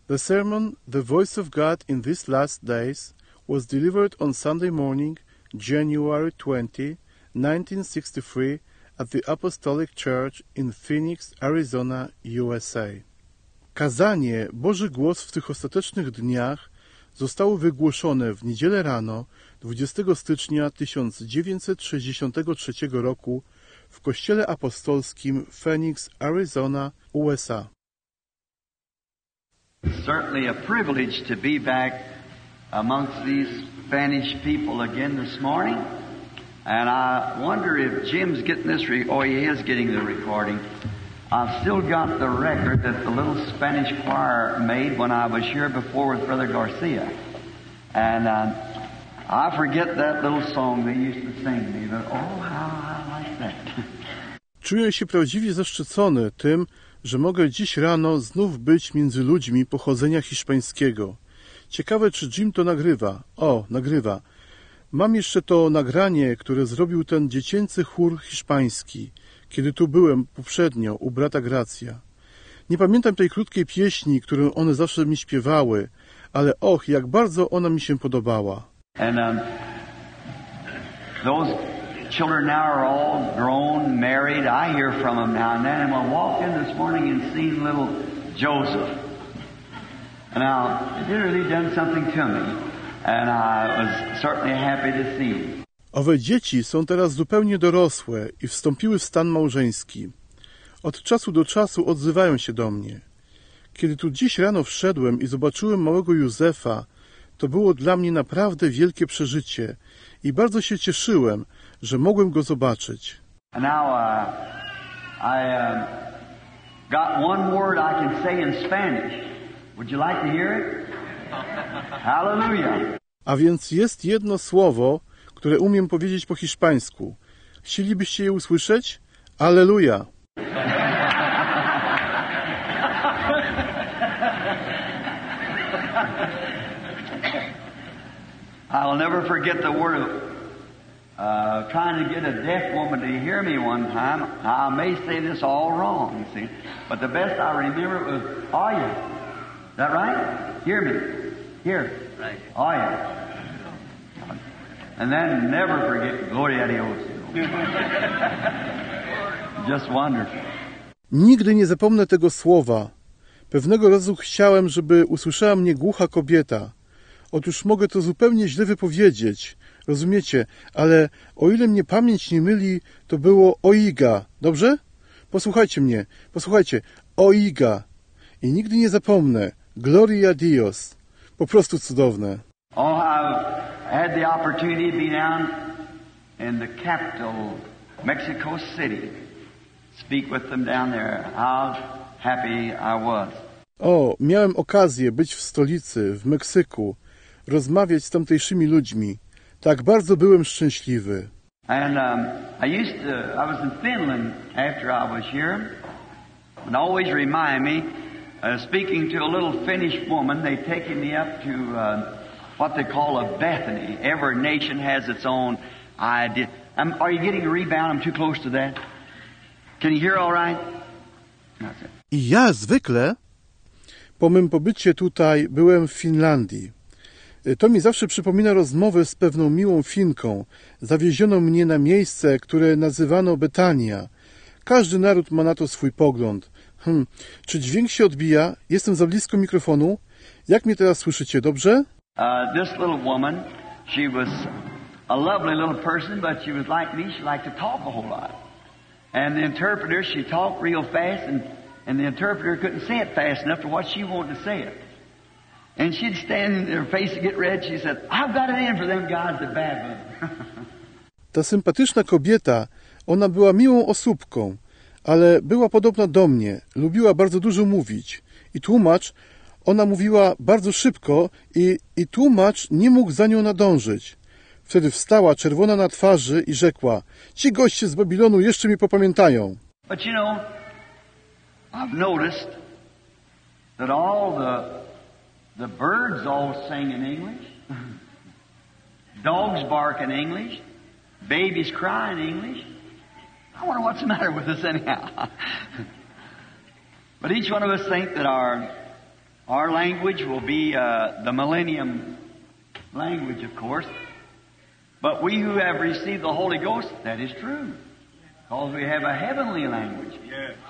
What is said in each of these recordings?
The sermon, The Voice of God in These Last Days, was delivered on Sunday morning, January 20, 1963, at the Apostolic Church in Phoenix, Arizona, USA. Kazanie Boży Głos w tych ostatecznych dniach zostało wygłoszone w niedzielę rano 20 stycznia 1963 roku w Kościele Apostolskim Phoenix, Arizona, USA. It's certainly a privilege to be back amongst these Spanish people again this morning. And I wonder if Jim's getting this, he is getting the recording. I've still got the record that the little Spanish choir made when I was here before with Brother Garcia. And I forget that little song they used to sing to me, but oh, how I like that. Czuję się prawdziwie zaszczycony tym, że mogę dziś rano znów być między ludźmi pochodzenia hiszpańskiego. Ciekawe, czy Jim to nagrywa. O, nagrywa. Mam jeszcze to nagranie, które zrobił ten dziecięcy chór hiszpański, kiedy tu byłem poprzednio u brata Gracja. Nie pamiętam tej krótkiej pieśni, którą one zawsze mi śpiewały, ale och, jak bardzo ona mi się podobała. And those children now are all grown, married. I hear from them now and then. And I walked in this morning and seen little Joseph. And now, it really done something to me. And I was certainly happy to see him. Owe dzieci są teraz zupełnie dorosłe i wstąpiły w stan małżeński. Od czasu do czasu odzywają się do mnie. Kiedy tu dziś rano wszedłem i zobaczyłem małego Józefa, to było dla mnie naprawdę wielkie przeżycie i bardzo się cieszyłem, że mogłem go zobaczyć. And now I got one word I can say in Spanish. Would you like to hear it? Hallelujah. A więc jest jedno słowo, które umiem powiedzieć po hiszpańsku. Chcielibyście je usłyszeć? Alleluja. I'll never forget the word of trying to get a deaf woman to hear me one time. I may say this all wrong, you see, but the best I remember was, "Oh yeah." Is that right? Hear me. Hear. Right. Oh yeah. And then never forget, Gloria a Dios. Just wonderful. Nigdy nie zapomnę tego słowa. Pewnego razu chciałem, żeby usłyszała mnie głucha kobieta. Otóż mogę to zupełnie źle wypowiedzieć, rozumiecie, ale o ile mnie pamięć nie myli, to było oiga, dobrze? Posłuchajcie mnie, posłuchajcie, oiga. I nigdy nie zapomnę, Gloria a Dios. Po prostu cudowne. Oh, I've had the opportunity to be down in the capital, Mexico City, speak with them down there. How happy I was. O, miałem okazję być w stolicy, w Meksyku, rozmawiać z tamtejszymi ludźmi. Tak bardzo byłem szczęśliwy. And I was in Finland after I was here, and always remind me, speaking to a little Finnish woman, they taken me up to what they call a Bethany. Every nation has its own idea. Are you getting a rebound? I'm too close to that. Can you hear all right? I ja zwykle po mym pobycie tutaj byłem w Finlandii. To mi zawsze przypomina rozmowę z pewną miłą Finką. Zawieziono mnie na miejsce, które nazywano Betania. Każdy naród ma na to swój pogląd. Czy dźwięk się odbija? Jestem za blisko mikrofonu. Jak mnie teraz słyszycie? Dobrze? This little woman, she was a lovely little person, but she was like me. She liked to talk a whole lot. And the interpreter, she talked real fast, and the interpreter couldn't say it fast enough to what she wanted to say it. And she'd stand in her face to get red. She said, "I've got it in for them guys, the bad ones." Ta sympatyczna kobieta, ona była miłą osóbką, ale była podobna do mnie. Lubiła bardzo dużo mówić. I tłumacz, ona mówiła bardzo szybko i tłumacz nie mógł za nią nadążyć. Wtedy wstała, czerwona na twarzy i rzekła, ci goście z Babilonu jeszcze mnie popamiętają. But you know, I've noticed that all the birds all sing in English. Dogs bark in English. Babies cry in English. I wonder what's the matter with us anyhow. But each one of us think that Our language will be the millennium language, of course. But we who have received the Holy Ghost, that is true. Because we have a heavenly language.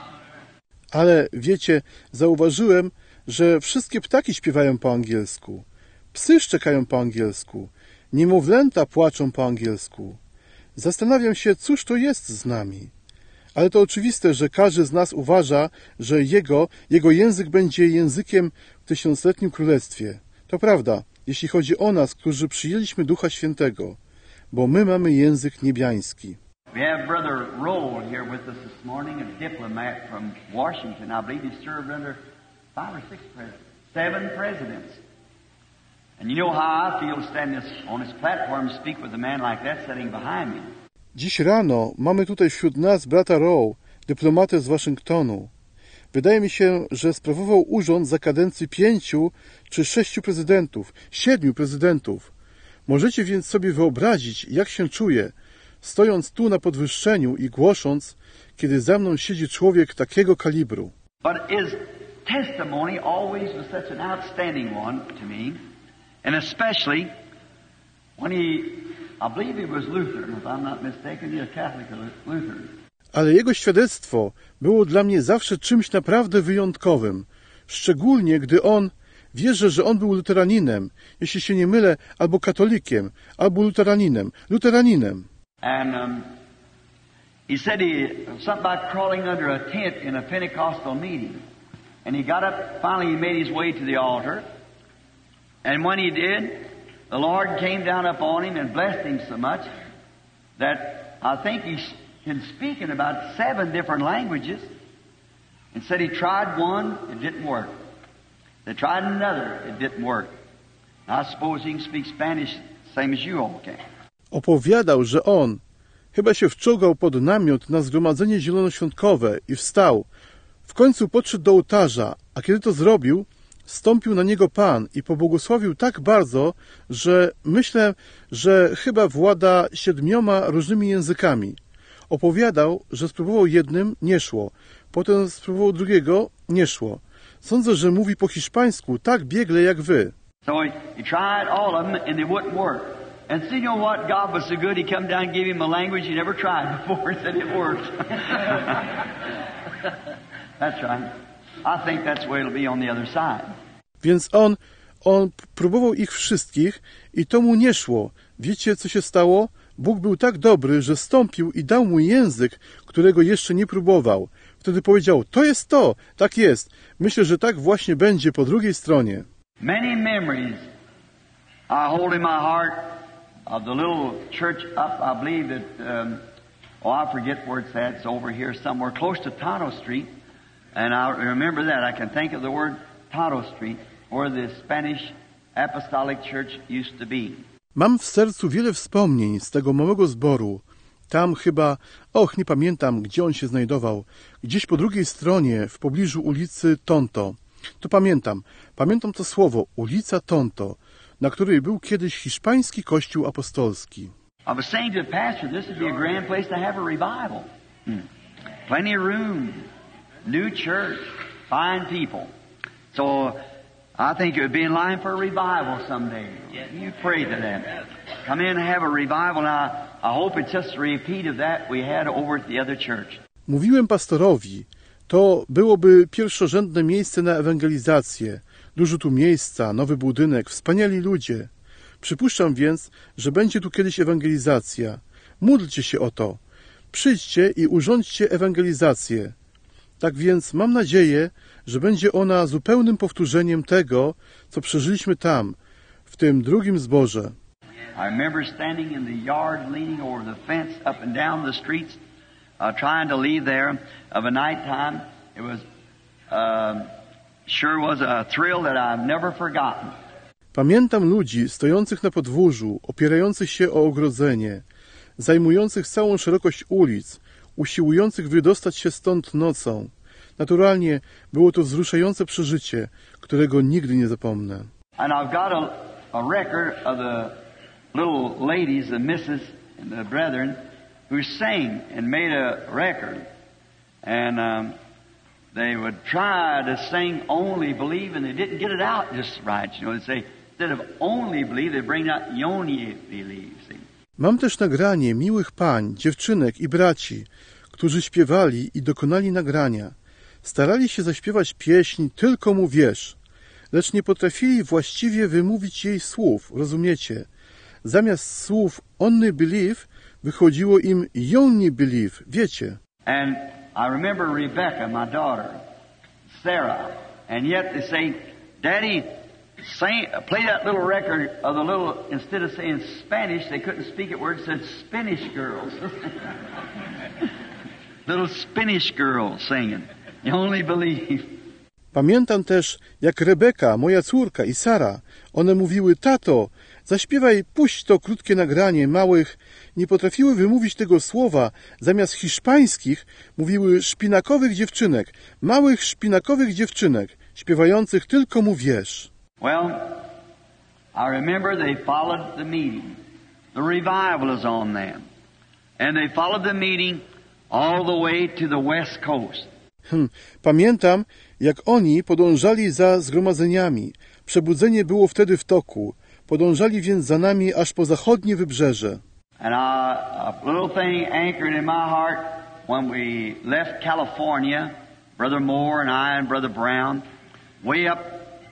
Ale wiecie, zauważyłem, że wszystkie ptaki śpiewają po angielsku. Psy szczekają po angielsku. Niemowlęta płaczą po angielsku. Zastanawiam się, cóż to jest z nami. Ale to oczywiste, że każdy z nas uważa, że jego język będzie językiem w tysiącletnim królestwie. To prawda, jeśli chodzi o nas, którzy przyjęliśmy Ducha Świętego, bo my mamy język niebiański. We have Brother Roll here with us this morning, a diplomat from Washington. I believe he served under 5 or 6 presidents, 7 presidents. And you know how I feel standing on this platform to speak with a man like that sitting behind me. Dziś rano mamy tutaj wśród nas brata Rowe, dyplomatę z Waszyngtonu. Wydaje mi się, że sprawował urząd za kadencji 5 czy 6 prezydentów, 7 prezydentów. Możecie więc sobie wyobrazić, jak się czuję, stojąc tu na podwyższeniu i głosząc, kiedy za mną siedzi człowiek takiego kalibru. But his testimony always was such an outstanding one to me, and especially when I believe he was Lutheran, if I'm not mistaken, he was Catholic or Lutheran. Ale jego świadectwo było dla mnie zawsze czymś naprawdę wyjątkowym, szczególnie gdy wierzę, że on był luteraninem, jeśli się nie mylę, albo katolikiem, albo luteraninem. And he said something about crawling under a tent in a Pentecostal meeting. And he got up, finally he made his way to the altar. And when he did, the Lord came down upon him and blessed him so much that I think he can speak in about 7 different languages. And said he tried one, it didn't work. They tried another, it didn't work. I suppose he can speak Spanish same as you all can. Opowiadał, że chyba się wczołgał pod namiot na zgromadzenie zielonoświątkowe i wstał. W końcu podszedł do ołtarza, a kiedy to zrobił, zstąpił na niego Pan i pobłogosławił tak bardzo, że myślę, że chyba włada 7 różnymi językami. Opowiadał, że spróbował jednym, nie szło. Potem spróbował drugiego, nie szło. Sądzę, że mówi po hiszpańsku tak biegle jak wy. So he tried all of them and they wouldn't work. And see, you know what? God was so good, he come down and gave him a language he never tried before. He said it worked. That's right. I think that's the way it'll be on the other side. Więc on próbował ich wszystkich i to mu nie szło. Wiecie, co się stało? Bóg był tak dobry, że stąpił i dał mu język, którego jeszcze nie próbował. Wtedy powiedział, to jest to, tak jest. Myślę, że tak właśnie będzie po drugiej stronie. Many memories I hold in my heart of the little church up, I believe that, I forget where it's at. It's over here somewhere close to Tonto Street. And I remember that. I can think of the word Tonto Street, where the Spanish Apostolic Church used to be. Mam w sercu wiele wspomnień z tego małego zboru. Tam chyba, nie pamiętam, gdzie on się znajdował. Gdzieś po drugiej stronie, w pobliżu ulicy Tonto. To pamiętam to słowo, ulica Tonto, na której był kiedyś hiszpański kościół apostolski. I was saying to the pastor, this would be a grand place to have a revival. Plenty of room, new church, fine people. So I think it would be in line for a revival someday. You pray to that. Come in and have a revival. Now, I hope it's just a repeat of that we had over at the other church. Mówiłem pastorowi, to byłoby pierwszorzędne miejsce na ewangelizację. Dużo tu miejsca, nowy budynek, wspaniali ludzie. Przypuszczam więc, że będzie tu kiedyś ewangelizacja. Módlcie się o to. Przyjdźcie i urządźcie ewangelizację. Tak więc mam nadzieję, że będzie ona zupełnym powtórzeniem tego, co przeżyliśmy tam, w tym drugim zborze. I remember standing in the yard, leaning over the fence, up and down the streets, trying to leave there of a night time. It was, sure was a thrill that I've never forgotten. Pamiętam ludzi stojących na podwórzu, opierających się o ogrodzenie, zajmujących całą szerokość ulic, usiłujących wydostać się stąd nocą. Naturalnie było to wzruszające przeżycie, którego nigdy nie zapomnę. And I've got a record of the little ladies, the missus and the brethren, who sang and made a record. And they would try to sing only believe, and they didn't get it out just right. You know, they say, instead of only believe, they bring out only believe. See? Mam też nagranie miłych pań, dziewczynek i braci, którzy śpiewali i dokonali nagrania. Starali się zaśpiewać pieśń Tylko mu wierz, lecz nie potrafili właściwie wymówić jej słów, rozumiecie? Zamiast słów only believe wychodziło im only believe, wiecie? And I remember Rebecca, my daughter, Sarah, and yet they say, Daddy, play that little record of the little, instead of saying Spanish, they couldn't speak it where it said Spanish girls. Little Spanish girls singing. You only believe. Pamiętam też, jak Rebeka, moja córka i Sara, one mówiły, tato, zaśpiewaj, puść to krótkie nagranie małych, nie potrafiły wymówić tego słowa, zamiast hiszpańskich mówiły szpinakowych dziewczynek, małych szpinakowych dziewczynek, śpiewających Tylko mu wierz. Well, I remember they followed the meeting. The revival is on them. And they followed the meeting all the way to the west coast. Pamiętam, jak oni podążali za zgromadzeniami. Przebudzenie było wtedy w toku. Podążali więc za nami aż po zachodnie wybrzeże. And a little thing anchored in my heart when we left California, Brother Moore and I and Brother Brown, way up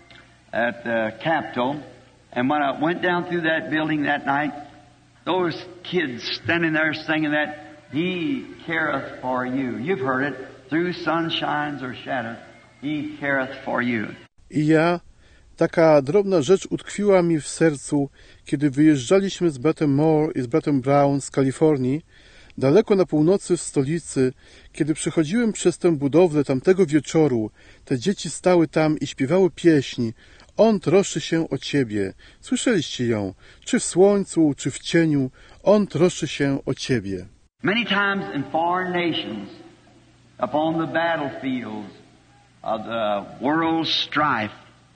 at the Capitol. And when I went down through that building that night, those kids standing there singing that, He careth for you. You've heard it. Through sunshines or shadows, He careth for you. I ja, taka drobna rzecz utkwiła mi w sercu, kiedy wyjeżdżaliśmy z bratem Moore i z bratem Brown z Kalifornii, daleko na północy w stolicy, kiedy przechodziłem przez tę budowlę tamtego wieczoru, te dzieci stały tam i śpiewały pieśń. On troszczy się o Ciebie. Słyszeliście ją, czy w słońcu, czy w cieniu. On troszczy się o Ciebie. Many times in foreign nations, upon the battlefields of the world's strife,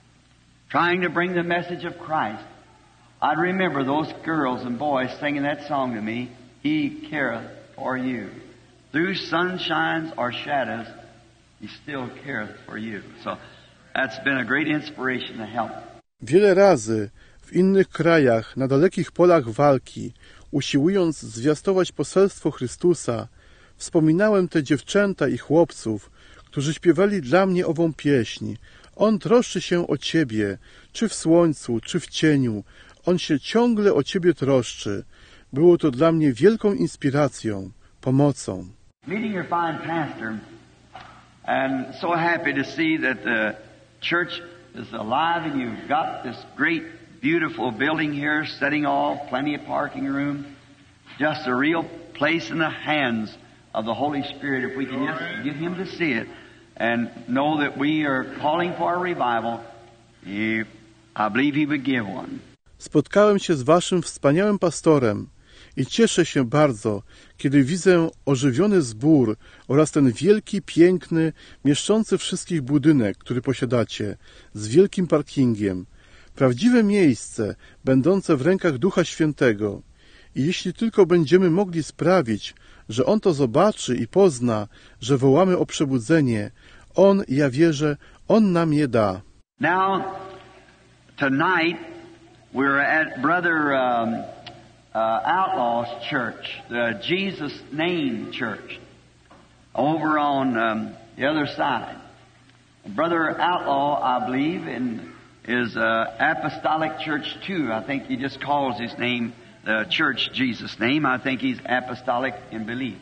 trying to bring the message of Christ, I'd remember those girls and boys singing that song to me, He careth for you. Through sunshines or shadows, He still careth for you. So that's been a great inspiration to help. Wiele razy w innych krajach, na dalekich polach walki, usiłując zwiastować poselstwo Chrystusa, wspominałem te dziewczęta i chłopców, którzy śpiewali dla mnie ową pieśń. On troszczy się o Ciebie, czy w słońcu, czy w cieniu. On się ciągle o Ciebie troszczy. Było to dla mnie wielką inspiracją, pomocą. Meeting your fine pastor, and so happy to see that the church is alive and you've got this great, beautiful building here, setting off, plenty of parking room, just a real place in the hands of the Holy Spirit, if we can just get Him to see it and know that we are calling for a revival, I believe He would give one. Spotkałem się z waszym wspaniałym pastorem i cieszę się bardzo, kiedy widzę ożywiony zbór oraz ten wielki, piękny, mieszczący wszystkich budynek, który posiadacie, z wielkim parkingiem. Prawdziwe miejsce, będące w rękach Ducha Świętego. I jeśli tylko będziemy mogli sprawić, że On to zobaczy i pozna, że wołamy o przebudzenie, On, ja wierzę, On nam je da. Now, tonight, we're at Brother Outlaw's church, the Jesus Name Church, over on the other side. Brother Outlaw, I believe, is Apostolic Church too. I think he just calls his name the Church Jesus Name. I think he's apostolic in belief.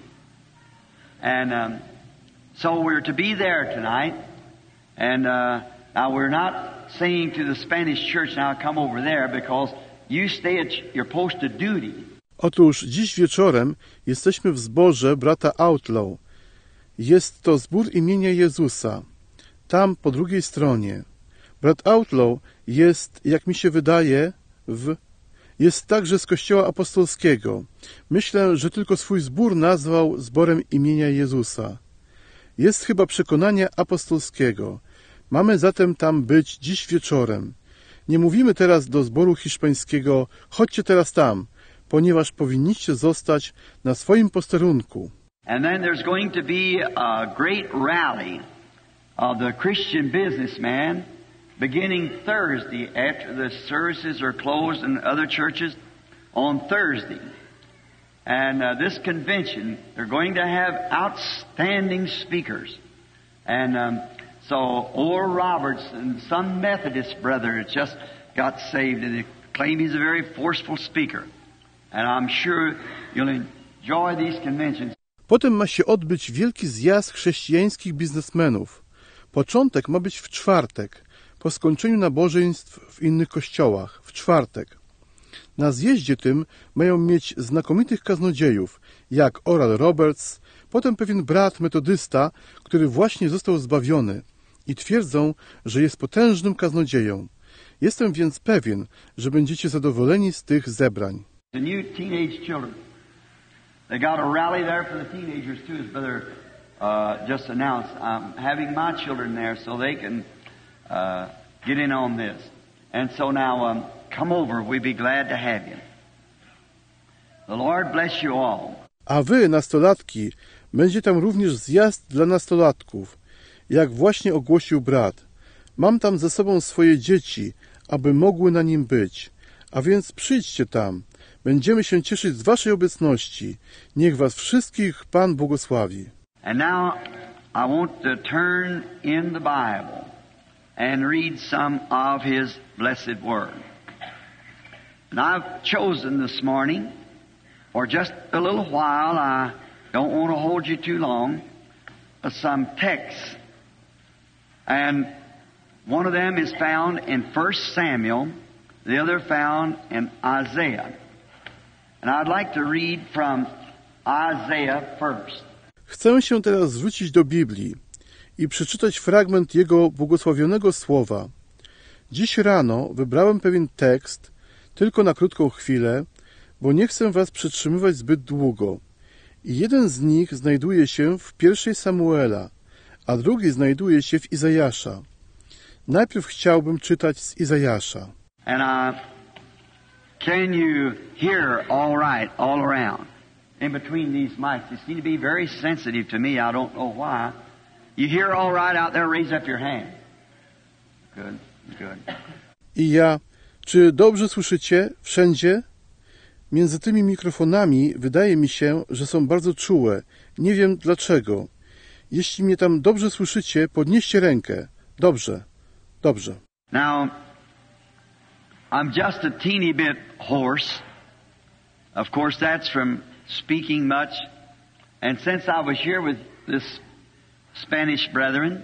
And so we're to be there tonight. And now we're not saying to the Spanish church, now come over there, because you stay at your post of duty. Otóż dziś wieczorem jesteśmy w zborze brata Outlaw. Jest to zbór imienia Jezusa. Tam po drugiej stronie. Brat Outlaw jest, jak mi się wydaje, jest także z Kościoła Apostolskiego. Myślę, że tylko swój zbór nazwał zborem imienia Jezusa. Jest chyba przekonania apostolskiego. Mamy zatem tam być dziś wieczorem. Nie mówimy teraz do zboru hiszpańskiego, chodźcie teraz tam, ponieważ powinniście zostać na swoim posterunku. And then there's going to be a great rally of the Christian businessman beginning Thursday after the services are closed in other churches on Thursday. And this convention, they're going to have outstanding speakers. And so Oral Roberts and some Methodist brother has just got saved, and they claim he's a very forceful speaker. And I'm sure you'll enjoy these conventions. Potem ma się odbyć wielki zjazd chrześcijańskich biznesmenów. Początek ma być w czwartek, po skończeniu nabożeństw w innych kościołach, w czwartek. Na zjeździe tym mają mieć znakomitych kaznodziejów, jak Oral Roberts, potem pewien brat metodysta, który właśnie został zbawiony i twierdzą, że jest potężnym kaznodzieją. Jestem więc pewien, że będziecie zadowoleni z tych zebrań. The new teenage children. They got a rally there for the teenagers too, as Brother just announced. I'm having my children there so they can get in on this. And so now come over. We'd be glad to have you. The Lord bless you all. A wy, nastolatki, będzie tam również zjazd dla nastolatków, jak właśnie ogłosił brat. Mam tam ze sobą swoje dzieci, aby mogły na nim być. A więc przyjdźcie tam. Będziemy się cieszyć z waszej obecności. Niech was wszystkich Pan błogosławi. And now I want to turn in the Bible and read some of His blessed Word. And I've chosen this morning, for just a little while, I don't want to hold you too long, some texts. And one of them is found in 1 Samuel, the other found in Isaiah. And I'd like to read from Isaiah first. Chcę się teraz zwrócić do Biblii i przeczytać fragment jego błogosławionego słowa. Dziś rano wybrałem pewien tekst tylko na krótką chwilę, bo nie chcę was przetrzymywać zbyt długo. I jeden z nich znajduje się w 1 Samuela, a drugi znajduje się w Izajasza. Najpierw chciałbym czytać z Izajasza. And can you hear all right, all around? In between these mics, they seem to be very sensitive to me. I don't know why. You hear all right out there? Raise up your hand. Good, good. I ja, czy dobrze słyszycie wszędzie? Między tymi mikrofonami wydaje mi się, że są bardzo czułe. Nie wiem dlaczego. Jeśli mnie tam dobrze słyszycie, podnieście rękę. Dobrze, dobrze. Now, I'm just a teeny bit hoarse. Of course, that's from speaking much. And since I was here with this Spanish brethren,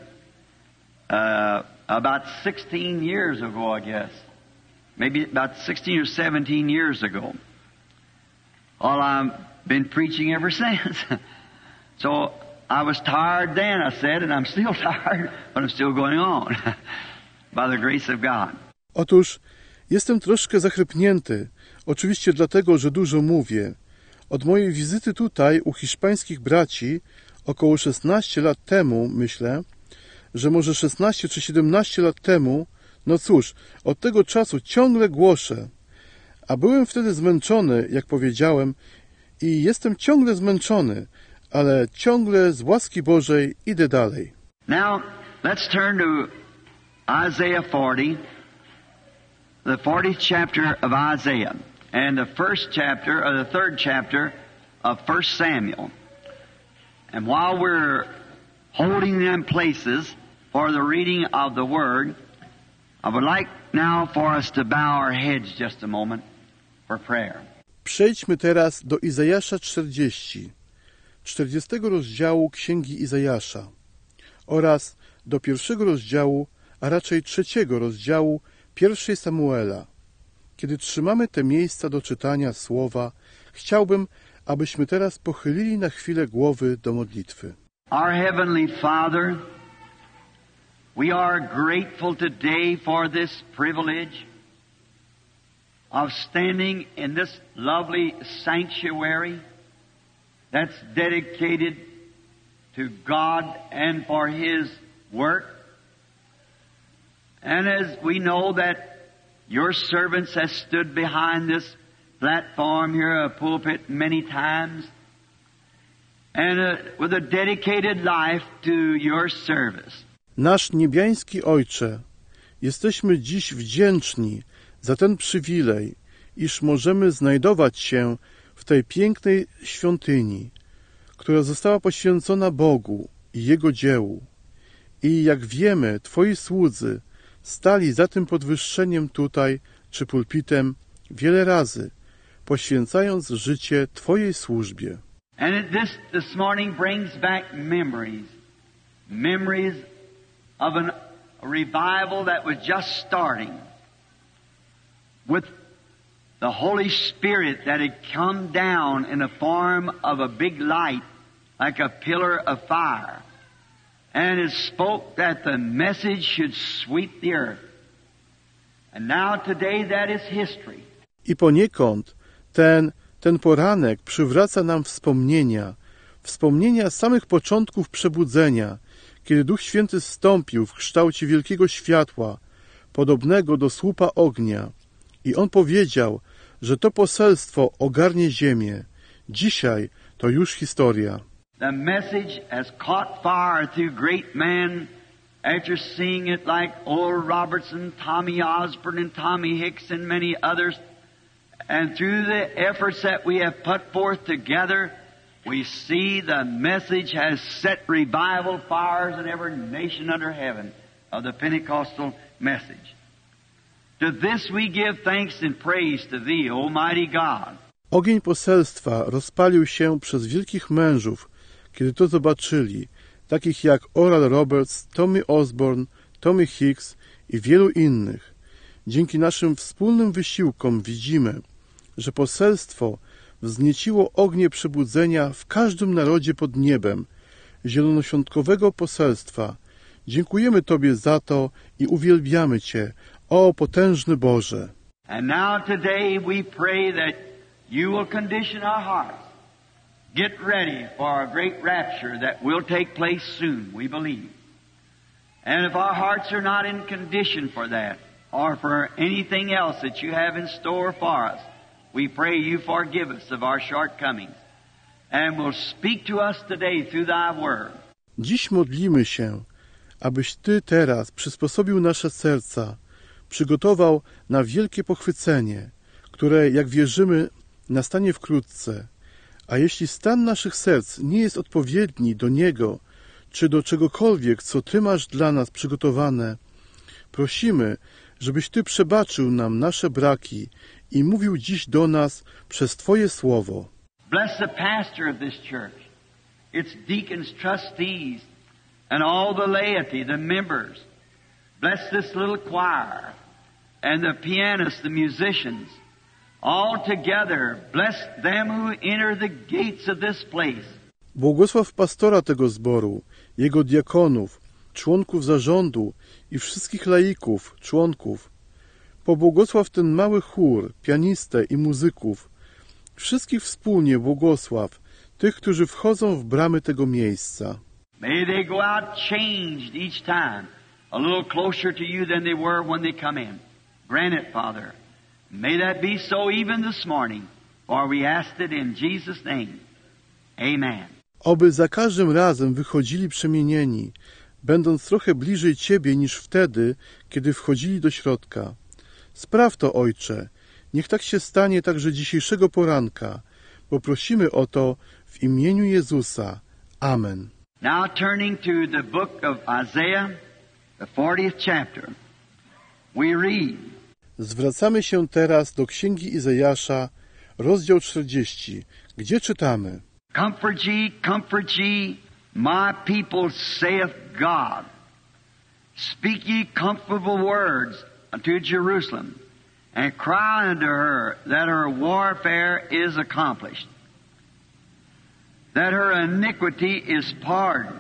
about 16 years ago, I guess, maybe about 16 or 17 years ago, well, I've been preaching ever since. So I was tired then, I said, and I'm still tired, but I'm still going on by the grace of God. Otóż jestem troszkę zachrypnięty, oczywiście dlatego, że dużo mówię. Od mojej wizyty tutaj u hiszpańskich braci około 16 lat temu, myślę, że może 16 czy 17 lat temu, no cóż, od tego czasu ciągle głoszę. A byłem wtedy zmęczony, jak powiedziałem, i jestem ciągle zmęczony, ale ciągle z łaski Bożej idę dalej. Now, let's turn to Isaiah 40, the 40th chapter of Isaiah, and the first chapter, or the third chapter of 1 Samuel. And while we're holding them places for the reading of the Word, I would like now for us to bow our heads just a moment for prayer. Przejdźmy teraz do Izajasza 40 rozdziału Księgi Izajasza oraz do 1 rozdziału, a raczej 3 rozdziału 1 Samuela. Kiedy trzymamy te miejsca do czytania słowa, chciałbym, abyśmy teraz pochylili na chwilę głowy do modlitwy. Our Heavenly Father, we are grateful today for this privilege of standing in this lovely sanctuary that's dedicated to God and for His work. And as we know that your servants have stood behind this platform here, a pulpit, many times, and with a dedicated life to your service. Nasz niebiański Ojcze, jesteśmy dziś wdzięczni za ten przywilej, iż możemy znajdować się w tej pięknej świątyni, która została poświęcona Bogu i Jego dziełu. I jak wiemy, Twoi słudzy stali za tym podwyższeniem tutaj, czy pulpitem, wiele razy, poświęcając życie Twojej służbie. And this morning brings back memories of a revival that was just starting, with the Holy Spirit that had come down in the form of a big light, like a pillar of fire, and it spoke that the message should sweep the earth. And now today that is history. I poniekąd ten poranek przywraca nam wspomnienia samych początków przebudzenia, kiedy Duch Święty zstąpił w kształcie wielkiego światła, podobnego do słupa ognia. I On powiedział, że to poselstwo ogarnie ziemię. Dzisiaj to już historia. The message has caught fire through great men after seeing it like Oral Robertson, Tommy Osborne and Tommy Hicks and many others. And through the efforts that we have put forth together, we see the message has set revival fires in every nation under heaven of the Pentecostal message. To this we give thanks and praise to Thee, Almighty God. Ogień poselstwa rozpalił się przez wielkich mężów, kiedy to zobaczyli, takich jak Oral Roberts, Tommy Osborne, Tommy Hicks i wielu innych. Dzięki naszym wspólnym wysiłkom widzimy, że poselstwo wznieciło ognie przebudzenia w każdym narodzie pod niebem, zielonoświątkowego poselstwa. Dziękujemy Tobie za to i uwielbiamy Cię, o potężny Boże. And now today we pray that You will condition our hearts. Get ready for a great rapture that will take place soon, we believe. And if our hearts are not in condition for that, or for anything else that You have in store for us, we pray You forgive us of our shortcomings, and will speak to us today through Thy Word. Dziś modlimy się, abyś Ty teraz przysposobił nasze serca, przygotował na wielkie pochwycenie, które, jak wierzymy, nastanie wkrótce. A jeśli stan naszych serc nie jest odpowiedni do Niego, czy do czegokolwiek, co Ty masz dla nas przygotowane, prosimy, żebyś Ty przebaczył nam nasze braki i mówił dziś do nas przez Twoje słowo. Bless the pastor of this church, its deacons, trustees, and all the laity, the members. Bless this little choir, and the pianists, the musicians. All together, bless them who enter the gates of this place. Błogosław pastora tego zboru, jego diakonów, członków zarządu i wszystkich laików, członków. Pobłogosław ten mały chór, pianistę i muzyków. Wszystkich wspólnie błogosław, tych, którzy wchodzą w bramy tego miejsca. May they go out changed each time, a little closer to You than they were when they come in. Grant it, Father. May that be so even this morning, for we asked it in Jesus' name. Amen. Oby za każdym razem wychodzili przemienieni, będąc trochę bliżej Ciebie niż wtedy, kiedy wchodzili do środka. Spraw to, Ojcze. Niech tak się stanie także dzisiejszego poranka, bo prosimy o to w imieniu Jezusa. Amen. Now turning to the book of Isaiah, the 40th chapter, we read. Zwracamy się teraz do Księgi Izajasza, rozdział 40, gdzie czytamy: Comfort ye, my people, saith God. Speak ye comfortable words unto Jerusalem, and cry unto her that her warfare is accomplished, that her iniquity is pardoned,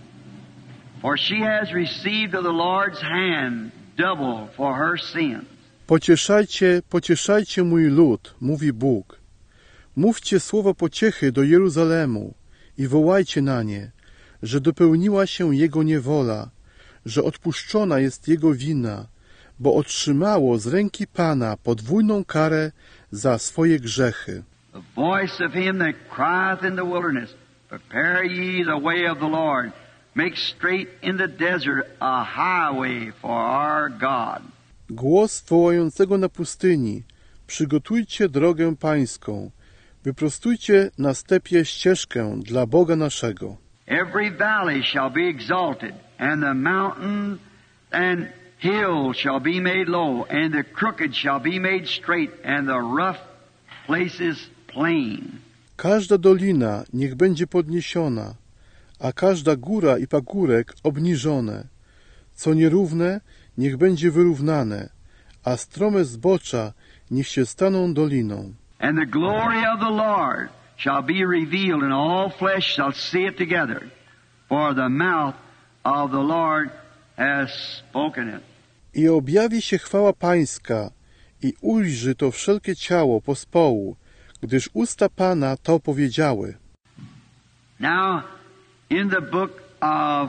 for she has received of the Lord's hand double for her sins. Pocieszajcie mój lud, mówi Bóg. Mówcie słowo pociechy do Jeruzalemu i wołajcie na nie, że dopełniła się jego niewola, że odpuszczona jest jego wina, bo otrzymało z ręki Pana podwójną karę za swoje grzechy. The voice of him that crieth in the wilderness, prepare ye the way of the Lord, Make straight in the desert a highway for our God. Głos wołającego na pustyni: przygotujcie drogę pańską, wyprostujcie na stepie ścieżkę dla Boga naszego. Every valley shall be exalted, and the mountain and hill shall be made low, and the crooked shall be made straight, and the rough places plain. Każda dolina niech będzie podniesiona, a każda góra i pagórek obniżone. Co nierówne, niech będzie wyrównane, a strome zbocza niech się staną doliną. And the glory of the Lord shall be revealed, and all flesh shall see it together, for the mouth of the Lord has spoken it. I objawi się chwała Pańska, i ujrzy to wszelkie ciało pospołu, gdyż usta Pana to powiedziały. Now, in the book of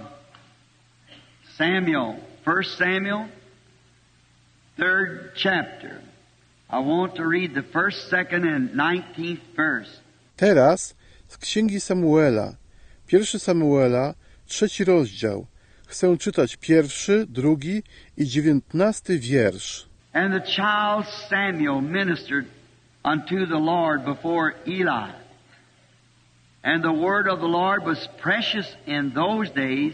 Samuel, 1 Samuel, 3rd chapter, I want to read the 1st, 2nd, and 19th verse. Teraz z Księgi Samuela, 1 Samuela, 3 rozdział. Chcę czytać 1., 2. i 19 wiersz. And the child Samuel ministered unto the Lord before Eli. And the word of the Lord was precious in those days.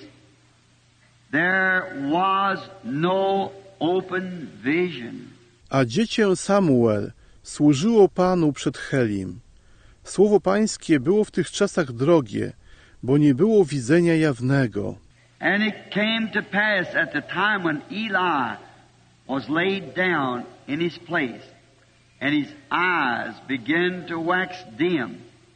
There was no open vision. A dziecię Samuel służyło Panu przed Helim. Słowo Pańskie było w tych czasach drogie, bo nie było widzenia jawnego. And it came to pass at the time when Eli was laid down in his place, and his eyes began to wax dim,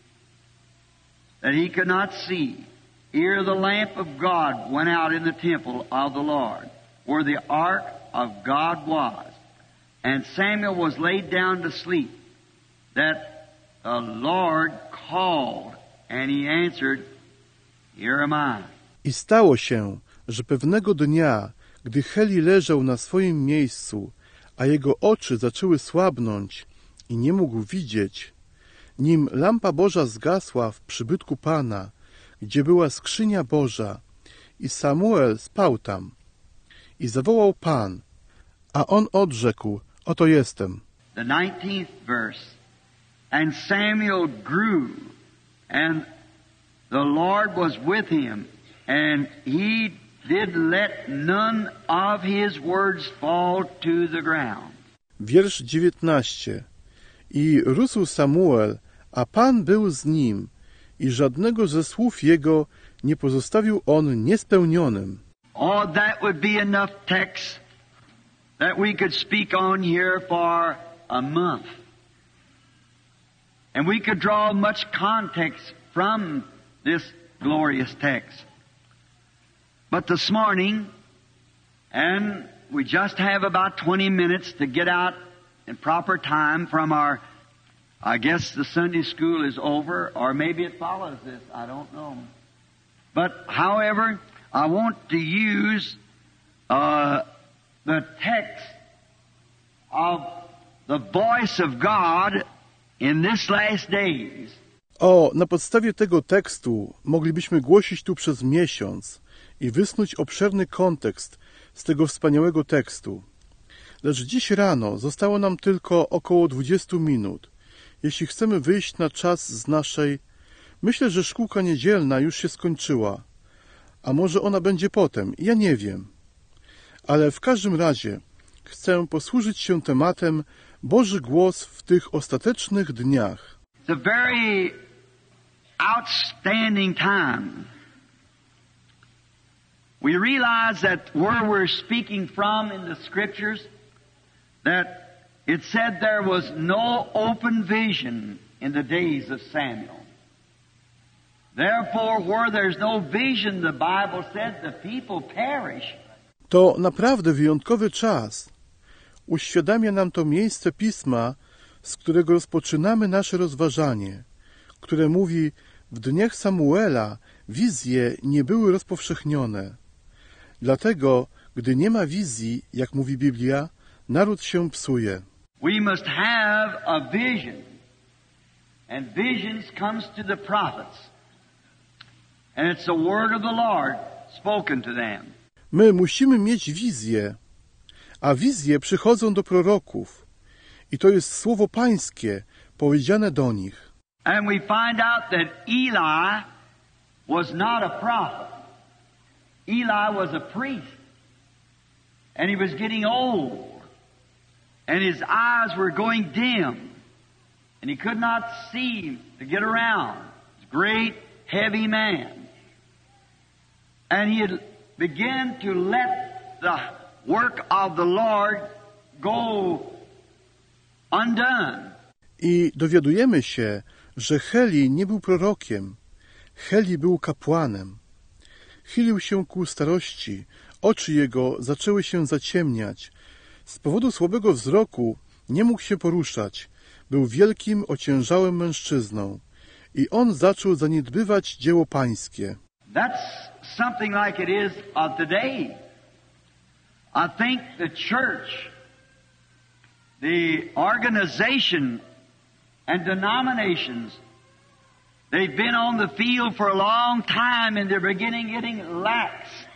that he could not see, ere the lamp of God went out in the temple of the Lord, where the ark of God was. And Samuel was laid down to sleep, that the Lord called, and he answered, Here am I. I stało się, że pewnego dnia, gdy Heli leżał na swoim miejscu, a jego oczy zaczęły słabnąć i nie mógł widzieć, nim lampa Boża zgasła w przybytku Pana, gdzie była skrzynia Boża, i Samuel spał tam. I zawołał Pan, a on odrzekł, oto jestem. The 19th verse. And Samuel grew, and the Lord was with him, and he did let none of his words fall to the ground. Wiersz 19. I rósł Samuel, a Pan był z nim, i żadnego ze słów jego nie pozostawił on niespełnionym. Oh, that would be enough text that we could speak on here for a month. And we could draw much context from this glorious text. But this morning, and we just have about 20 minutes to get out in proper time from our, I guess the Sunday school is over, or maybe it follows this, I don't know. But however, I want to use the text of the voice of God in this last days. Na podstawie tego tekstu moglibyśmy głosić tu przez miesiąc i wysnuć obszerny kontekst z tego wspaniałego tekstu. Lecz dziś rano zostało nam tylko około 20 minut. Jeśli chcemy wyjść na czas z naszej... Myślę, że szkółka niedzielna już się skończyła. A może ona będzie potem? Ja nie wiem. Ale w każdym razie chcę posłużyć się tematem Boży głos w tych ostatecznych dniach. It's a very outstanding time. We realize that where we're speaking from in the Scriptures, that it said there was no open vision in the days of Samuel. Therefore, where there's no vision, the Bible said, the people perish. To naprawdę wyjątkowy czas. Uświadamia nam to miejsce Pisma, z którego rozpoczynamy nasze rozważanie, które mówi, w dniach Samuela wizje nie były rozpowszechnione. Dlatego, gdy nie ma wizji, jak mówi Biblia, naród się psuje. We must have a vision. And visions comes to the prophets. And it's the word of the Lord spoken to them. My musimy mieć wizję, a wizje przychodzą do proroków. I to jest słowo Pańskie powiedziane do nich. And we find out that Eli was not a prophet. Eli was a priest. And he was getting old. And his eyes were going dim. And he could not see to get around. He was a great, heavy man. And he had begun to let the work of the Lord go undone. I dowiadujemy się, że Heli nie był prorokiem. Heli był kapłanem. Chylił się ku starości. Oczy jego zaczęły się zaciemniać. Z powodu słabego wzroku nie mógł się poruszać. Był wielkim, ociężałym mężczyzną. I on zaczął zaniedbywać dzieło pańskie. That's something like it is today. I think the church, the organization and denominations, they've been on the field for a long time and they're getting laxed.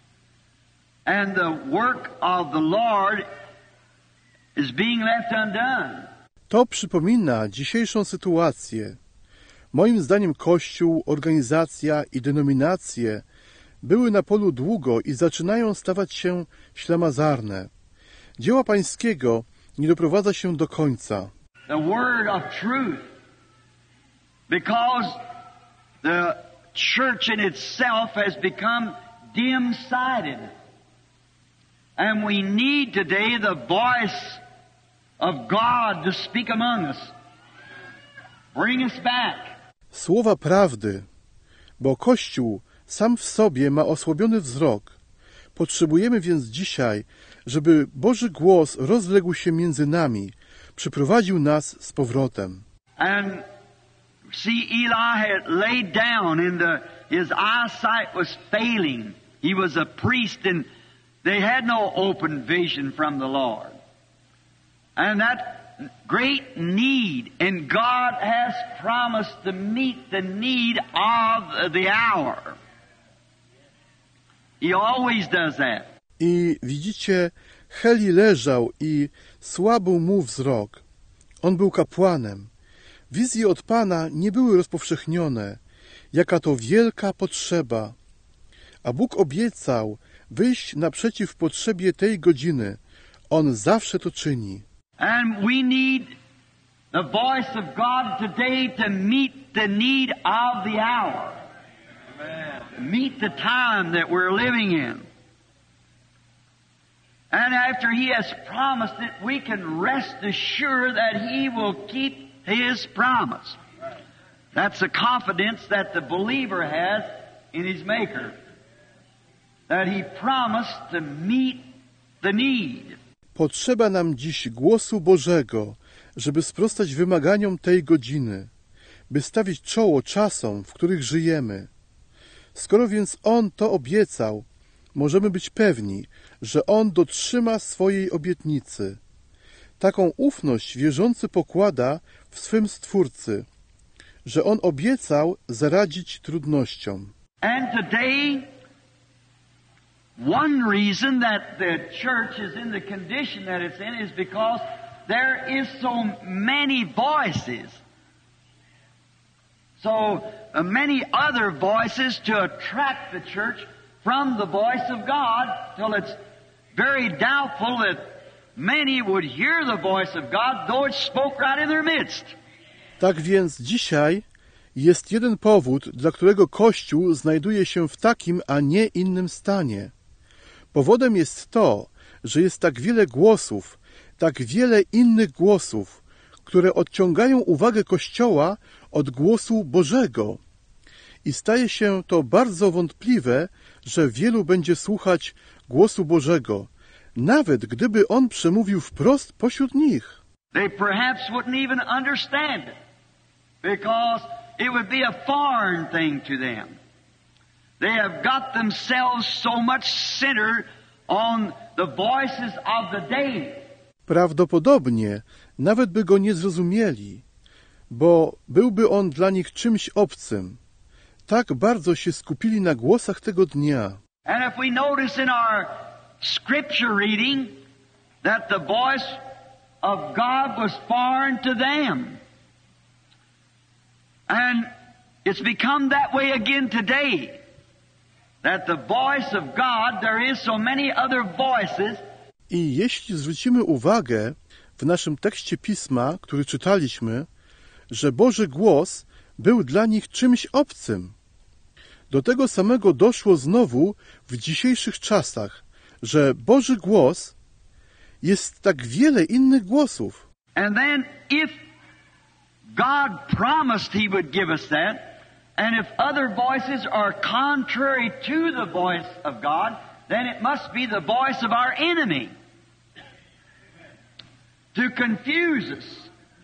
And the work of the Lord is being left undone. To przypomina dzisiejszą sytuację. Moim zdaniem Kościół, organizacja i denominacje były na polu długo i zaczynają stawać się ślamazarne. Dzieła Pańskiego nie doprowadza się do końca. The word of truth, because the church in itself has become dim-sighted. And we need today the voice of God to speak among us. Bring us back. Słowa prawdy, bo Kościół sam w sobie ma osłabiony wzrok. Potrzebujemy więc dzisiaj, żeby Boży głos rozległ się między nami, przyprowadził nas z powrotem. And see, Eli had laid down his eyesight was failing. He was a priest and they had no open vision from the Lord. And that great need, and God has promised to meet the need of the hour. He always does that. I widzicie, Heli leżał i słabł mu wzrok. On był kapłanem. Wizje od Pana nie były rozpowszechnione. Jaka to wielka potrzeba. A Bóg obiecał wyjść naprzeciw potrzebie tej godziny. On zawsze to czyni. And we need the voice of God today to meet the need of the hour. Amen. Meet the time that we're living in. And after He has promised it, we can rest assured that He will keep His promise. That's the confidence that the believer has in his Maker. That He promised to meet the need. Potrzeba nam dziś głosu Bożego, żeby sprostać wymaganiom tej godziny, by stawić czoło czasom, w których żyjemy. Skoro więc On to obiecał, możemy być pewni, że On dotrzyma swojej obietnicy. Taką ufność wierzący pokłada w swym Stwórcy, że On obiecał zaradzić trudnościom. And today, one reason that the church is in the condition that it's in is because there is so many voices. So many other voices to attract the church from the voice of God till it's very doubtful that many would hear the voice of God, though it spoke right in their midst. Tak więc dzisiaj jest jeden powód, dla którego Kościół znajduje się w takim, a nie innym stanie. Powodem jest to, że jest tak wiele głosów, tak wiele innych głosów, które odciągają uwagę Kościoła od głosu Bożego. I staje się to bardzo wątpliwe, że wielu będzie słuchać głosu Bożego, nawet gdyby On przemówił wprost pośród nich. They perhaps wouldn't even understand it, because it would be a foreign thing to them. They have got themselves so much centered on the voices of the day. Prawdopodobnie nawet by go nie zrozumieli, bo byłby on dla nich czymś obcym. Tak bardzo się skupili na głosach tego dnia. And if we notice in our scripture reading that the voice of God was foreign to them. And it's become that way again today. That the voice of God, there is so many other voices. I jeśli zwrócimy uwagę w naszym tekście Pisma, który czytaliśmy, że Boży głos był dla nich czymś obcym. Do tego samego doszło znowu w dzisiejszych czasach, że Boży głos jest tak wiele innych głosów. And then if God promised He would give us that, and if other voices are contrary to the voice of God, then it must be the voice of our enemy to confuse us,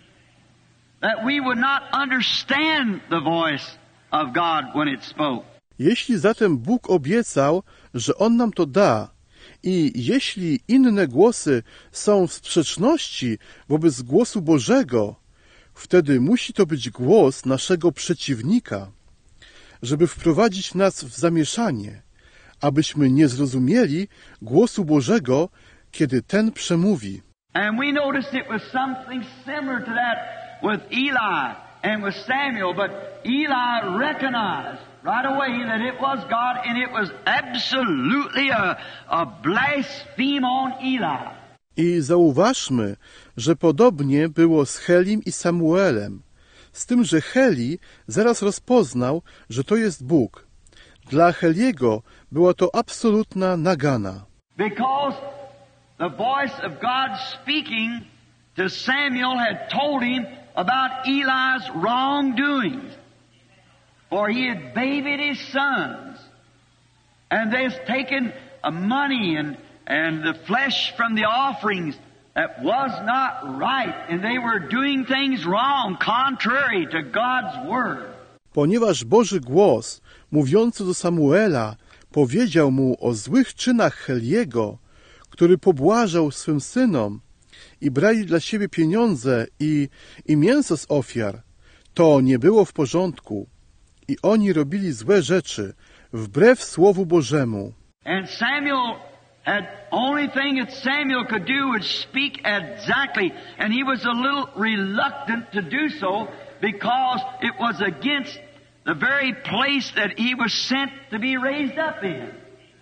that we would not understand the voice of God when it spoke. Jeśli zatem Bóg obiecał, że On nam to da, i jeśli inne głosy są w sprzeczności wobec głosu Bożego, wtedy musi to być głos naszego przeciwnika, żeby wprowadzić nas w zamieszanie, abyśmy nie zrozumieli głosu Bożego, kiedy ten przemówi. And we noticed it was something similar to that with Eli and with Samuel, but Eli recognized right away that it was God, and it was absolutely a blaspheme on Eli. I zauważmy, że podobnie było z Helim i Samuelem, z tym, że Heli zaraz rozpoznał, że to jest Bóg. Dla Heliego była to absolutna nagana. Because the voice of God speaking to Samuel had told him about Eli's wrongdoings. For he had babied his sons. And they'd taken money and the flesh from the offerings that was not right. And they were doing things wrong, contrary to God's word. Ponieważ Boży głos, mówiący do Samuela, powiedział mu o złych czynach Heliego, który pobłażał swym synom i brali dla siebie pieniądze i mięso z ofiar, to nie było w porządku. I oni robili złe rzeczy, wbrew Słowu Bożemu. And Samuel had only thing that Samuel could do was speak exactly, and he was a little reluctant to do so because it was against the very place that he was sent to be raised up in.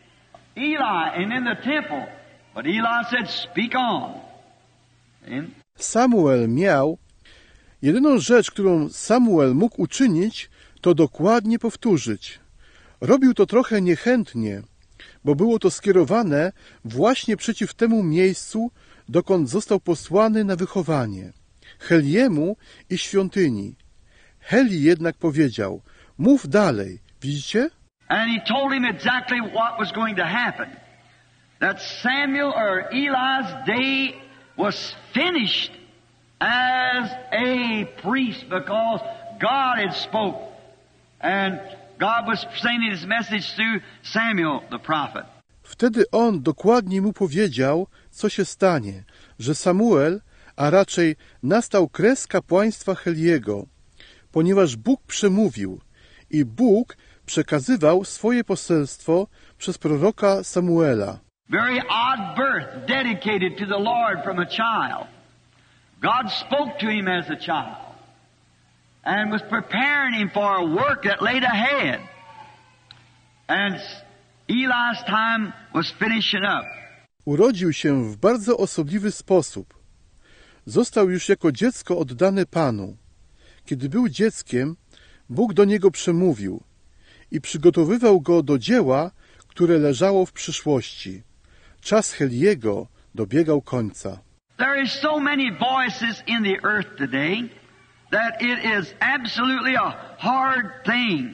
Eli and in the temple. But Eli said, "Speak on." And Samuel miał jedyną rzecz, którą Samuel mógł uczynić, to dokładnie powtórzyć. Robił to trochę niechętnie, bo było to skierowane właśnie przeciw temu miejscu, dokąd został posłany na wychowanie, Heliemu i świątyni. Heli jednak powiedział, mów dalej, widzicie? And he told him exactly what was going to happen. That Samuel or Eli's day was finished as a priest because God had spoke. And God was sending His message through Samuel the prophet. Wtedy on dokładnie mu powiedział, co się stanie, że Samuel, a raczej nastał kres kapłaństwa Heliego, ponieważ Bóg przemówił i Bóg przekazywał swoje poselstwo przez proroka Samuela. Very odd birth dedicated to the Lord from a child. God spoke to him as a child and was preparing him for a work that laid ahead. And Eli's time was finishing up. Urodził się w bardzo osobliwy sposób. Został już jako dziecko oddany Panu. Kiedy był dzieckiem, Bóg do niego przemówił i przygotowywał go do dzieła, które leżało w przyszłości. Czas Heliego dobiegał końca. There is so many voices in the earth today that it is absolutely a hard thing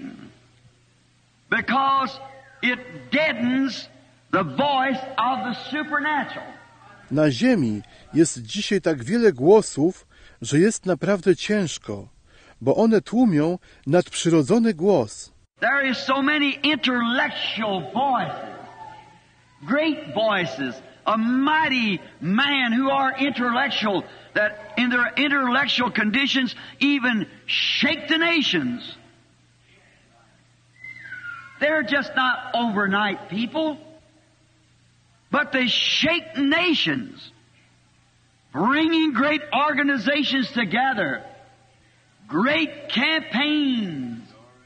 because it deadens the voice of the supernatural. Na ziemi jest dzisiaj tak wiele głosów, że jest naprawdę ciężko, bo one tłumią nadprzyrodzony głos. There is so many intellectual voices, great voices, a mighty man who are intellectual, that in their intellectual conditions even shake the nations. they're just not overnight people, but they shake nations, bringing great organizations together, great campaigns,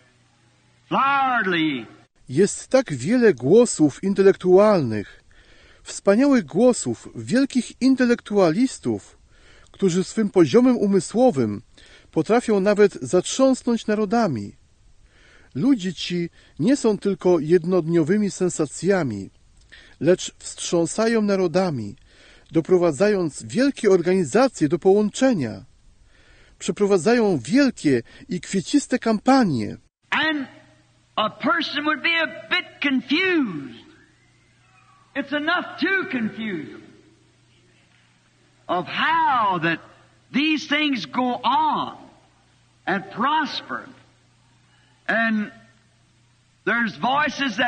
flowery. Jest tak wiele głosów intelektualnych, wspaniałych głosów wielkich intelektualistów, którzy swym poziomem umysłowym potrafią nawet zatrząsnąć narodami. Ludzie ci nie są tylko jednodniowymi sensacjami, lecz wstrząsają narodami, doprowadzając wielkie organizacje do połączenia. Przeprowadzają wielkie i kwieciste kampanie. And a person would be a bit confused. It's enough to confuse them of how that these things go on and prosper. And there's voices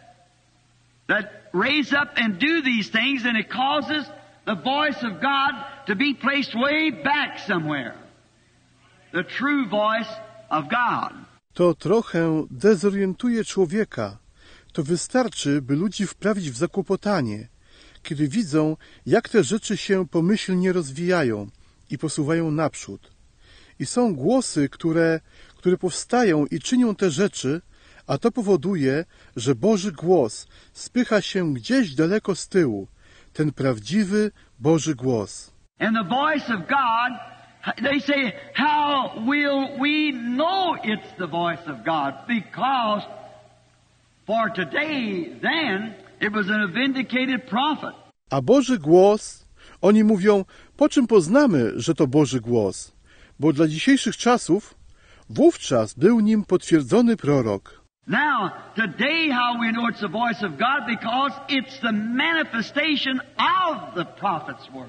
that raise up and do these things, and it causes the voice of God to be placed way back somewhere. The true voice of God. To trochę dezorientuje człowieka. To wystarczy, by ludzi wprawić w zakłopotanie, kiedy widzą, jak te rzeczy się pomyślnie rozwijają i posuwają naprzód. I są głosy, które powstają i czynią te rzeczy, a to powoduje, że Boży głos spycha się gdzieś daleko z tyłu, ten prawdziwy Boży głos. And the voice of God, they say, how will we know it's the voice of God? Because for today, then, it was a vindicated prophet. A Boży głos, oni mówią, po czym poznamy, że to Boży głos? Bo dla dzisiejszych czasów wówczas był nim potwierdzony prorok. Now, today how we know it's the voice of God? Because it's the manifestation of the prophet's word.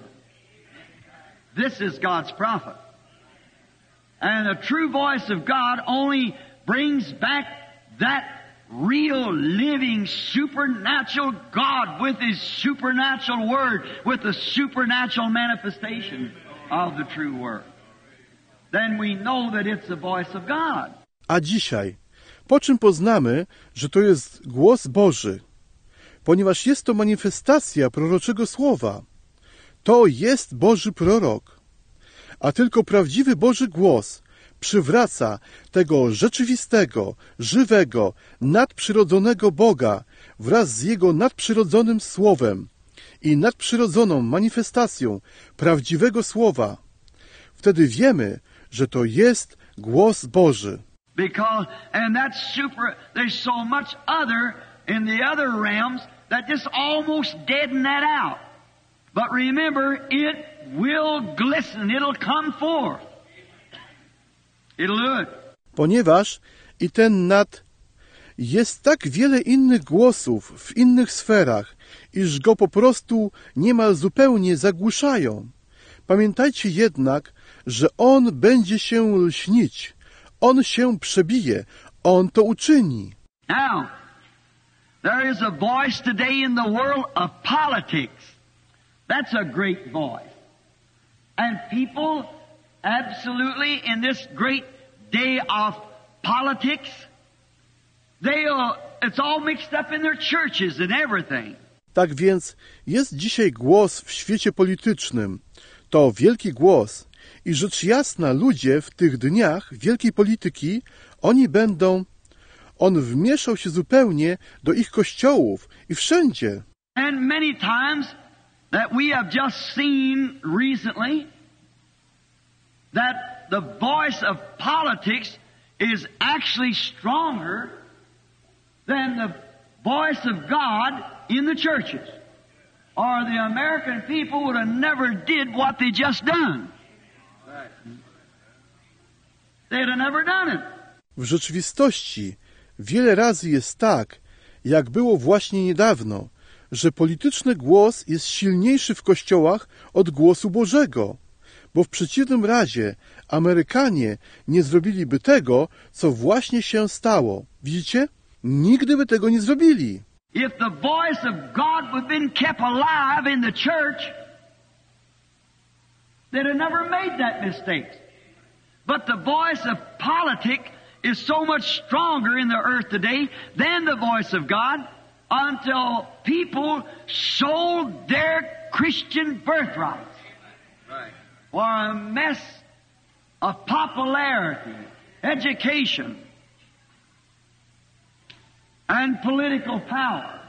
This is God's prophet. And the true voice of God only brings back that real, living, supernatural God with His supernatural word, with the supernatural manifestation of the true word. Then we know that it's the voice of God. A dzisiaj, po czym poznamy, że to jest głos Boży? Ponieważ jest to manifestacja proroczego słowa. To jest Boży prorok. A tylko prawdziwy Boży głos przywraca tego rzeczywistego, żywego, nadprzyrodzonego Boga wraz z Jego nadprzyrodzonym Słowem i nadprzyrodzoną manifestacją prawdziwego Słowa. Wtedy wiemy, że to jest głos Boży. There's so much other in the other realms that just almost deaden that out. But remember, it will glisten, it'll come forth. It'll do it. Ponieważ i ten jest tak wiele innych głosów w innych sferach, iż go po prostu niemal zupełnie zagłuszają. Pamiętajcie jednak, że on będzie się lśnić. On się przebije. On to uczyni. Now, there is a voice today in the world of politics. That's a great voice. And people absolutely in this great day of politics, it's all mixed up in their churches and everything. Tak więc jest dzisiaj głos w świecie politycznym. To wielki głos. I rzecz jasna, ludzie w tych dniach wielkiej polityki, on wmieszał się zupełnie do ich kościołów i wszędzie. And many times that we have just seen recently that the voice of politics is actually stronger than the voice of God in the churches. Or the American people would have never did what they just done. They'd have never done it. W rzeczywistości wiele razy jest tak, jak było właśnie niedawno, że polityczny głos jest silniejszy w kościołach od głosu Bożego, bo w przeciwnym razie Amerykanie nie zrobiliby tego, co właśnie się stało. Widzicie? Nigdy by tego nie zrobili. If the voice of God would have been kept alive in the church, they'd have never made that mistake. But the voice of politics is so much stronger in the earth today than the voice of God until people sold their Christian birthrights for a mess of popularity, education, and political power.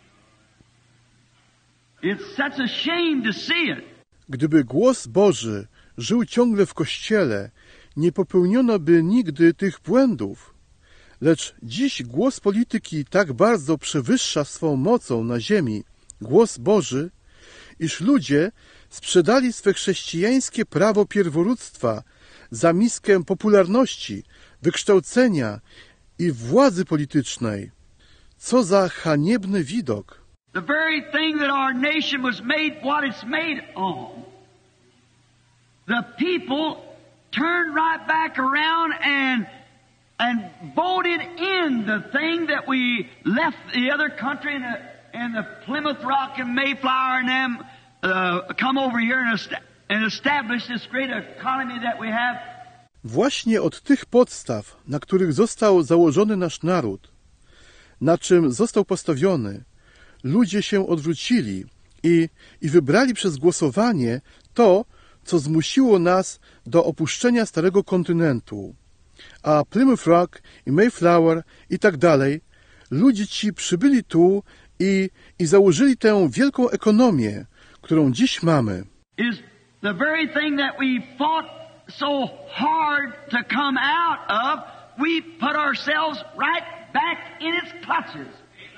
It's such a shame to see it. Gdyby głos Boży żył ciągle w Kościele, nie popełniono by nigdy tych błędów. Lecz dziś głos polityki tak bardzo przewyższa swą mocą na ziemi głos Boży, iż ludzie sprzedali swe chrześcijańskie prawo pierworództwa za miskę popularności, wykształcenia i władzy politycznej. Co za haniebny widok! The very thing that our nation was made what it's made on. The people turned right back around and voted in the thing that we left the other country and the Plymouth Rock and Mayflower and them come over here and establish this great economy that we have. Właśnie od tych podstaw, na których został założony nasz naród, na czym został postawiony, ludzie się odwrócili i wybrali przez głosowanie to, co zmusiło nas do opuszczenia starego kontynentu. A Plymouth Rock i Mayflower i tak dalej, ludzie ci przybyli tu i założyli tę wielką ekonomię, którą dziś mamy. Is the very thing that we fought so hard to come out of, we put ourselves right back in its clutches.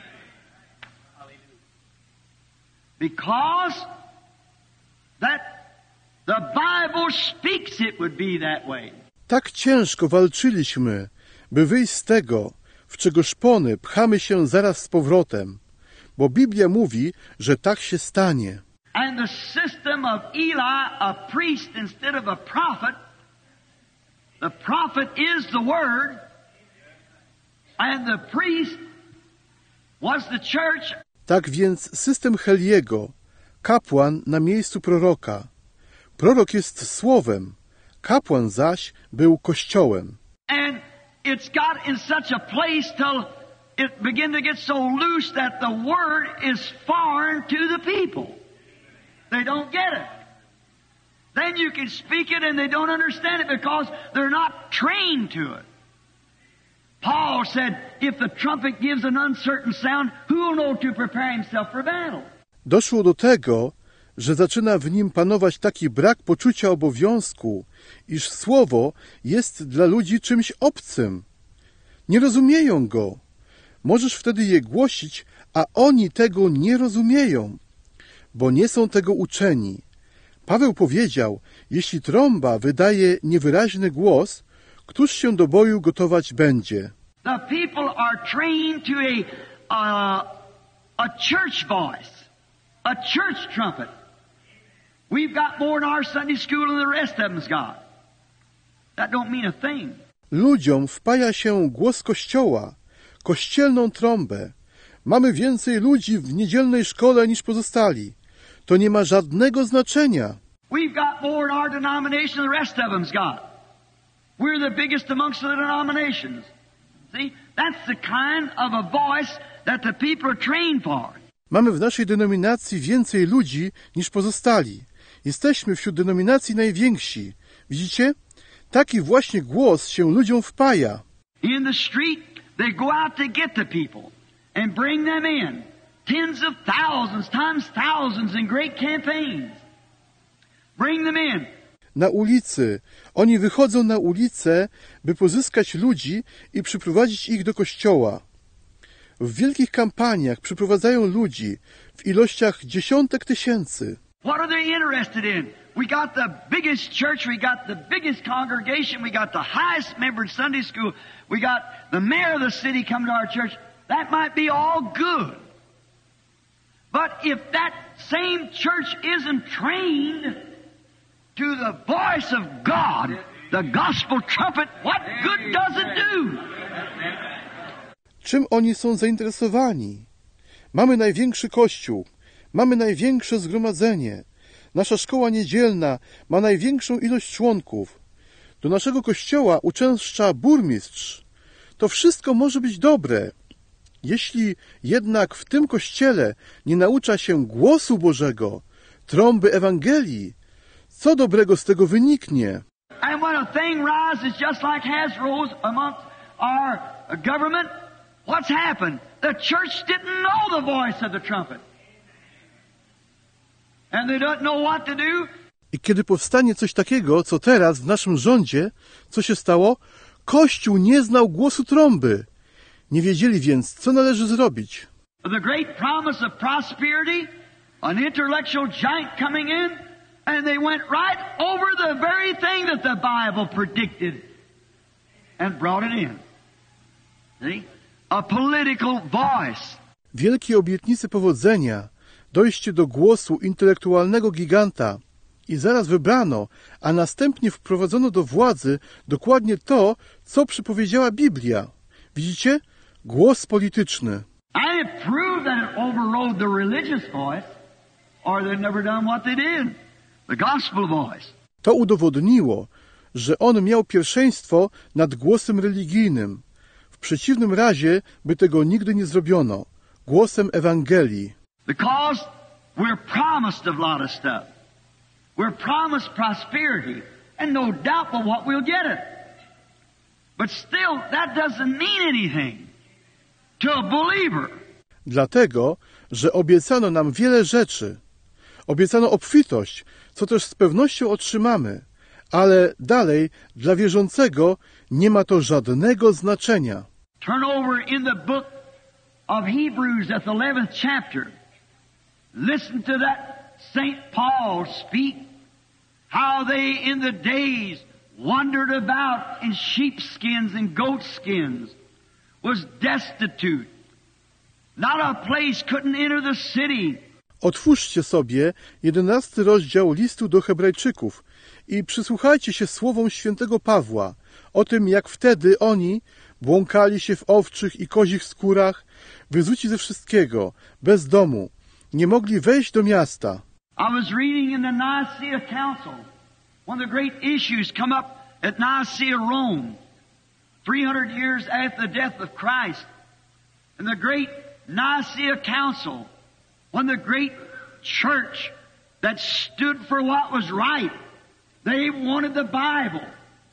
Because that the Bible speaks it would be that way. Tak ciężko walczyliśmy, by wyjść z tego, w czego szpony pchamy się zaraz z powrotem, bo Biblia mówi, że tak się stanie. And the system of Eli, a priest instead of a prophet, the prophet is the word, and the priest was the church. Tak więc system Heliego, kapłan na miejscu proroka. Prorok jest słowem, kapłan zaś był kościołem. And it's got in such a place till it begin to get so loose that the word is foreign to the people. They don't get it. Then you can speak it and they don't understand it because they're not trained to it. Paul said, if the trumpet gives an uncertain sound, who will know to prepare himself for battle? Doszło do tego, że zaczyna w nim panować taki brak poczucia obowiązku, iż słowo jest dla ludzi czymś obcym. Nie rozumieją go. Możesz wtedy je głosić, a oni tego nie rozumieją, bo nie są tego uczeni. Paweł powiedział, jeśli trąba wydaje niewyraźny głos, któż się do boju gotować będzie? The people are trained to a church voice, a church trumpet. We've got more in our Sunday school than the rest of them's got. That don't mean a thing. Ludziom wpaja się głos Kościoła, kościelną trąbę. Mamy więcej ludzi w niedzielnej szkole niż pozostali. To nie ma żadnego znaczenia. We've got more in our denomination than the rest of them's got. We're the biggest amongst the denominations. See, that's the kind of a voice that the people are trained for. Mamy w naszej denominacji więcej ludzi niż pozostali. Jesteśmy wśród denominacji najwięksi. Widzicie? Taki właśnie głos się ludziom wpaja. In the street, they go out to get the people and bring them in. Tens of thousands, times thousands in great campaigns. Bring them in. Na ulicy. Oni wychodzą na ulicę, by pozyskać ludzi i przyprowadzić ich do kościoła. W wielkich kampaniach przyprowadzają ludzi w ilościach dziesiątek tysięcy. What are they interested in? We got the biggest church, we got the biggest congregation, we got the highest membered Sunday school, we got the mayor of the city come to our church. That might be all good. But if that same church isn't trained to the voice of God, the gospel trumpet, what good does it do? Czym oni są zainteresowani? Mamy największy kościół, mamy największe zgromadzenie. Nasza szkoła niedzielna ma największą ilość członków. Do naszego kościoła uczęszcza burmistrz. to wszystko może być dobre. Jeśli jednak w tym kościele nie naucza się głosu Bożego, trąby Ewangelii, co dobrego z tego wyniknie? And when a thing rises just like has rose amongst our government, what's happened? The church didn't know the voice of the trumpet. And they don't know what to do. I kiedy powstanie coś takiego, co teraz w naszym rządzie, co się stało? Kościół nie znał głosu trąby. Nie wiedzieli więc, co należy zrobić. The great promise of prosperity, an intellectual giant coming in, and they went right over the very thing that the Bible predicted and brought it in. See? A political voice. Wielkie obietnice powodzenia, dojście do głosu intelektualnego giganta i zaraz wybrano, a następnie wprowadzono do władzy dokładnie to, co przypowiedziała Biblia. Widzicie? Głos polityczny. And it proved that it overrode the religious voice, or they'd never done what they did, the gospel voice. To udowodniło, że on miał pierwszeństwo nad głosem religijnym. W przeciwnym razie by tego nigdy nie zrobiono. Głosem Ewangelii. Because we're promised a lot of stuff. We're promised prosperity, and no doubt but what we'll get it. But still, that doesn't mean anything to a believer. Dlatego, że obiecano nam wiele rzeczy. Obiecano obfitość, co też z pewnością otrzymamy. Ale dalej, dla wierzącego nie ma to żadnego znaczenia. Turn over in the book of Hebrews at the 11th chapter. Listen to that St. Paul speak, how they in the days wandered about in sheepskins and goatskins, was destitute. Not a place couldn't enter the city. Otwórzcie sobie 11 rozdział listu do Hebrajczyków i przysłuchajcie się słowom świętego Pawła o tym, jak wtedy oni błąkali się w owczych i kozich skórach, wyzuci ze wszystkiego, bez domu, nie mogli wejść do miasta. I was reading in the Nicaea Council, one of the great issues come up at Nicaea, Rome, 300 years after the death of Christ. And the great Nicaea Council, when the great church that stood for what was right, they wanted the Bible.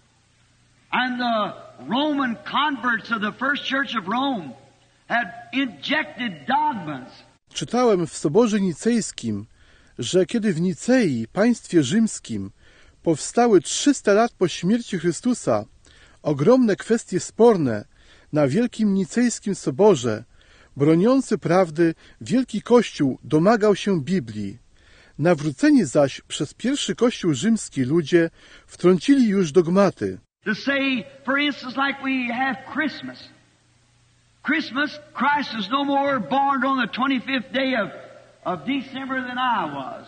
And the Roman converts of the first church of Rome had injected dogmas. Czytałem w Soborze Nicejskim, że kiedy w Nicei, państwie rzymskim, powstały 300 lat po śmierci Chrystusa ogromne kwestie sporne na Wielkim Nicejskim Soborze, broniący prawdy, Wielki Kościół domagał się Biblii. Nawróceni zaś przez pierwszy Kościół rzymski ludzie wtrącili już dogmaty. To say, for instance, like we have Christmas. Christmas, Christ was no more born on the 25th day of December than I was.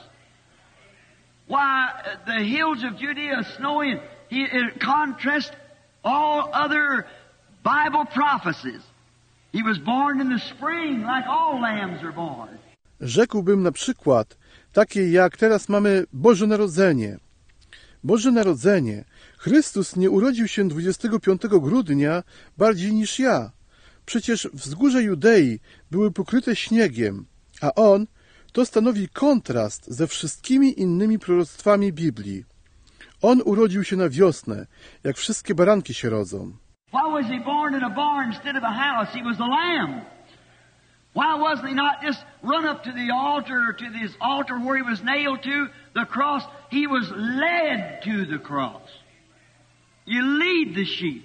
Why, the hills of Judea are snowy, it contrasts all other Bible prophecies. He was born in the spring like all lambs are born. Rzekłbym na przykład, takie jak teraz mamy Boże Narodzenie. Boże Narodzenie. Chrystus nie urodził się 25 grudnia bardziej niż ja. Przecież wzgórze Judei były pokryte śniegiem, a On to stanowi kontrast ze wszystkimi innymi proroctwami Biblii. On urodził się na wiosnę, jak wszystkie baranki się rodzą. Why was he born in a barn instead of a house? He was a lamb. Why wasn't he not just run up to the altar or to this altar where he was nailed to the cross? He was led to the cross. You lead the sheep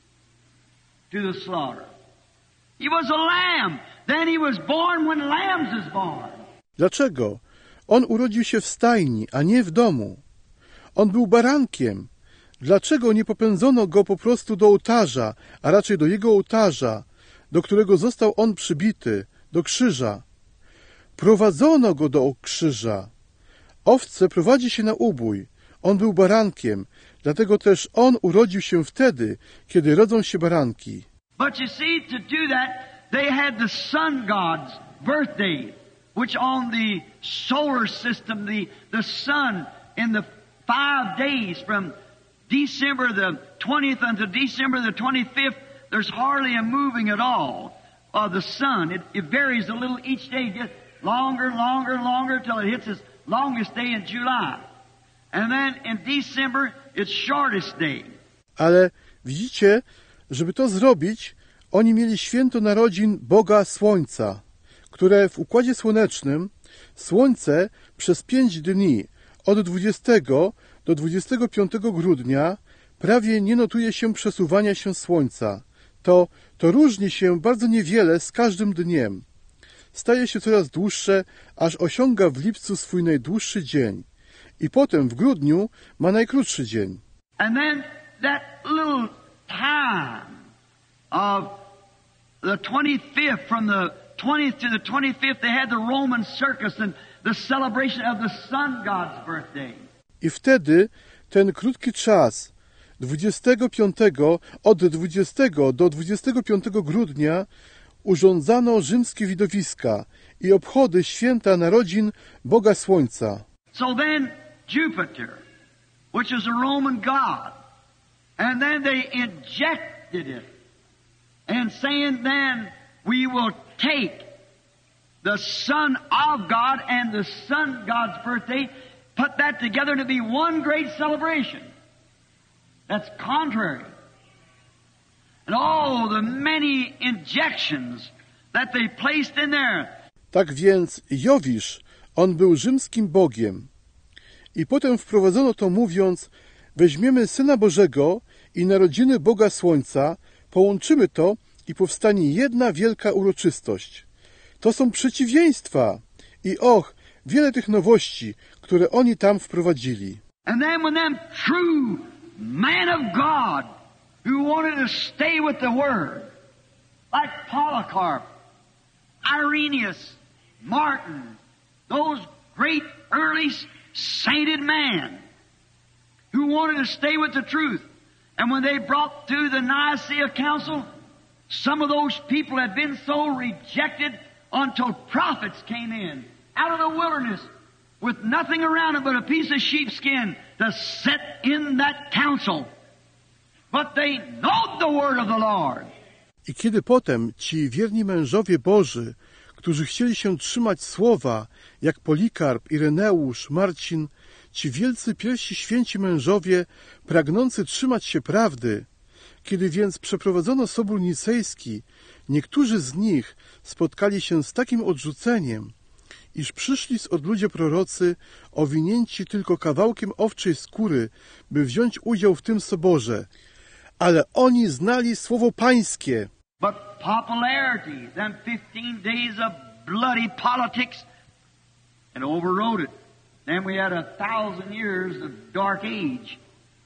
to the slaughter. He was a lamb. Then he was born when lambs is born. Dlaczego? On urodził się w stajni, a nie w domu. On był barankiem. Dlaczego nie popędzono go po prostu do ołtarza, a raczej do jego ołtarza, do którego został on przybity, do krzyża? Prowadzono go do krzyża. Owce prowadzi się na ubój. On był barankiem, dlatego też on urodził się wtedy, kiedy rodzą się baranki. But you see, to do that, they had the sun god's birthday, which on the solar system, the sun in the 5 days from December the 20th until December the 25th, there's hardly a moving at all of the sun. It varies a little each day, gets longer, longer, longer till it hits its longest day in July. And then in December, its shortest day. Ale widzicie, żeby to zrobić, oni mieli święto narodzin Boga Słońca, które w Układzie Słonecznym Słońce przez 5 dni od 20 do 25 grudnia prawie nie notuje się przesuwania się Słońca. To różni się bardzo niewiele z każdym dniem. Staje się coraz dłuższe, aż osiąga w lipcu swój najdłuższy dzień. I potem w grudniu ma najkrótszy dzień. And then that little time of the 25th, from the 20th to the 25th, they had the Roman circus and the celebration of the sun god's birthday. I wtedy ten krótki czas, 25, od 20 do 25 grudnia, urządzano rzymskie widowiska i obchody święta narodzin Boga Słońca. So then Jupiter, which is a Roman god, and then they injected it, and saying then we will take the Son of God and the Sun God's birthday, put that together to be one great celebration. That's contrary. And all the many injections that they placed in there. Tak więc Jowisz, on był rzymskim bogiem. I potem wprowadzono to mówiąc, weźmiemy Syna Bożego i narodziny Boga Słońca, połączymy to i powstanie jedna wielka uroczystość. To są przeciwieństwa. I wiele tych nowości, które oni tam wprowadzili. And then when them true man of God who wanted to stay with the Word, like Polycarp, Irenaeus, Martin, those great early sainted men who wanted to stay with the truth. And when they brought through the Nicaea Council, some of those people had been so rejected until prophets came in out of the wilderness with nothing around it but a piece of sheepskin to sit in that council. But they know the word of the Lord. I kiedy potem ci wierni mężowie Boży, którzy chcieli się trzymać słowa, jak Polikarp, Ireneusz, Marcin, ci wielcy pierwsi święci mężowie, pragnący trzymać się prawdy, kiedy więc przeprowadzono Sobór Nicejski, niektórzy z nich spotkali się z takim odrzuceniem, iż przyszli z odludzie prorocy, owinięci tylko kawałkiem owczej skóry, by wziąć udział w tym soborze. Ale oni znali słowo pańskie. But popularity, them 15 days of bloody politics, and overrode it. Then we had 1,000 years of dark age.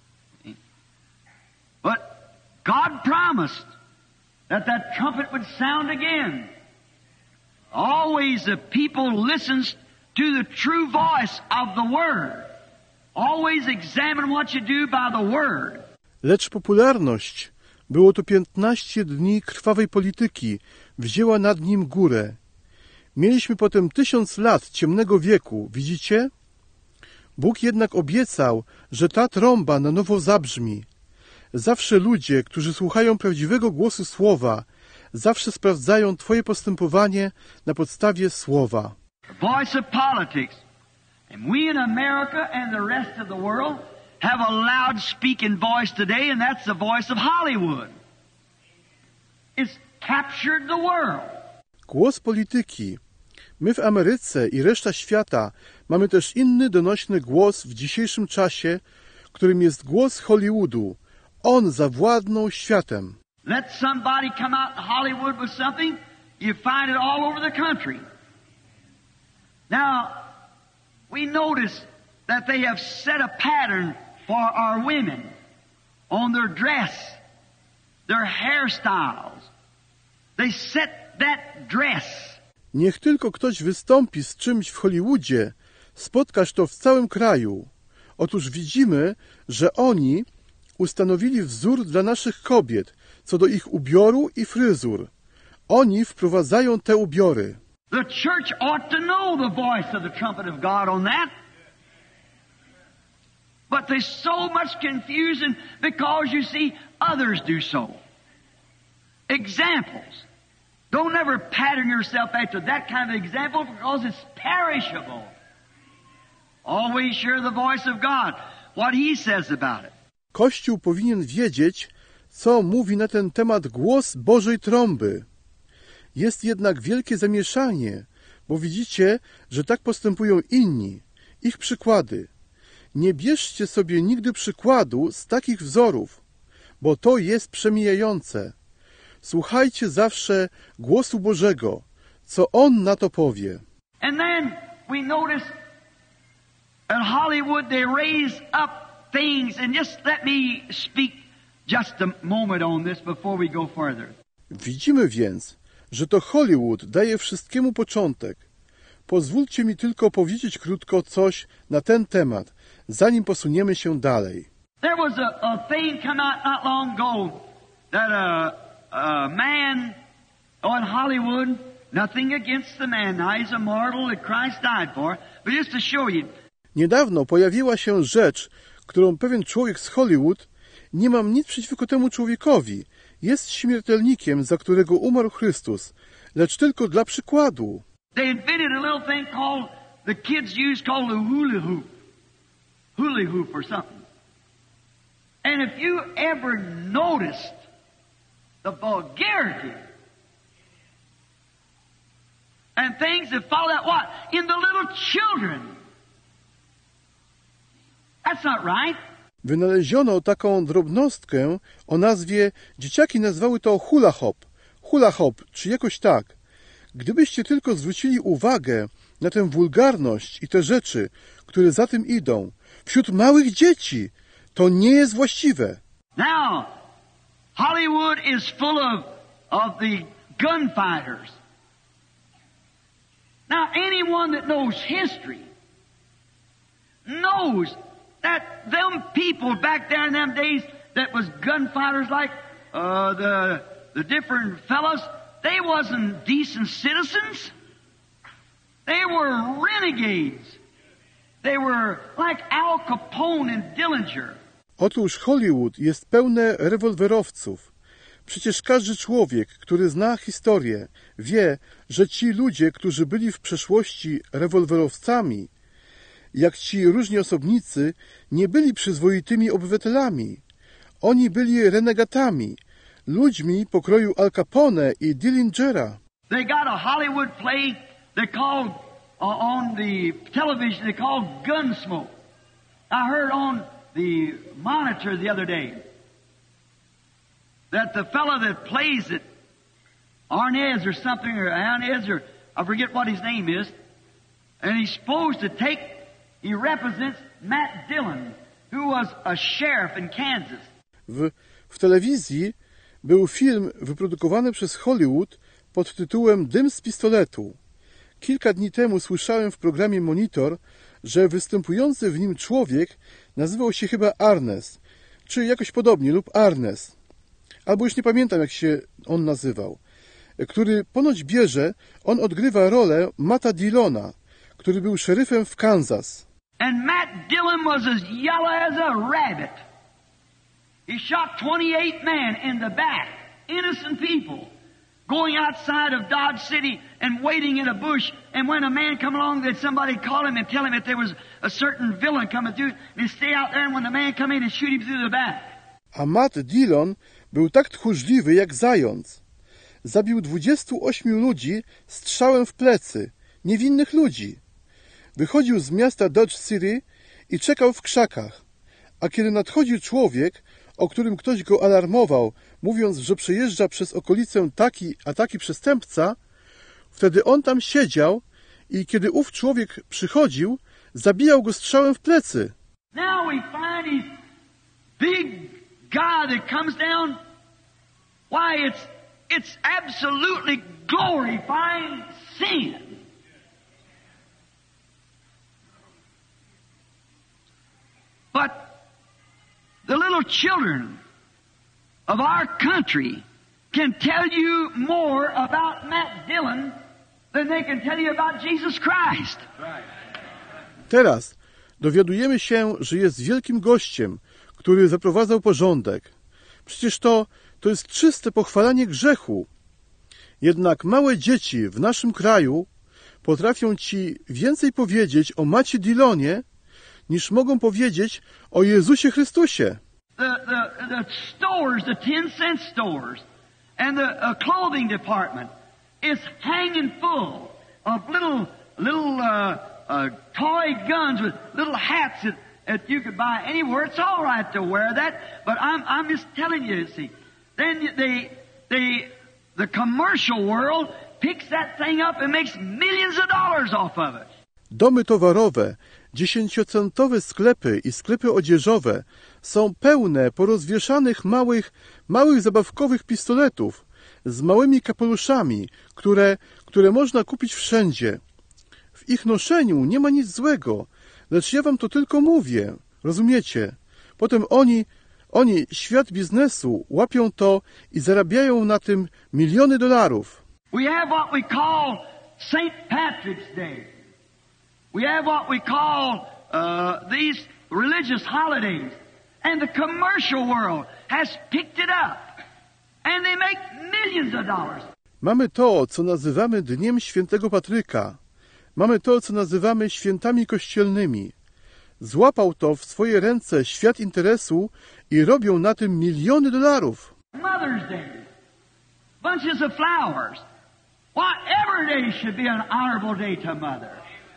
But God promised that trumpet would sound again. Always the people listens to the true voice of the Word. Always examine what you do by the Word. Lecz popularność, było to 15 dni krwawej polityki, wzięła nad nim górę. Mieliśmy potem 1000 lat ciemnego wieku, widzicie? Bóg jednak obiecał, że ta trąba na nowo zabrzmi. Zawsze ludzie, którzy słuchają prawdziwego głosu Słowa, zawsze sprawdzają Twoje postępowanie na podstawie Słowa. The voice of politics. And we in America and the rest of the world have a loud speaking voice today, and that's the voice of Hollywood. It's captured the world. Głos polityki. My w Ameryce i reszta świata mamy też inny donośny głos w dzisiejszym czasie, którym jest głos Hollywoodu. On zawładnął światem. Let somebody come out in Hollywood with something, you find it all over the country. Now, we notice that they have set a pattern for our women on their dress, their hairstyles. They set that dress. Niech tylko ktoś wystąpi z czymś w Hollywoodzie, spotkasz to w całym kraju. Otóż widzimy, że oni ustanowili wzór dla naszych kobiet, co do ich ubioru i fryzur. Oni wprowadzają te ubiory. The church ought to know the voice of the trumpet of God on that. But there's so much confusion because, you see, others do so. examples. Don't ever pattern yourself after that kind of example because it's perishable. Always hear the voice of God, what He says about it. Kościół powinien wiedzieć, co mówi na ten temat głos Bożej trąby. Jest jednak wielkie zamieszanie, bo widzicie, że tak postępują inni, ich przykłady. Nie bierzcie sobie nigdy przykładu z takich wzorów, bo to jest przemijające. Słuchajcie zawsze głosu Bożego, co On na to powie. And then we notice at Hollywood they raise up things, and just let me speak just a moment on this before we go further. Widzimy więc, że to Hollywood daje wszystkiemu początek. Pozwólcie mi tylko powiedzieć krótko coś na ten temat, zanim posuniemy się dalej. There was a thing come out not long ago that a man in Hollywood, nothing against the man, now he's a mortal that Christ died for, but just to show you. Niedawno pojawiła się rzecz, którą pewien człowiek z Hollywood, nie mam nic przeciwko temu człowiekowi, jest śmiertelnikiem, za którego umarł Chrystus, lecz tylko dla przykładu. They invented a little thing called, the kids use called the hula hoop. Hula hoop or something. And if you ever noticed the vulgarity and things that follow that, what? In the little children. That's not right. Wynaleziono taką drobnostkę o nazwie, dzieciaki nazwały to hula hop, czy jakoś tak. Gdybyście tylko zwrócili uwagę na tę wulgarność i te rzeczy, które za tym idą, wśród małych dzieci, to nie jest właściwe. Now, Hollywood is full of the gunfighters. Now, anyone that knows history knows that them people back there in them days that was gunfighters like the different fellows, they wasn't decent citizens. They were renegades. They were like Al Capone and Dillinger. Otóż Hollywood jest pełne rewolwerowców. Przecież każdy człowiek, który zna historię, wie, że ci ludzie, którzy byli w przeszłości rewolwerowcami, jak ci różni osobnicy, nie byli przyzwoitymi obywatelami. Oni byli renegatami, ludźmi pokroju Al Capone i Dillingera. They got a Hollywood play they called on the television they called Gunsmoke. I heard on the monitor the other day that the fellow that plays it, Arnez or something, or Arnez, or I forget what his name is, and he's supposed to he represents Matt Dillon, who was a sheriff in Kansas. W telewizji był film wyprodukowany przez Hollywood pod tytułem Dym z pistoletu. Kilka dni temu słyszałem w programie Monitor, że występujący w nim człowiek nazywał się chyba Arnes, czy jakoś podobnie, lub Arnes, albo już nie pamiętam, jak się on nazywał, który ponoć on odgrywa rolę Matta Dillona, który był szeryfem w Kansas. And Matt Dillon was as yellow as a rabbit. He shot 28 men in the back, innocent people, going outside of Dodge City and waiting in a bush. And when a man come along, that somebody call him and tell him that there was a certain villain coming through, and he'd stay out there, and when the man come in and shoot him through the back. A Matt Dillon był tak tchórzliwy jak zając. Zabił 28 ludzi strzałem w plecy, niewinnych ludzi. Wychodził z miasta Dodge City i czekał w krzakach. A kiedy nadchodził człowiek, o którym ktoś go alarmował, mówiąc, że przejeżdża przez okolicę taki przestępca, wtedy on tam siedział i kiedy ów człowiek przychodził, zabijał go strzałem w plecy. Now we find his big guy that comes down. Why, it's absolutely glorifying sin. But the little children of our country can tell you more about Matt Dillon than they can tell you about Jesus Christ. Teraz dowiadujemy się, że jest wielkim gościem, który zaprowadzał porządek. Przecież to to jest czyste pochwalanie grzechu. Jednak małe dzieci w naszym kraju potrafią ci więcej powiedzieć o Mattie Dilonie, niż mogą powiedzieć o Jezusie Chrystusie. The stores, the 10-cent stores, and the clothing department is hanging full of little toy guns with little hats that you could buy anywhere. It's all right to wear that, but I'm just telling you, see. Then the commercial world picks that thing up and makes millions of dollars off of it. Domy towarowe, 10-centowe sklepy i sklepy odzieżowe są pełne porozwieszanych małych zabawkowych pistoletów z małymi kapeluszami, które można kupić wszędzie. W ich noszeniu nie ma nic złego, lecz ja wam to tylko mówię, rozumiecie? Potem oni, świat biznesu, łapią to i zarabiają na tym miliony dolarów. We have what we call St. Patrick's Day. We have what we call these religious holidays. And the commercial world has picked it up. And they make millions of dollars. Mamy to, co nazywamy Dniem Świętego Patryka. Mamy to, co nazywamy świętami kościelnymi. Złapał to w swoje ręce świat interesu i robią na tym miliony dolarów. Mother's Day. Bunches of flowers. Whatever day should be an honorable day to Mother.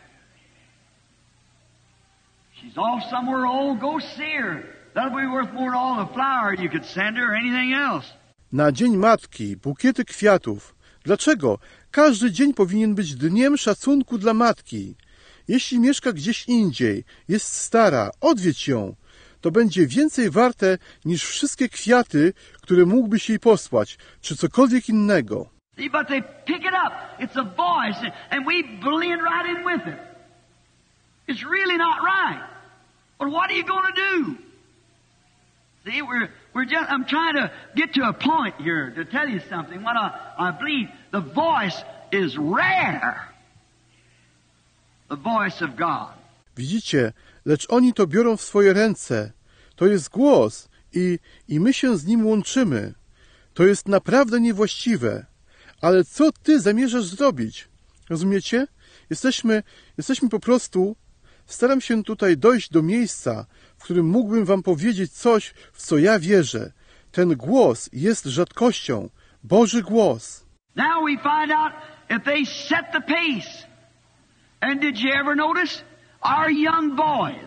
She's off somewhere old, go see her. That'll be worth more than all the flower you could send her or anything else. Na Dzień Matki bukiety kwiatów. Dlaczego? Każdy dzień powinien być dniem szacunku dla matki. Jeśli mieszka gdzieś indziej, jest stara, odwiedź ją. To będzie więcej warte niż wszystkie kwiaty, które mógłbyś jej posłać, czy cokolwiek innego. See, but they pick it up. It's a voice, and we blend right in with it. It's really not right. But what are you going to do? See, I'm trying to get to a point here to tell you something. What I believe, the voice is rare. The voice of God. Widzicie, lecz oni to biorą w swoje ręce. To jest głos i my się z nim łączymy. To jest naprawdę niewłaściwe. Ale co ty zamierzasz zrobić? Rozumiecie? Jesteśmy po prostu... Staram się tutaj dojść do miejsca, w którym mógłbym wam powiedzieć coś, w co ja wierzę. Ten głos jest rzadkością. Boży głos. Now we find out if they set the pace. And did you ever notice our young boys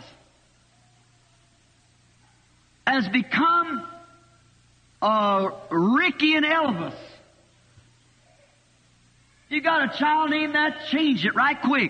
has become Ricky and Elvis. You got a child named that, change it right quick.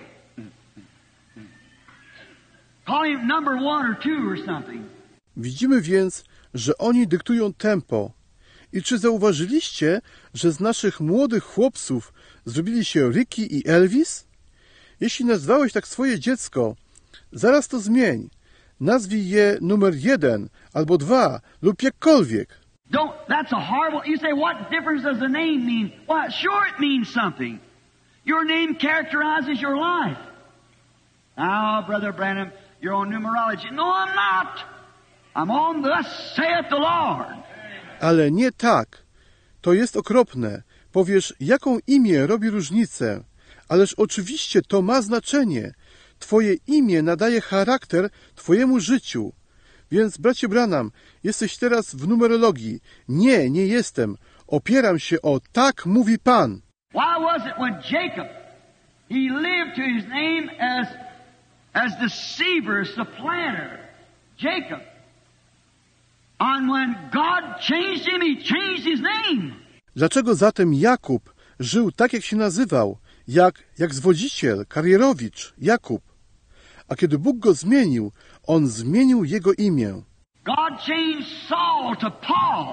Call him number 1 or 2 or something. Widzimy więc, że oni dyktują tempo. I czy zauważyliście, że z naszych młodych chłopców zrobili się Ricky i Elvis? Jeśli nazwałeś tak swoje dziecko, zaraz to zmień. Nazwij je numer 1 albo 2 lub jakkolwiek. That's a horrible... You say, what difference does the name mean? Well, sure it means something. Your name characterizes your life. Now, Brother Branham, you're on numerology. No, I'm not. I'm on thus saith the Lord. Ale nie tak. To jest okropne. Powiesz, jaką imię robi różnicę. Ależ oczywiście to ma znaczenie. Twoje imię nadaje charakter twojemu życiu. Więc, bracie Branham, jesteś teraz w numerologii. Nie jestem. Opieram się o tak mówi Pan. Why was it when Jacob, he lived to his name as deceiver, supplanter, Jacob. And when God changed him, he changed his name. Dlaczego zatem Jakub żył tak, jak się nazywał, jak zwodziciel, karierowicz, Jakub? A kiedy Bóg go zmienił, on zmienił jego imię. God changed Saul to Paul,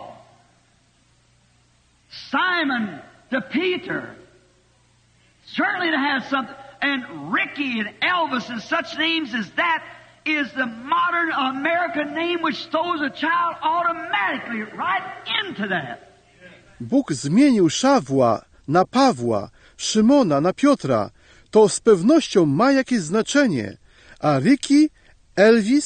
Simon to Peter. Certainly to have something. And Ricky and Elvis and such names as that is the modern American name which throws a child automatically right into that. Bóg zmienił Szawła na Pawła, Szymona na Piotra. To z pewnością ma jakieś znaczenie. A Ricky, Elvis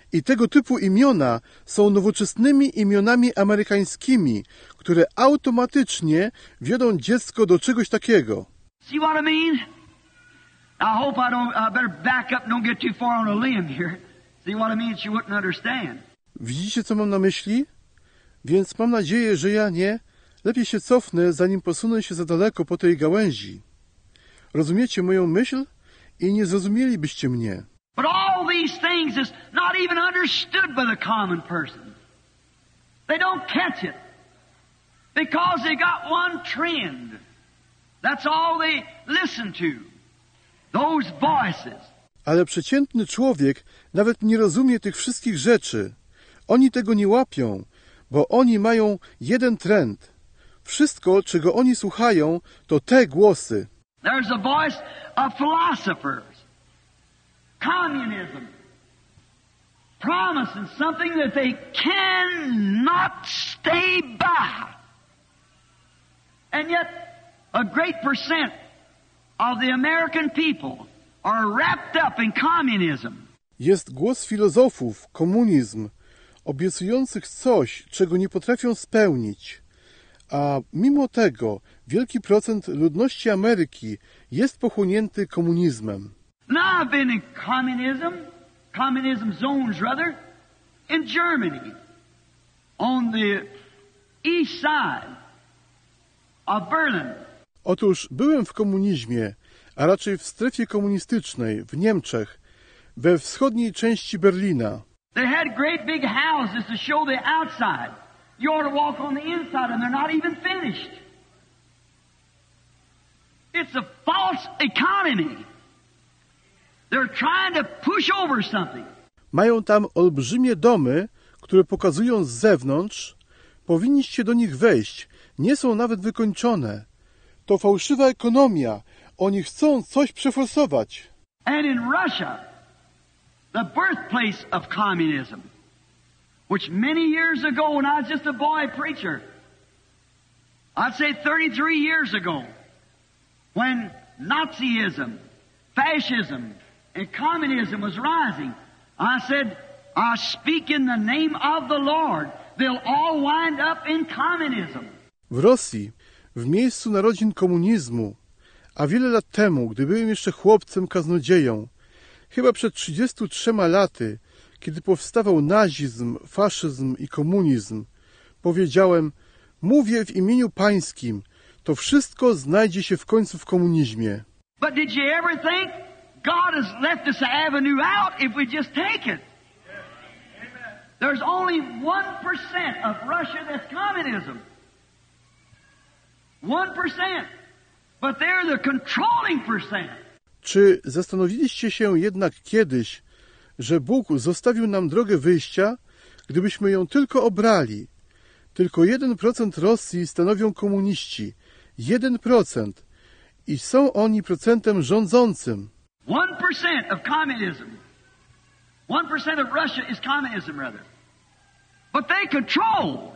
I tego typu imiona są nowoczesnymi imionami amerykańskimi, które automatycznie wiodą dziecko do czegoś takiego. See what I mean? I hope I better back up and don't get too far on a limb here. See what I mean? She wouldn't understand. Widzicie, co mam na myśli? Więc mam nadzieję, że ja nie. Lepiej się cofnę, zanim posunę się za daleko po tej gałęzi. Rozumiecie moją myśl? I nie zrozumielibyście mnie. But all these things is not even understood by the common person. They don't catch it. Because they got one trend. That's all they listen to. Those voices. Ale przeciętny człowiek nawet nie rozumie tych wszystkich rzeczy. Oni tego nie łapią, bo oni mają jeden trend. Wszystko, czego oni słuchają, to te głosy. There's a voice of philosophers. Communism. Promising something that they cannot stay by. And yet, a great percent of the American people are wrapped up in communism. Jest głos filozofów, komunizm, obiecujących coś, czego nie potrafią spełnić. A mimo tego wielki procent ludności Ameryki jest pochłonięty komunizmem. Now I've been in communism zones rather, in Germany, on the east side of Berlin. Otóż byłem w komunizmie, a raczej w strefie komunistycznej w Niemczech, we wschodniej części Berlina. They had great big houses to show the outside. You ought to walk on the inside and they're not even finished. It's a false economy. They're trying to push over something. Mają tam olbrzymie domy, które pokazują z zewnątrz. Powinniście do nich wejść. Nie są nawet wykończone. To fałszywa ekonomia. Oni chcą coś przeforsować. And in Russia, the birthplace of communism, which many years ago when I was just a boy preacher, I'd say 33 years ago, when Nazism, fascism, and communism was rising, I said, I speak in the name of the Lord. They'll all wind up in communism. W Rosji, w miejscu narodzin komunizmu, a wiele lat temu, gdy byłem jeszcze chłopcem kaznodzieją, chyba przed 33 laty, kiedy powstawał nazizm, faszyzm i komunizm, powiedziałem, mówię w imieniu pańskim, to wszystko znajdzie się w końcu w komunizmie. But did you ever think God has left us an avenue out if we just take it? There's only 1% of Russia that's communism. 1%. But they're the controlling percent. Czy zastanowiliście się jednak kiedyś, że Bóg zostawił nam drogę wyjścia, gdybyśmy ją tylko obrali? Tylko 1% Rosji stanowią komuniści. 1%. I są oni procentem rządzącym. 1% of communism. 1% of Russia is communism, rather. But they control.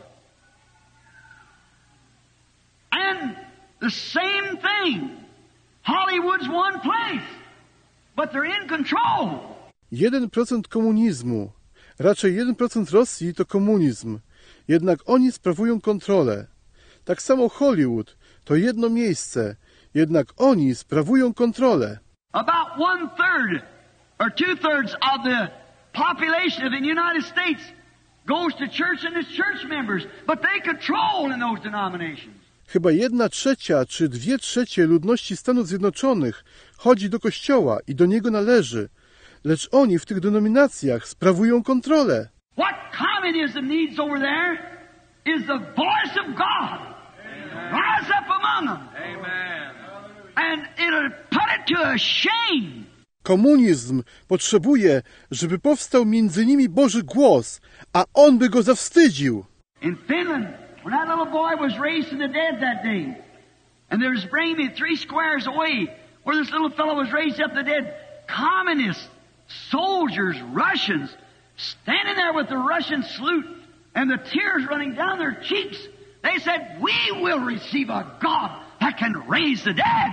And the same thing. Hollywood's one place. But they're in control. 1% komunizmu. Raczej 1% Rosji to komunizm. Jednak oni sprawują kontrolę. Tak samo Hollywood to jedno miejsce. Jednak oni sprawują kontrolę. About 1/3 or 2/3 of the population of the United States goes to church and is church members, but they control in those denominations. Chyba 1/3 czy 2/3 ludności Stanów Zjednoczonych chodzi do kościoła i do niego należy, lecz oni w tych denominacjach sprawują kontrolę. What communism needs over there is the voice of God. Rise up among them. Amen. And it'll put it to a shame. Komunizm potrzebuje, żeby powstał między nimi Boży głos, a on by go zawstydził. In Finland, when that little boy was raised from the dead that day, and there was bringing me 3 squares away, where this little fellow was raised up the dead, communists, soldiers, Russians, standing there with the Russian salute, and the tears running down their cheeks, they said, we will receive a God that can raise the dead.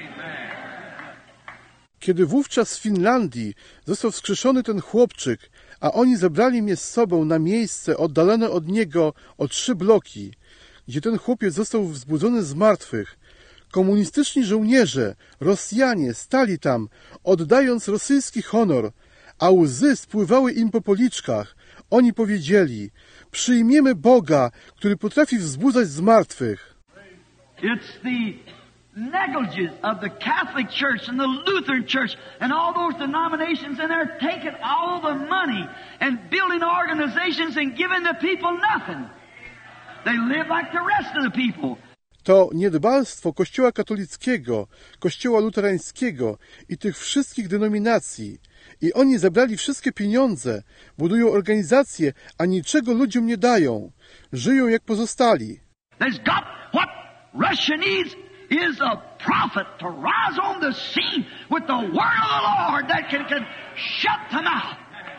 Kiedy wówczas w Finlandii został wskrzeszony ten chłopczyk, a oni zabrali mnie z sobą na miejsce oddalone od niego o 3 bloki, gdzie ten chłopiec został wzbudzony z martwych. Komunistyczni żołnierze, Rosjanie, stali tam, oddając rosyjski honor, a łzy spływały im po policzkach. Oni powiedzieli: przyjmiemy Boga, który potrafi wzbudzać z martwych. It's the negligence of the Catholic Church and the Lutheran Church and all those denominations, and they're taking all the money and building organizations and giving the people nothing. They live like the rest of the people. To niedbalstwo Kościoła katolickiego, Kościoła luterańskiego i tych wszystkich denominacji. I oni zabrali wszystkie pieniądze, budują organizacje, a niczego ludziom nie dają. Żyją jak pozostali. There's got what Russia needs is a prophet to rise on the scene with the word of the Lord that can shut the mouth.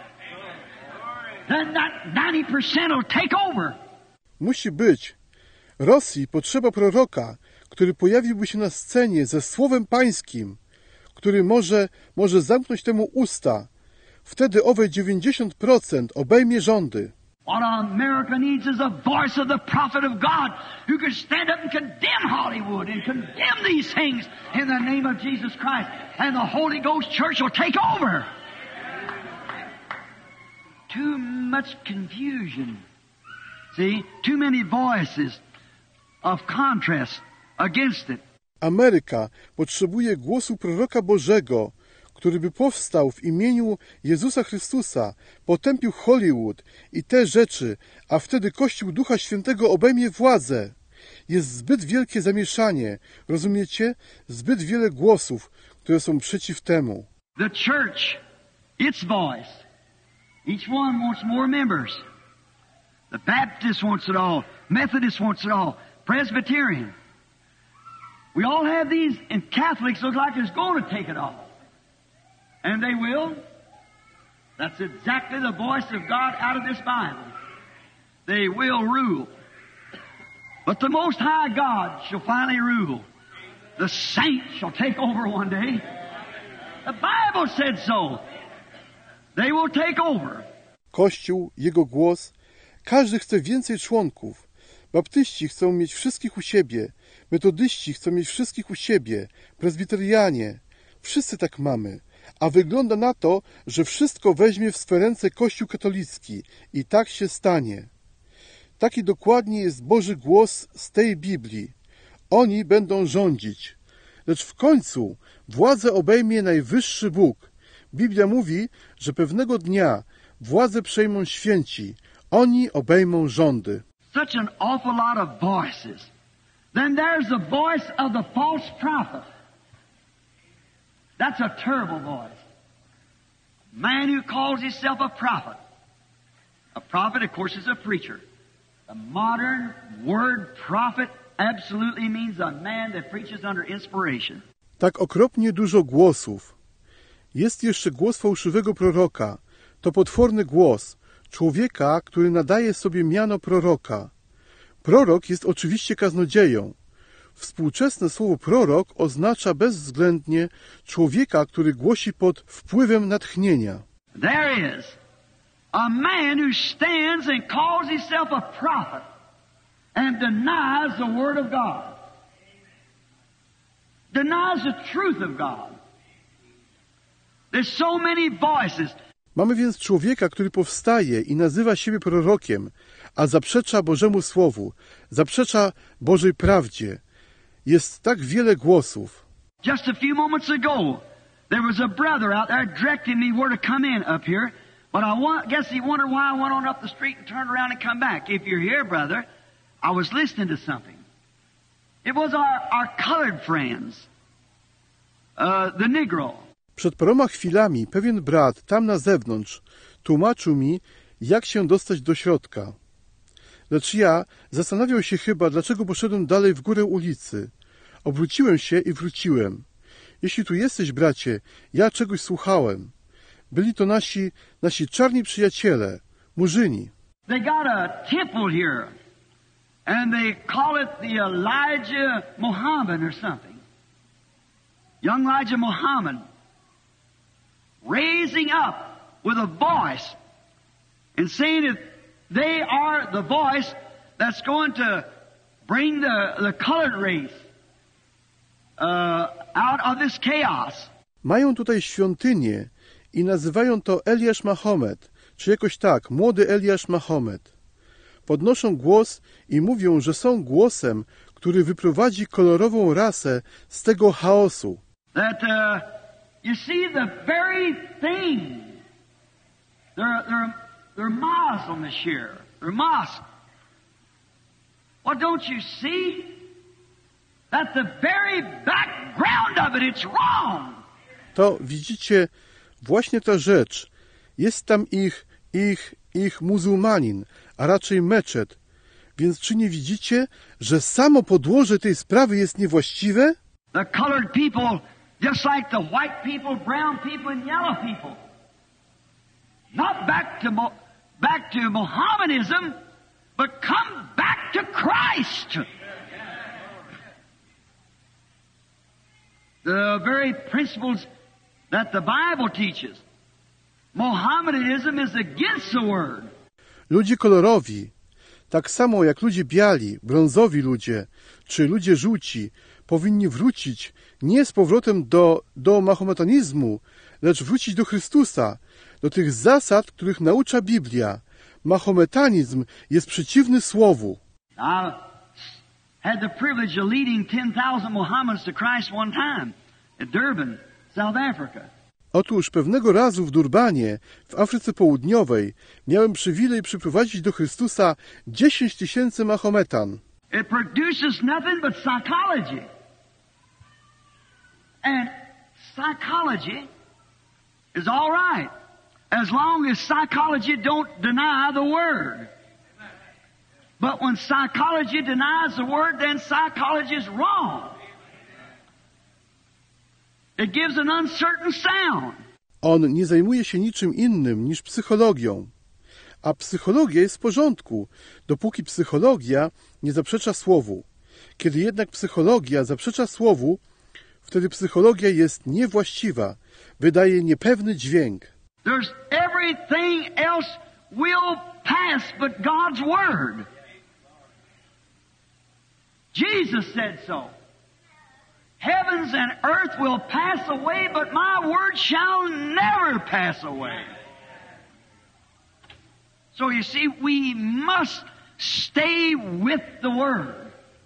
Then that 90% will take over. Musi być. Rosji potrzeba proroka, który pojawiłby się na scenie ze słowem pańskim, który może zamknąć temu usta. Wtedy owe 90% obejmie rządy. What America needs is a voice of the prophet of God who could stand up and condemn Hollywood and condemn these things in the name of Jesus Christ. And the Holy Ghost Church will take over. Too much confusion. See, too many voices of contrast against it. Ameryka potrzebuje głosu proroka Bożego, który by powstał w imieniu Jezusa Chrystusa, potępił Hollywood i te rzeczy, a wtedy Kościół Ducha Świętego obejmie władzę. Jest zbyt wielkie zamieszanie, rozumiecie? Zbyt wiele głosów, które są przeciw temu. The church, its voice. Each one wants more members. The Baptist wants it all. Methodist wants it all. Presbyterian. We all have these, and Catholics look like it's going to take it all. And they will. That's exactly the voice of God out of this Bible. They will rule. But the Most High God shall finally rule. The saints shall take over one day. The Bible said so. They will take over. Kościół, jego głos. Każdy chce więcej członków. Baptyści chcą mieć wszystkich u siebie. Metodyści chcą mieć wszystkich u siebie. Prezbiterianie. Wszyscy tak mamy. A wygląda na to, że wszystko weźmie w swe ręce Kościół katolicki. I tak się stanie. Taki dokładnie jest Boży głos z tej Biblii. Oni będą rządzić. Lecz w końcu władzę obejmie najwyższy Bóg. Biblia mówi, że pewnego dnia władzę przejmą święci. Oni obejmą rządy. Such an awful lot of voices. Then there's the voice of the false prophet. That's a terrible voice. Man who calls himself a prophet. A prophet, of course, is a preacher. The modern word prophet absolutely means a man that preaches under inspiration. Tak okropnie dużo głosów. Jest jeszcze głos fałszywego proroka. To potworny głos człowieka, który nadaje sobie miano proroka. Prorok jest oczywiście kaznodzieją. Współczesne słowo prorok oznacza bezwzględnie człowieka, który głosi pod wpływem natchnienia. There is a man who stands and calls himself a prophet and denies the Word of God. Denies the truth of God. There's so many voices. Mamy więc człowieka, który powstaje i nazywa siebie prorokiem, a zaprzecza Bożemu Słowu, zaprzecza Bożej prawdzie. Jest tak wiele głosów. Just a few moments ago, there was a brother out there directing me where to come in up here, but I guess he wondered why I went on up the street and turned around and come back. If you're here, brother, I was listening to something. It was our colored friends, the Negro. Przed paroma chwilami pewien brat tam na zewnątrz tłumaczył mi, jak się dostać do środka. Lecz ja zastanawiał się chyba, dlaczego poszedłem dalej w górę ulicy. Obróciłem się i wróciłem. Jeśli tu jesteś, bracie, ja czegoś słuchałem. Byli to nasi czarni przyjaciele, Murzyni. They got a temple here, and they call it the Elijah Muhammad or something. Young Elijah Muhammad, raising up with a voice and saying that they are the voice that's going to bring the colored race out of this chaos. Mają tutaj świątynię i nazywają to Eliasz Mahomet, czy jakoś tak, młody Eliasz Mahomet. Podnoszą głos i mówią, że są głosem, który wyprowadzi kolorową rasę z tego chaosu. That you see the very thing. They're Muslim this year. They're mosque. Well, don't you see that the very background of it's wrong? To widzicie, właśnie ta rzecz. Jest tam ich muzułmanin, a raczej meczet. Więc czy nie widzicie, że samo podłoże tej sprawy jest niewłaściwe? The colored people, just like the white people, brown people and yellow people. Not back to Mohammedanism, but come back to Christ. The very principles that the Bible teaches. Mohammedanism is against the word. Ludzie kolorowi, tak samo jak ludzie biali, brązowi ludzie, czy ludzie żółci, powinni wrócić nie z powrotem do mahometanizmu, lecz wrócić do Chrystusa, do tych zasad, których naucza Biblia. Mahometanizm jest przeciwny Słowu. I had the privilege of leading 10,000 Mohammedans to Christ one time at Durban, South Africa. Otóż pewnego razu w Durbanie, w Afryce Południowej, miałem przywilej przyprowadzić do Chrystusa 10 000 Mahometan. It produces nothing but psychology. And psychology is all right, as long as psychology don't deny the Word. But when psychology denies the Word, then psychology is wrong. It gives an uncertain sound. On nie zajmuje się niczym innym niż psychologią. A psychologia jest w porządku, dopóki psychologia nie zaprzecza Słowu. Kiedy jednak psychologia zaprzecza Słowu, wtedy psychologia jest niewłaściwa, wydaje niepewny dźwięk. There's everything else will pass but God's Word. Jesus said so. Heavens and earth will pass away, but my word shall never pass away. So you see, we must stay with the Word.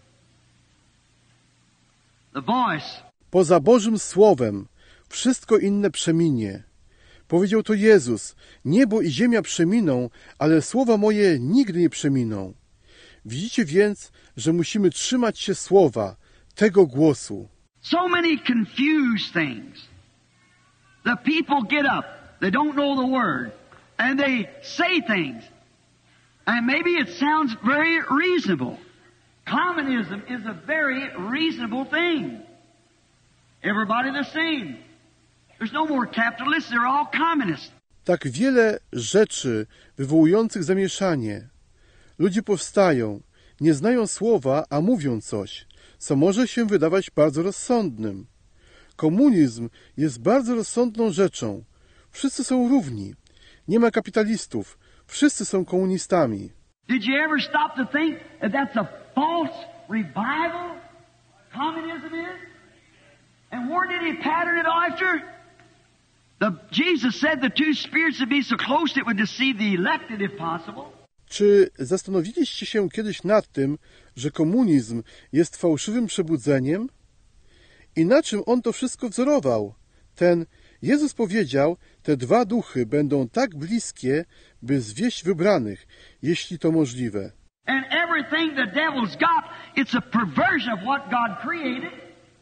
The voice. Poza Bożym Słowem wszystko inne przeminie. Powiedział to Jezus. Niebo i ziemia przeminą, ale słowa moje nigdy nie przeminą. Widzicie więc, że musimy trzymać się Słowa, tego głosu. So many confused things. The people get up. They don't know the Word. And they say things. And maybe it sounds very reasonable. Communism is a very reasonable thing. Everybody the same. There's no more capitalists. They're all communists. Tak wiele rzeczy wywołujących zamieszanie. Ludzie powstają, nie znają słowa, a mówią coś, co może się wydawać bardzo rozsądnym. Komunizm jest bardzo rozsądną rzeczą. Wszyscy są równi. Nie ma kapitalistów. Wszyscy są komunistami. Did you ever stop to think that that's a false revival? Communism is? And where did he pattern it after? Jesus said the two spirits would be so close it would deceive the elected if possible. Czy zastanowiliście się kiedyś nad tym, że komunizm jest fałszywym przebudzeniem? I na czym on to wszystko wzorował? Jezus powiedział, te dwa duchy będą tak bliskie, by zwieść wybranych, jeśli to możliwe. And everything the devil's got, it's a perversion of what God created.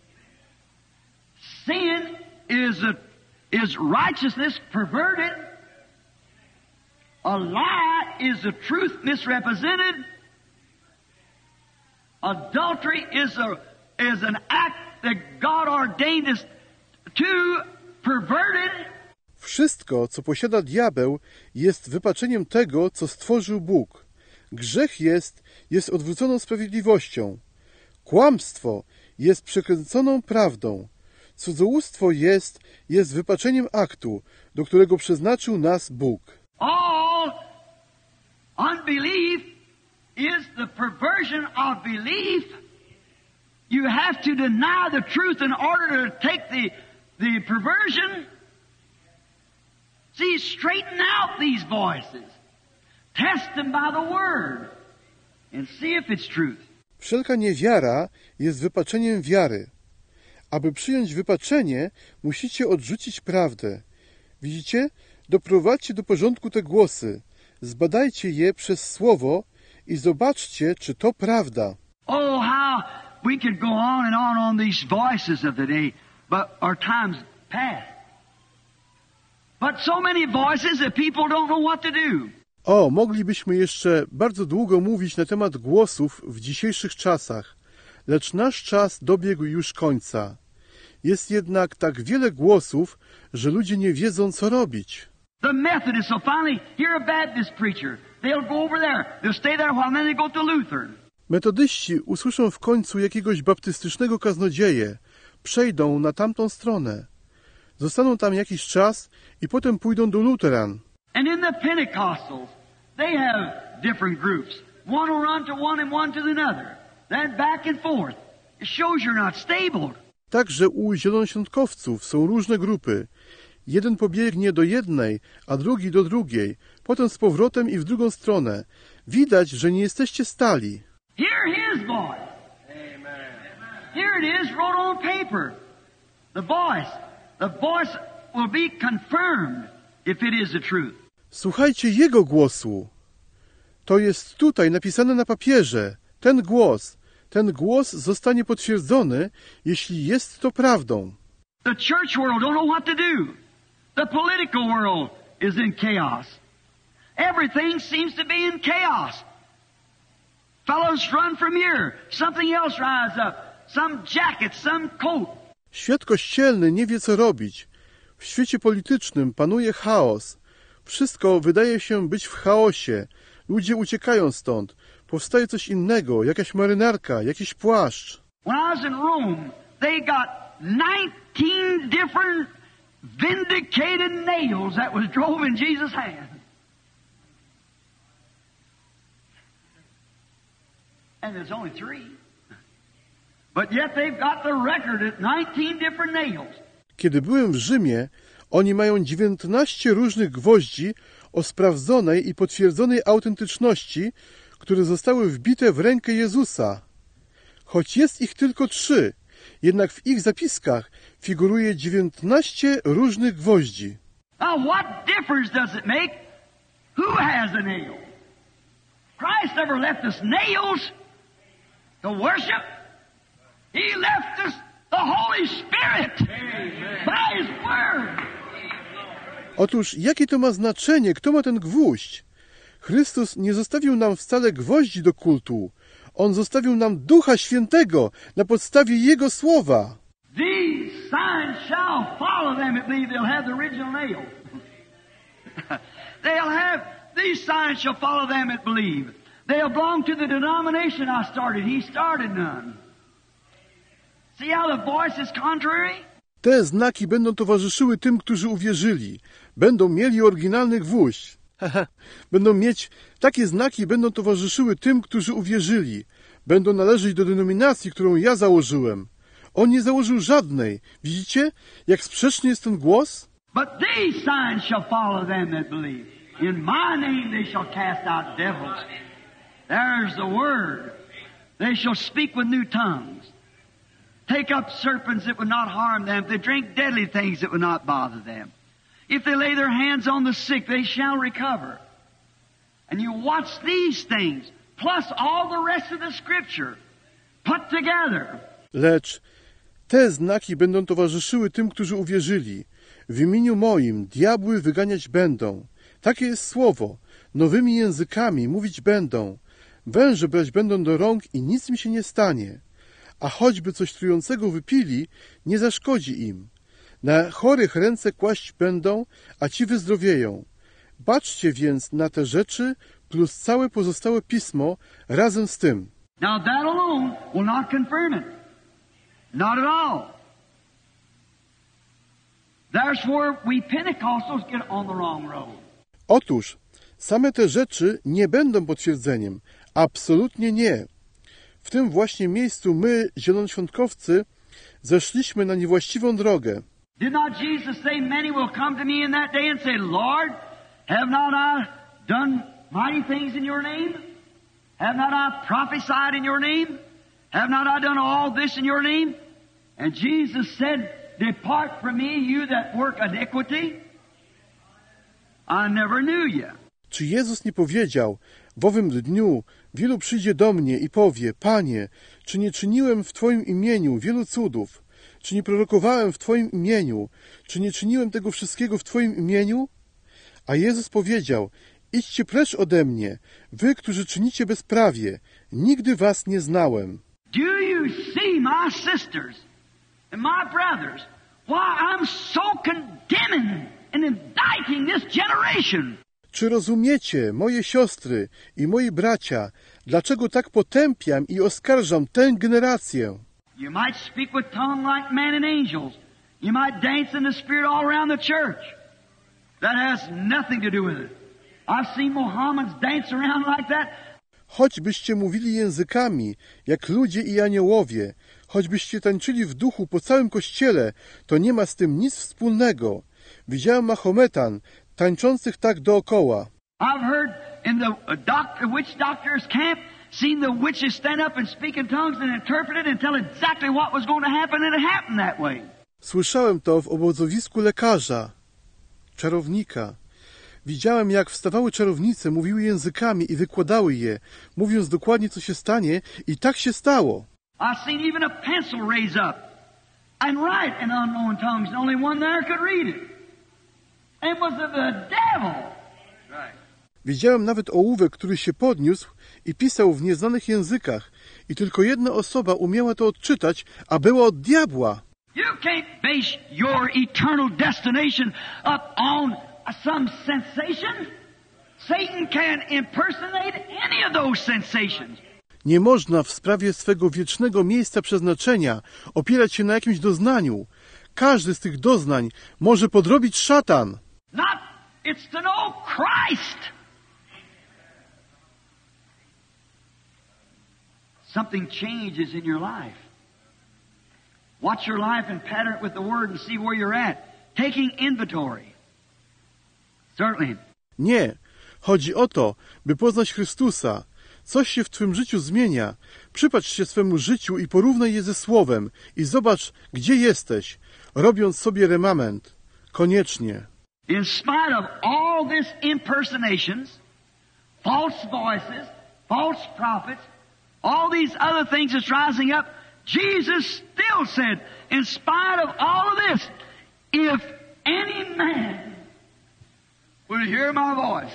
Sin is righteousness perverted. A lie is the truth misrepresented. Adultery is an act that God ordained us to perverted. Wszystko, co posiada diabeł, jest wypaczeniem tego, co stworzył Bóg. Grzech jest odwróconą sprawiedliwością. Kłamstwo jest przekręconą prawdą. Cudzołóstwo jest wypaczeniem aktu, do którego przeznaczył nas Bóg. All Unbelief is the perversion of belief. You have to deny the truth in order to take the perversion. See, straighten out these voices. Test them by the Word and see if it's truth. Wszelka niewiara jest wypaczeniem wiary. Aby przyjąć wypaczenie, musicie odrzucić prawdę. Widzicie? Doprowadźcie do porządku te głosy. Zbadajcie je przez Słowo i zobaczcie, czy to prawda. Oh, how we could go on these voices of the day, but our time's past. But so many voices that people don't know what to do. O, moglibyśmy jeszcze bardzo długo mówić na temat głosów w dzisiejszych czasach, lecz nasz czas dobiegł już końca. Jest jednak tak wiele głosów, że ludzie nie wiedzą, co robić. The Methodists will finally hear a Baptist preacher. They'll go over there. They'll stay there a while, and then they go to Lutheran. Metodyści usłyszą w końcu jakiegoś baptystycznego kaznodzieję. Przejdą na tamtą stronę. Zostaną tam jakiś czas i potem pójdą do Luteran. And in the Pentecostals, they have different groups. One will run to one and one to another. Then back and forth. It shows you're not stable. Także u zielonoświątkowców są różne grupy. Jeden pobiegnie do jednej, a drugi do drugiej, potem z powrotem i w drugą stronę. Widać, że nie jesteście stali. Hear his voice. Amen. Here it is, wrote on paper. The voice will be confirmed if it is the truth. Słuchajcie jego głosu. To jest tutaj napisane na papierze. Ten głos zostanie potwierdzony, jeśli jest to prawdą. The church world don't know what to do. The political world is in chaos. Everything seems to be in chaos. Fellows run from here. Something else rises up. Some jacket, some coat. Świat kościelny nie wie, co robić. W świecie politycznym panuje chaos. Wszystko wydaje się być w chaosie. Ludzie uciekają stąd. Powstaje coś innego, jakaś marynarka, jakiś płaszcz. When I was in Rome, they got 19 different vindicated nails that was drove in Jesus' hand. And there's only 3. But yet they've got the record at 19 different nails. Kiedy byłem w Rzymie, oni mają 19 różnych gwoździ o sprawdzonej i potwierdzonej autentyczności, które zostały wbite w rękę Jezusa. Choć jest ich tylko 3, jednak w ich zapiskach figuruje 19 różnych gwoździ. Now what difference does it make who has a nail? Christ never left us nails to worship. He left us the Holy Spirit by His Word. Otóż jakie to ma znaczenie, kto ma ten gwóźdź? Chrystus nie zostawił nam wcale gwoździ do kultu. On zostawił nam Ducha Świętego na podstawie Jego słowa. These signs shall follow them that believe. They'll have the original nail. These signs shall follow them that believe. They'll belong to the denomination I started. He started none. See how the voice is contrary? Te znaki będą towarzyszyły tym, którzy uwierzyli. Będą mieli oryginalny gwóźdź. Takie znaki będą towarzyszyły tym, którzy uwierzyli. Będą należeć do denominacji, którą ja założyłem. On nie założył żadnej. Widzicie, jak sprzeczny jest ten głos? But these signs shall follow them that believe. In my name they shall cast out devils. There's the word. They shall speak with new tongues. Take up serpents that would not harm them. If they drink deadly things that would not bother them. If they lay their hands on the sick, they shall recover. And you watch these things, plus all the rest of the Scripture, put together. Lecz te znaki będą towarzyszyły tym, którzy uwierzyli. W imieniu moim diabły wyganiać będą. Takie jest słowo. Nowymi językami mówić będą. Węże brać będą do rąk i nic mi się nie stanie. A choćby coś trującego wypili, nie zaszkodzi im. Na chorych ręce kłaść będą, a ci wyzdrowieją. Baczcie więc na te rzeczy, plus całe pozostałe pismo razem z tym. Now that alone will not confirm it. Not at all. There's where we Pentecostals get on the wrong road. Otóż, Same te rzeczy nie będą potwierdzeniem. Absolutnie nie. W tym właśnie miejscu my, zielonoświątkowcy, zeszliśmy na niewłaściwą drogę. Did not Jesus say, many will come to me in that day and say, Lord, have not I done mighty things in your name? Have not I prophesied in your name? Have not I done all this in your name? And Jesus said, depart from me, you that work iniquity. I never knew you. Czy Jezus nie powiedział, w owym dniu wielu przyjdzie do mnie i powie, Panie, czy nie czyniłem w Twoim imieniu wielu cudów? Czy nie prorokowałem w Twoim imieniu? Czy nie czyniłem tego wszystkiego w Twoim imieniu? A Jezus powiedział, idźcie precz ode mnie, wy, którzy czynicie bezprawie, nigdy was nie znałem. Do you see, my sisters and my brothers, why I'm so condemning and indicting this generation? Czy rozumiecie, moje siostry i moi bracia, dlaczego tak potępiam i oskarżam tę generację? You might speak with tongue like men and angels. You might dance in the Spirit all around the church. That has nothing to do with it. I've seen Mohammedans dance around like that. Choćbyście mówili językami, jak ludzie i aniołowie, choćbyście tańczyli w duchu po całym kościele, to nie ma z tym nic wspólnego. Widziałem Mahometan tańczących tak dookoła. I've heard in the witch doctor's camp, seen the witches stand up and speak in tongues and interpret it and tell exactly what was going to happen, and it happened that way. Słyszałem to w obozowisku lekarza, czarownika. Widziałem, jak wstawały czarownice, mówiły językami i wykładały je, mówiąc dokładnie, co się stanie, i tak się stało. I've seen even a pencil raise up and write in unknown tongues, and only one there could read it. It was of the devil. Right. Widziałem nawet ołówek, który się podniósł i pisał w nieznanych językach, i tylko jedna osoba umiała to odczytać, a była od diabła. You can't base your eternal destination up on some sensation. Satan can impersonate any of those sensations. Nie można w sprawie swego wiecznego miejsca przeznaczenia opierać się na jakimś doznaniu. Każdy z tych doznań może podrobić szatan. Not, it's to know Christ. Something changes in your life. Watch your life and pattern it with the Word and see where you're at. Taking inventory. Certainly. Nie. Chodzi o to, by poznać Chrystusa. Coś się w twym życiu zmienia. Przypatrz się swemu życiu i porównaj je ze Słowem i zobacz, gdzie jesteś, robiąc sobie remament. Koniecznie. In spite of all these impersonations, false voices, false prophets, all these other things that's rising up, Jesus still said, in spite of all of this, if any man will hear my voice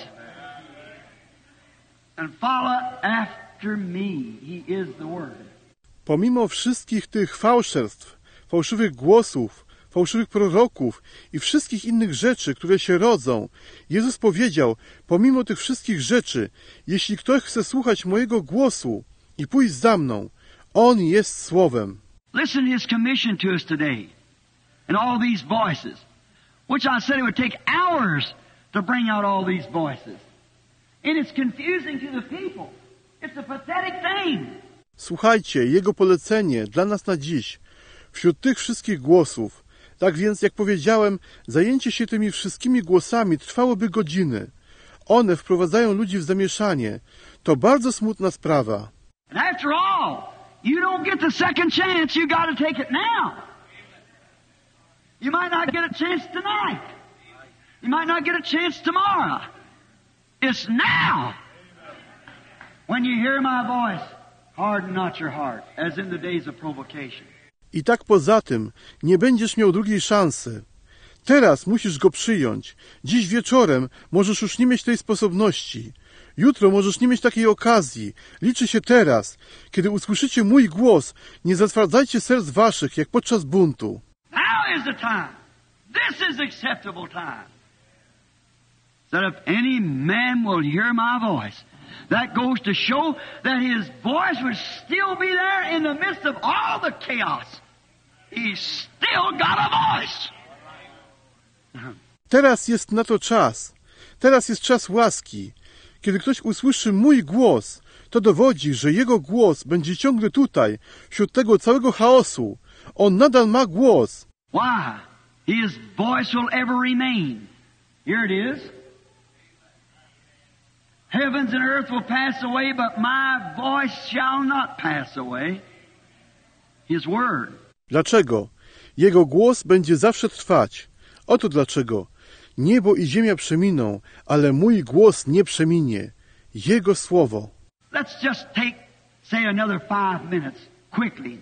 and follow after me, he is the Word. Pomimo wszystkich tych fałszerstw, fałszywych głosów, fałszywych proroków i wszystkich innych rzeczy, które się rodzą, Jezus powiedział, pomimo tych wszystkich rzeczy, jeśli ktoś chce słuchać mojego głosu i pójść za mną, On jest Słowem. Listen to His commission to us today and all these voices, which I said it would take hours to bring out all these voices. And it's confusing to the people. It's a pathetic thing. Słuchajcie, Jego polecenie dla nas na dziś, wśród tych wszystkich głosów. Tak więc, jak powiedziałem, zajęcie się tymi wszystkimi głosami trwałoby godziny. One wprowadzają ludzi w zamieszanie. To bardzo smutna sprawa. And after all, you don't get the second chance. You got to take it now. You might not get a chance tonight. You might not get a chance tomorrow. It's now. When you hear my voice, harden not your heart, as in the days of provocation. I tak poza tym, nie będziesz miał drugiej szansy. Teraz musisz go przyjąć. Dziś wieczorem możesz już nie mieć tej sposobności. Jutro możesz nie mieć takiej okazji. Liczy się teraz. Kiedy usłyszycie mój głos, nie zatwardzajcie serc waszych, jak podczas buntu. Now is the time. This is acceptable time. That if any man will hear my voice, that goes to show that his voice would still be there in the midst of all the chaos. He's still got a voice. Teraz jest na to czas. Teraz jest czas łaski. Kiedy ktoś usłyszy mój głos, to dowodzi, że jego głos będzie ciągle tutaj, wśród tego całego chaosu. On nadal ma głos. Why? His voice will ever remain. Here it is. Heavens and earth will pass away, but my voice shall not pass away. His word. Dlaczego? Jego głos będzie zawsze trwać. Oto dlaczego. Niebo i ziemia przeminą, ale mój głos nie przeminie. Jego słowo. Let's just take, say, another 5 minutes, quickly.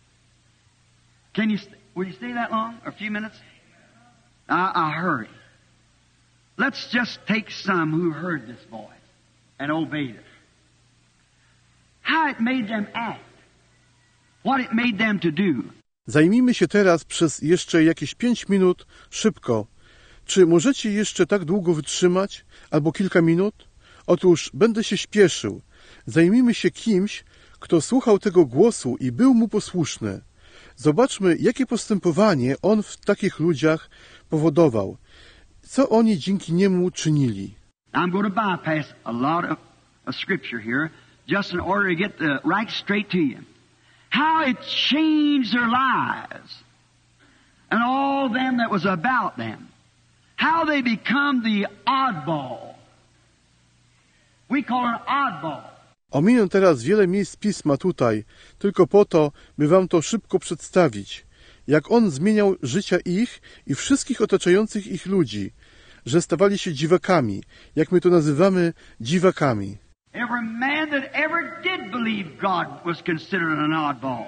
Will you stay that long? Or a few minutes? I'll hurry. Let's just take some who heard this voice and obeyed it. How it made them act. What it made them to do. Zajmijmy się teraz przez jeszcze jakieś 5 minut, szybko. Czy możecie jeszcze tak długo wytrzymać? Albo kilka minut? Otóż będę się śpieszył. Zajmijmy się kimś, kto słuchał tego głosu i był mu posłuszny. Zobaczmy, jakie postępowanie on w takich ludziach powodował. Co oni dzięki niemu czynili. I'm going to bypass a lot of scripture here, just in order to get right straight to you. How it changed their lives and all them that was about them. How they become the oddball. We call it an oddball. Ominę teraz wiele miejsc Pisma tutaj, tylko po to, by wam to szybko przedstawić. Jak on zmieniał życia ich i wszystkich otaczających ich ludzi, że stawali się dziwakami, jak my to nazywamy dziwakami. Every man that ever did believe God was considered an oddball.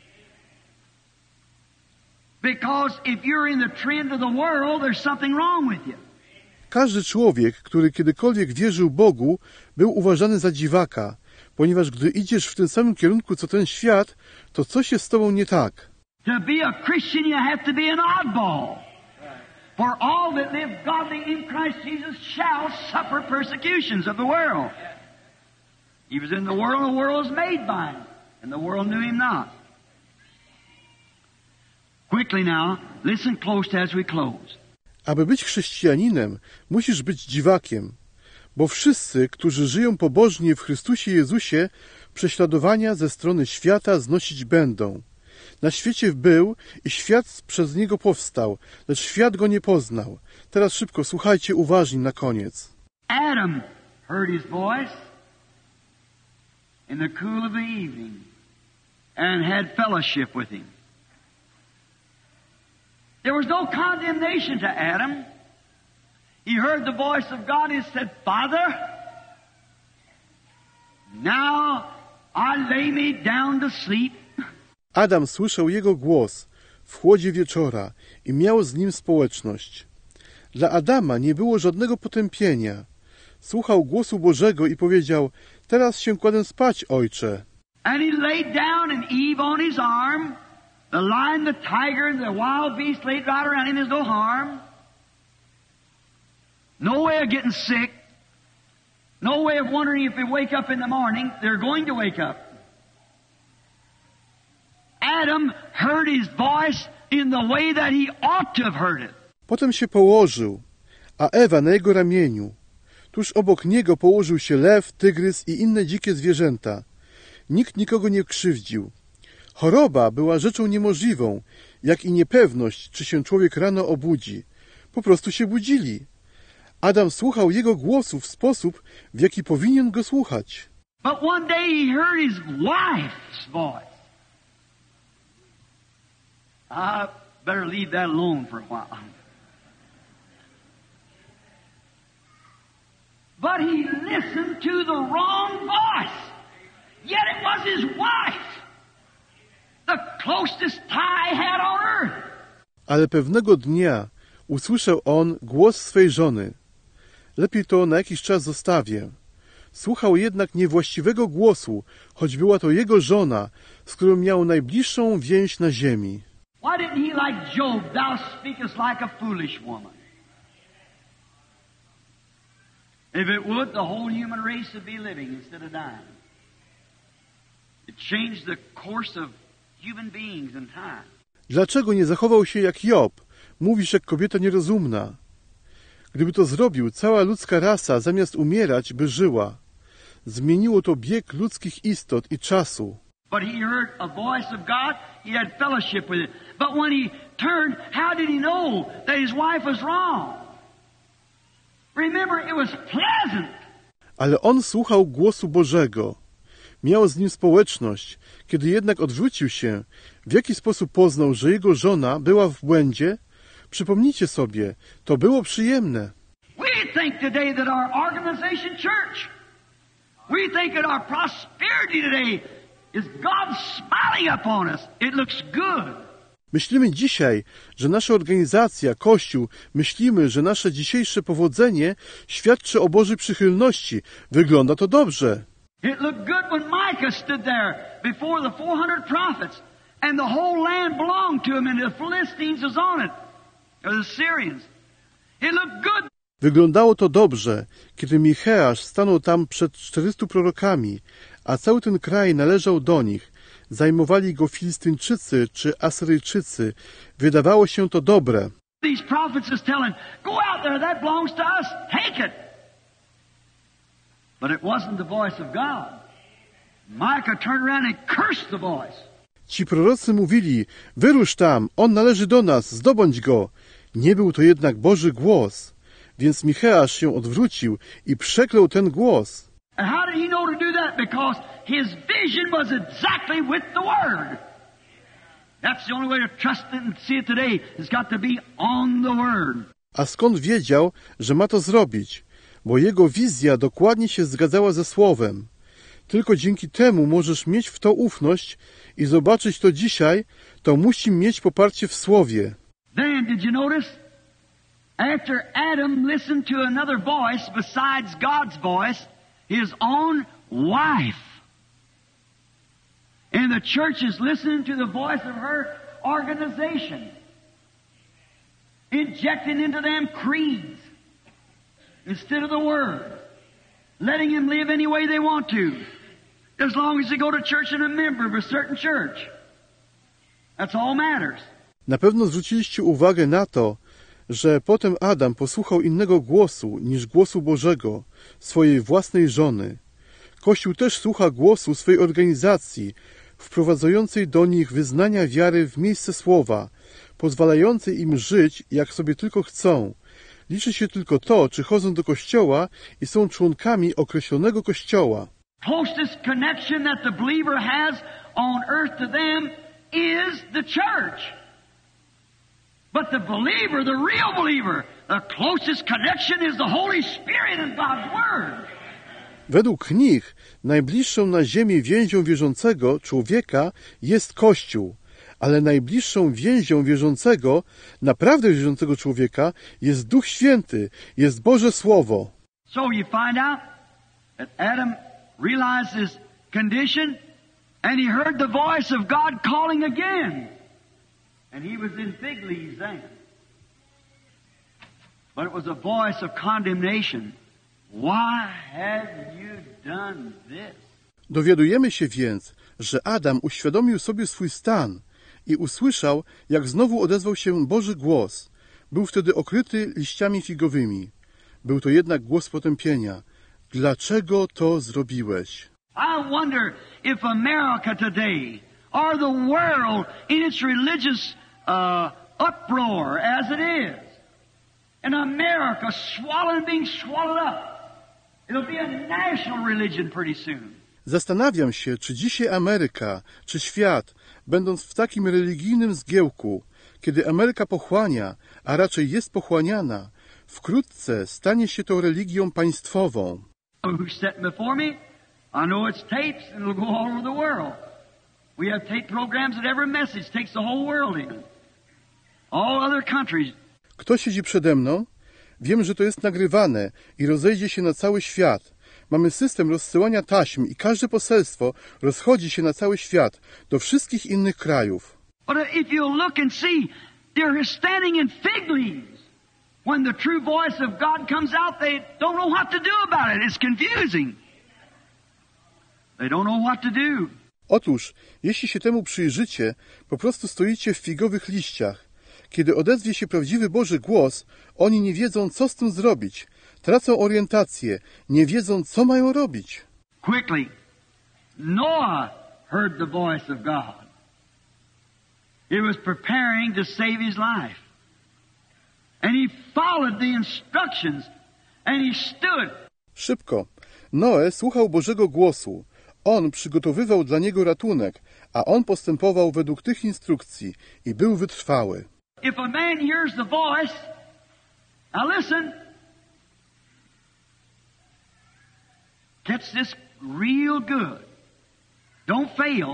Because if you're in the trend of the world, there's something wrong with you. Każdy człowiek, który kiedykolwiek wierzył Bogu, był uważany za dziwaka, ponieważ gdy idziesz w tym samym kierunku co ten świat, to coś jest z tobą nie tak. To be a Christian, you have to be an oddball. For all that live godly in Christ Jesus shall suffer persecutions of the world. He was in the world was made by him, and the world knew him not. Quickly now, listen close as we close. Aby być chrześcijaninem, musisz być dziwakiem, bo wszyscy, którzy żyją pobożnie w Chrystusie Jezusie, prześladowania ze strony świata znosić będą. Na świecie był i świat przez niego powstał, lecz świat go nie poznał. Teraz szybko, słuchajcie uważnie na koniec. Adam heard his voice in the cool of the evening and had fellowship with him. There was no condemnation to Adam. He heard the voice of God and said, Father, now I lay me down to sleep. Adam słyszał jego głos w chłodzie wieczora i miał z nim społeczność. Dla Adama nie było żadnego potępienia. Słuchał głosu Bożego i powiedział, teraz się kładę spać, ojcze. And he laid down and Eve on his arm. The lion, the tiger, the wild beast laid right around him. There's no harm. No way of getting sick. No way of wondering if they wake up in the morning. They're going to wake up. Adam heard his voice in the way that he ought to have heard it. Potem się położył, a Ewa na jego ramieniu. Tuż obok niego położył się lew, tygrys i inne dzikie zwierzęta. Nikt nikogo nie krzywdził. Choroba była rzeczą niemożliwą, jak i niepewność, czy się człowiek rano obudzi. Po prostu się budzili. Adam słuchał jego głosu w sposób, w jaki powinien go słuchać. But one day he heard his wife's voice. I better leave that alone for a while. But he listened to the wrong voice. Yet it was his wife. The closest tie he had on earth. Ale pewnego dnia usłyszał on głos swej żony. Lepiej to na jakiś czas zostawię. Słuchał jednak niewłaściwego głosu, choć była to jego żona, z którą miał najbliższą więź na ziemi. Why didn't he like Job, thou speakest like a foolish woman? If it would, the whole human race would be living instead of dying. It changed the course of human beings in time. Dlaczego nie zachował się jak Job? Mówisz jak kobieta nierozumna. Gdyby to zrobił, cała ludzka rasa zamiast umierać, by żyła. Zmieniło to bieg ludzkich istot i czasu. But he heard a voice of God. He had fellowship with it. But when he turned, how did he know that his wife was wrong? Remember, it was pleasant. Ale on słuchał głosu Bożego. Miał z nim społeczność. Kiedy jednak odwrócił się, w jaki sposób poznał, że jego żona była w błędzie? Przypomnijcie sobie, to było przyjemne. We think today that our organization church, we think that our prosperity today is God smiling upon us. It looks good. Myślimy dzisiaj, że nasza organizacja, Kościół, myślimy, że nasze dzisiejsze powodzenie świadczy o Bożej przychylności. Wygląda to dobrze. It looked good when Micah stood there before the 400 prophets and the whole land belonged to him and the Philistines was on it, or the Syrians. It looked good. Wyglądało to dobrze, kiedy Micheasz stanął tam przed 400 prorokami, a cały ten kraj należał do nich. Zajmowali go Filistyńczycy czy Asyryjczycy. Wydawało się to dobre. These prophets is telling, go out there, that belongs to us, take it. But it wasn't the voice of God. Micah turned around and cursed the voice. Ci prorocy mówili, wyrusz tam, on należy do nas, zdobądź go. Nie był to jednak Boży głos. Więc Micheasz się odwrócił i przeklął ten głos. And how did he know to do that? Because his vision was exactly with the Word. That's the only way to trust it and see it today. It's got to be on the Word. A skąd wiedział, że ma to zrobić? Bo jego wizja dokładnie się zgadzała ze Słowem. Tylko dzięki temu możesz mieć w to ufność i zobaczyć to dzisiaj, to musi mieć poparcie w Słowie. Then, did you notice? After Adam listened to another voice besides God's voice, his own wife. And the church is listening to the voice of her organization, injecting into them creeds instead of the Word, letting them live any way they want to, as long as they go to church and a member of a certain church. That's all matters. Na pewno zwróciliście uwagę na to, że potem Adam posłuchał innego głosu niż głosu Bożego, swojej własnej żony. Kościół też słucha głosu swej organizacji, wprowadzającej do nich wyznania wiary w miejsce Słowa, pozwalającej im żyć, jak sobie tylko chcą. Liczy się tylko to, czy chodzą do Kościoła i są członkami określonego Kościoła. Closest connection that the believer has on earth to them is the church. But the believer, the real believer, the closest connection is the Holy Spirit and God's Word. Według nich najbliższą na ziemi więzią wierzącego człowieka jest Kościół, ale najbliższą więzią wierzącego, naprawdę wierzącego człowieka jest Duch Święty, jest Boże Słowo. So you find out that Adam realized his condition and he heard the voice of God calling again. And he was in fig leaves then. But it was a voice of condemnation. Why have you done this? Dowiadujemy się więc, że Adam uświadomił sobie swój stan i usłyszał, jak znowu odezwał się Boży głos. Był wtedy okryty liściami figowymi. Był to jednak głos potępienia. Dlaczego to zrobiłeś? I wonder if America today, or the world in its religious uproar as it is, and America being swallowed up, it'll be a national religion pretty soon. Zastanawiam się, czy dzisiaj Ameryka, czy świat, będąc w takim religijnym zgiełku, kiedy Ameryka pochłania, a raczej jest pochłaniana, wkrótce stanie się to religią państwową. Who's sitting before me? I know it's tapes and it'll go all over the world. We have tape programs that every message takes the whole world in. All other countries. Kto siedzi przede mną? Wiem, że to jest nagrywane i rozejdzie się na cały świat. Mamy system rozsyłania taśm i każde poselstwo rozchodzi się na cały świat, do wszystkich innych krajów. But if you look and see, they're standing in fig leaves. When the true voice of God comes out, they don't know what to do about it. It's confusing. They don't know what to do. Otóż, jeśli się temu przyjrzycie, po prostu stoicie w figowych liściach. Kiedy odezwie się prawdziwy Boży głos, oni nie wiedzą, co z tym zrobić. Tracą orientację, nie wiedzą, co mają robić. Quickly, Noah heard the voice of God. He was preparing to save his life. And he followed the instructions, and he stood. Szybko. Noe słuchał Bożego głosu. On przygotowywał dla niego ratunek, a on postępował według tych instrukcji i był wytrwały. If a man hears the voice, now listen, catch this real good. Don't fail.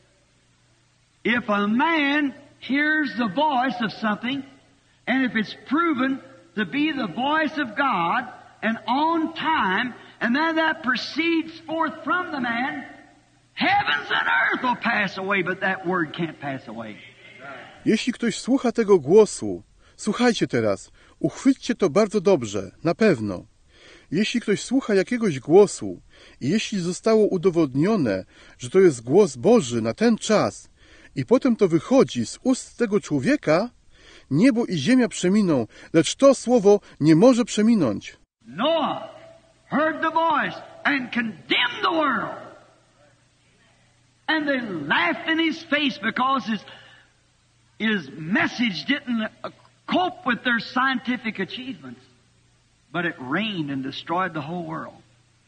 If a man hears the voice of something, and if it's proven to be the voice of God, and on time, and then that proceeds forth from the man, heavens and earth will pass away, but that word can't pass away. Jeśli ktoś słucha tego głosu, słuchajcie teraz, uchwyćcie to bardzo dobrze, na pewno. Jeśli ktoś słucha jakiegoś głosu i jeśli zostało udowodnione, że to jest głos Boży na ten czas i potem to wychodzi z ust tego człowieka, niebo i ziemia przeminą, lecz to słowo nie może przeminąć. Noah heard the voice and condemned the world. And they laughed in his face because his message didn't cope with their scientific achievements. But it rained and destroyed the whole world.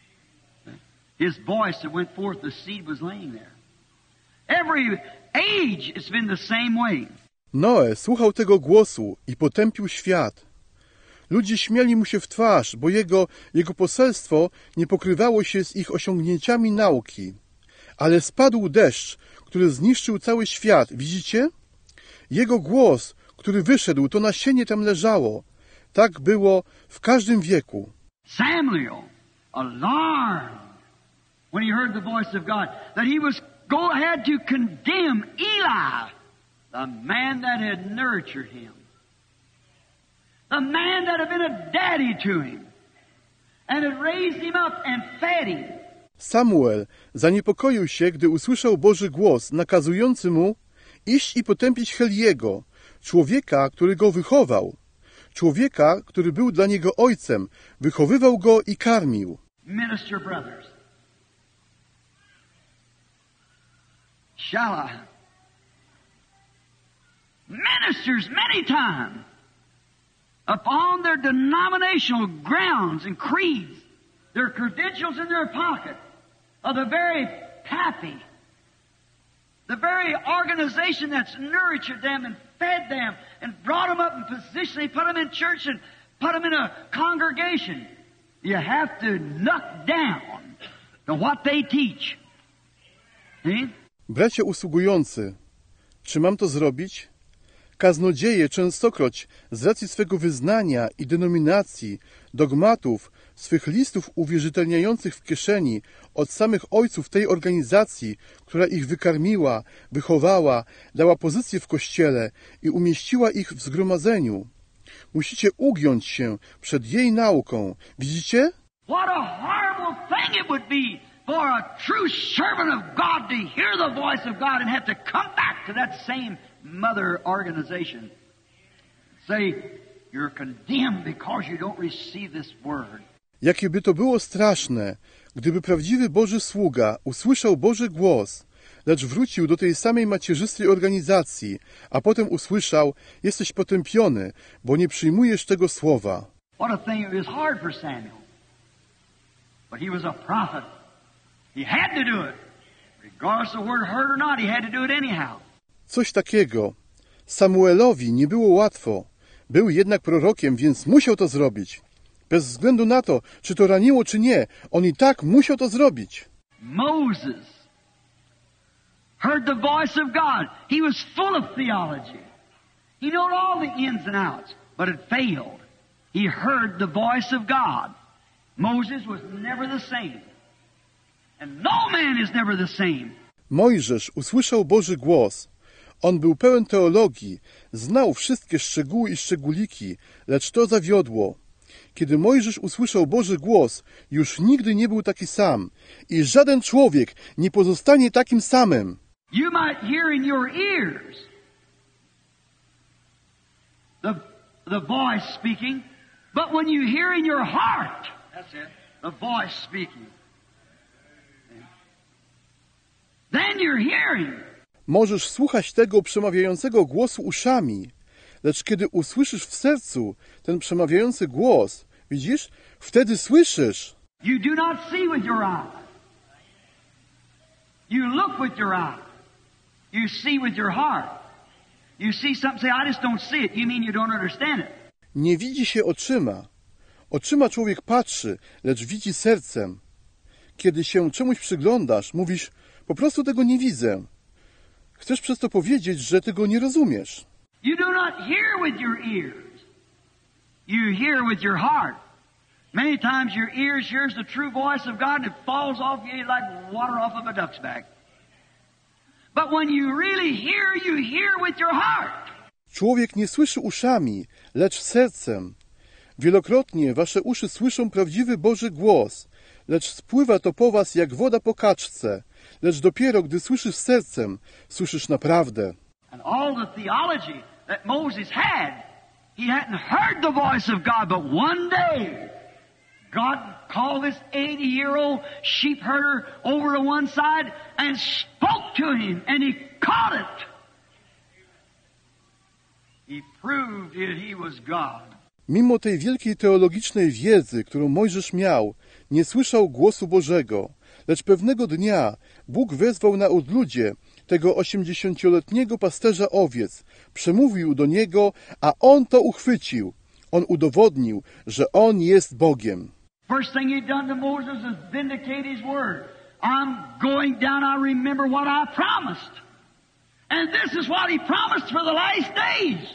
His voice that went forth, the seed was laying there. Every age it's been the same way. Noe słuchał tego głosu i potępił świat. Ludzie śmiali mu się w twarz, bo jego poselstwo nie pokrywało się z ich osiągnięciami nauki. Ale spadł deszcz, który zniszczył cały świat. Widzicie? Jego głos, który wyszedł, to nasienie tam leżało. Tak było w każdym wieku. Samuel, alarmed when he heard the voice of God, that he had to condemn Eli, the man that had nurtured him, the man that had been a daddy to him, and had raised him up and fed him. Samuel zaniepokoił się, gdy usłyszał Boży głos nakazujący mu iść i potępić Heliego, człowieka, który go wychował, człowieka, który był dla niego ojcem, wychowywał go i karmił. Minister brothers, shall I? Ministers many times upon their denominational grounds and creeds, their credentials in their pocket, of the very pappy, the very organization that's nurtured them and fed them and brought them up in position, they put them in church and put them in a congregation. You have to look down to what they teach. See? Bracia usługujący, czy mam to zrobić? Kaznodzieje częstokroć z racji swego wyznania i denominacji, dogmatów, swych listów uwierzytelniających w kieszeni od samych ojców tej organizacji, która ich wykarmiła, wychowała, dała pozycję w kościele i umieściła ich w zgromadzeniu. Musicie ugiąć się przed jej nauką. Widzicie? What a horrible thing it would be for a true servant of God to hear the voice of God and have to come back to that same mother organization. Say, you're condemned because you don't receive this word. Jakie by to było straszne, gdyby prawdziwy Boży sługa usłyszał Boży głos, lecz wrócił do tej samej macierzystej organizacji, a potem usłyszał, jesteś potępiony, bo nie przyjmujesz tego słowa. What a thing, it was hard for Samuel. But he was a prophet. He had to do it. Regardless of the word heard or not, he had to do it anyhow. Coś takiego. Samuelowi nie było łatwo. Był jednak prorokiem, więc musiał to zrobić. Bez względu na to, czy to raniło, czy nie, on i tak musiał to zrobić. Moses heard the voice of God. He was full of theology. He knew all the ins and outs, but it failed. He heard the voice of God. Moses was never the same. And no man is never the same. Mojżesz usłyszał Boży głos. On był pełen teologii, znał wszystkie szczegóły i szczególiki, lecz to zawiodło. Kiedy Mojżesz usłyszał Boży głos, już nigdy nie był taki sam i żaden człowiek nie pozostanie takim samym. You might hear in your ears the voice speaking, but when you hear in your heart, that's it, the voice speaking, then you're hearing. Możesz słuchać tego przemawiającego głosu uszami, lecz kiedy usłyszysz w sercu ten przemawiający głos, widzisz, wtedy słyszysz. You do not see with your eye. You look with your eye. You see with your heart. You see something, say, I just don't see it. You mean you don't understand it. Nie widzi się oczyma. Oczyma człowiek patrzy, lecz widzi sercem. Kiedy się czemuś przyglądasz, mówisz, po prostu tego nie widzę. Chcesz przez to powiedzieć, że tego nie rozumiesz. You do not hear with your ears. You hear with your heart. Many times your ears hears the true voice of God and it falls off you like water off of a duck's back. But when you really hear, you hear with your heart. Człowiek nie słyszy uszami, lecz sercem. Wielokrotnie wasze uszy słyszą prawdziwy Boży głos, lecz spływa to po was jak woda po kaczce. Lecz dopiero gdy słyszysz sercem, słyszysz naprawdę. And all the theology that Moses had, he hadn't heard the voice of God, but one day God called this 80-year-old sheep herder over to one side and spoke to him, and he caught it. He proved that he was God. Mimo tej wielkiej teologicznej wiedzy, którą Mojżesz miał, nie słyszał głosu Bożego, lecz pewnego dnia Bóg wezwał na odludzie tego 80-letniego pasterza owiec, przemówił do niego, a on to uchwycił. On udowodnił, że on jest Bogiem. First thing he done to Moses is vindicate his word. I'm going down, I remember what I promised. And this is what he promised for the last days.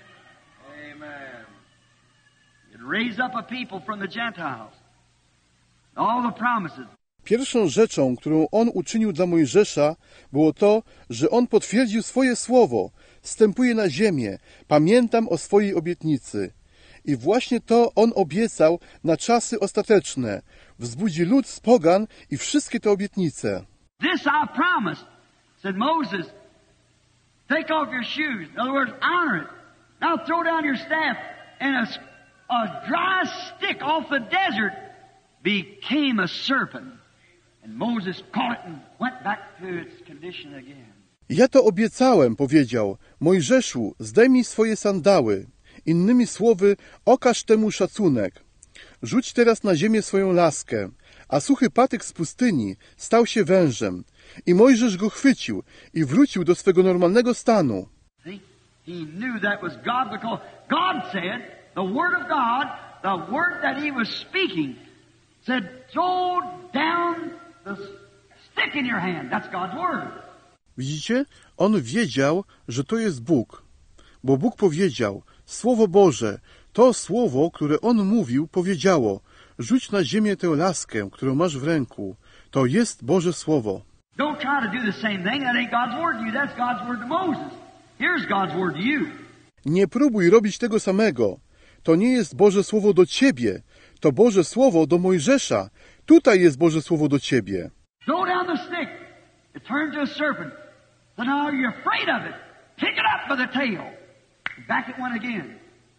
Amen. He'd raise up a people from the Gentiles. All the promises. Pierwszą rzeczą, którą on uczynił dla Mojżesza, było to, że on potwierdził swoje słowo. Wstępuje na ziemię. Pamiętam o swojej obietnicy. I właśnie to on obiecał na czasy ostateczne. Wzbudzi lud z pogan i wszystkie te obietnice. This I promised, said Moses. Take off your shoes. In other words, honor it. Now throw down your staff, and a dry stick off the desert became a serpent. And Moses caught it and went back to its condition again. Ja to obiecałem, powiedział. Mojżeszu, zdejmij swoje sandały. Innymi słowy, okaż temu szacunek. Rzuć teraz na ziemię swoją laskę. A suchy patyk z pustyni stał się wężem. I Mojżesz go chwycił i wrócił do swego normalnego stanu. See? He knew that was God because God said, the Word of God, the Word that He was speaking, said, throw down the stick in your hand. That's God's Word. Widzicie? On wiedział, że to jest Bóg. Bo Bóg powiedział, Słowo Boże, to słowo, które On mówił, powiedziało, rzuć na ziemię tę laskę, którą masz w ręku. To jest Boże Słowo. Don't try to do the same thing. That ain't God's Word to you. That's God's Word to Moses. Here's God's Word to you. Nie próbuj robić tego samego. To nie jest Boże Słowo do ciebie. To Boże Słowo do Mojżesza. Tutaj jest Boże Słowo do ciebie. Throw down the stick. It turned to a serpent. So now you're afraid of it. Pick it up by the tail. Back it went again.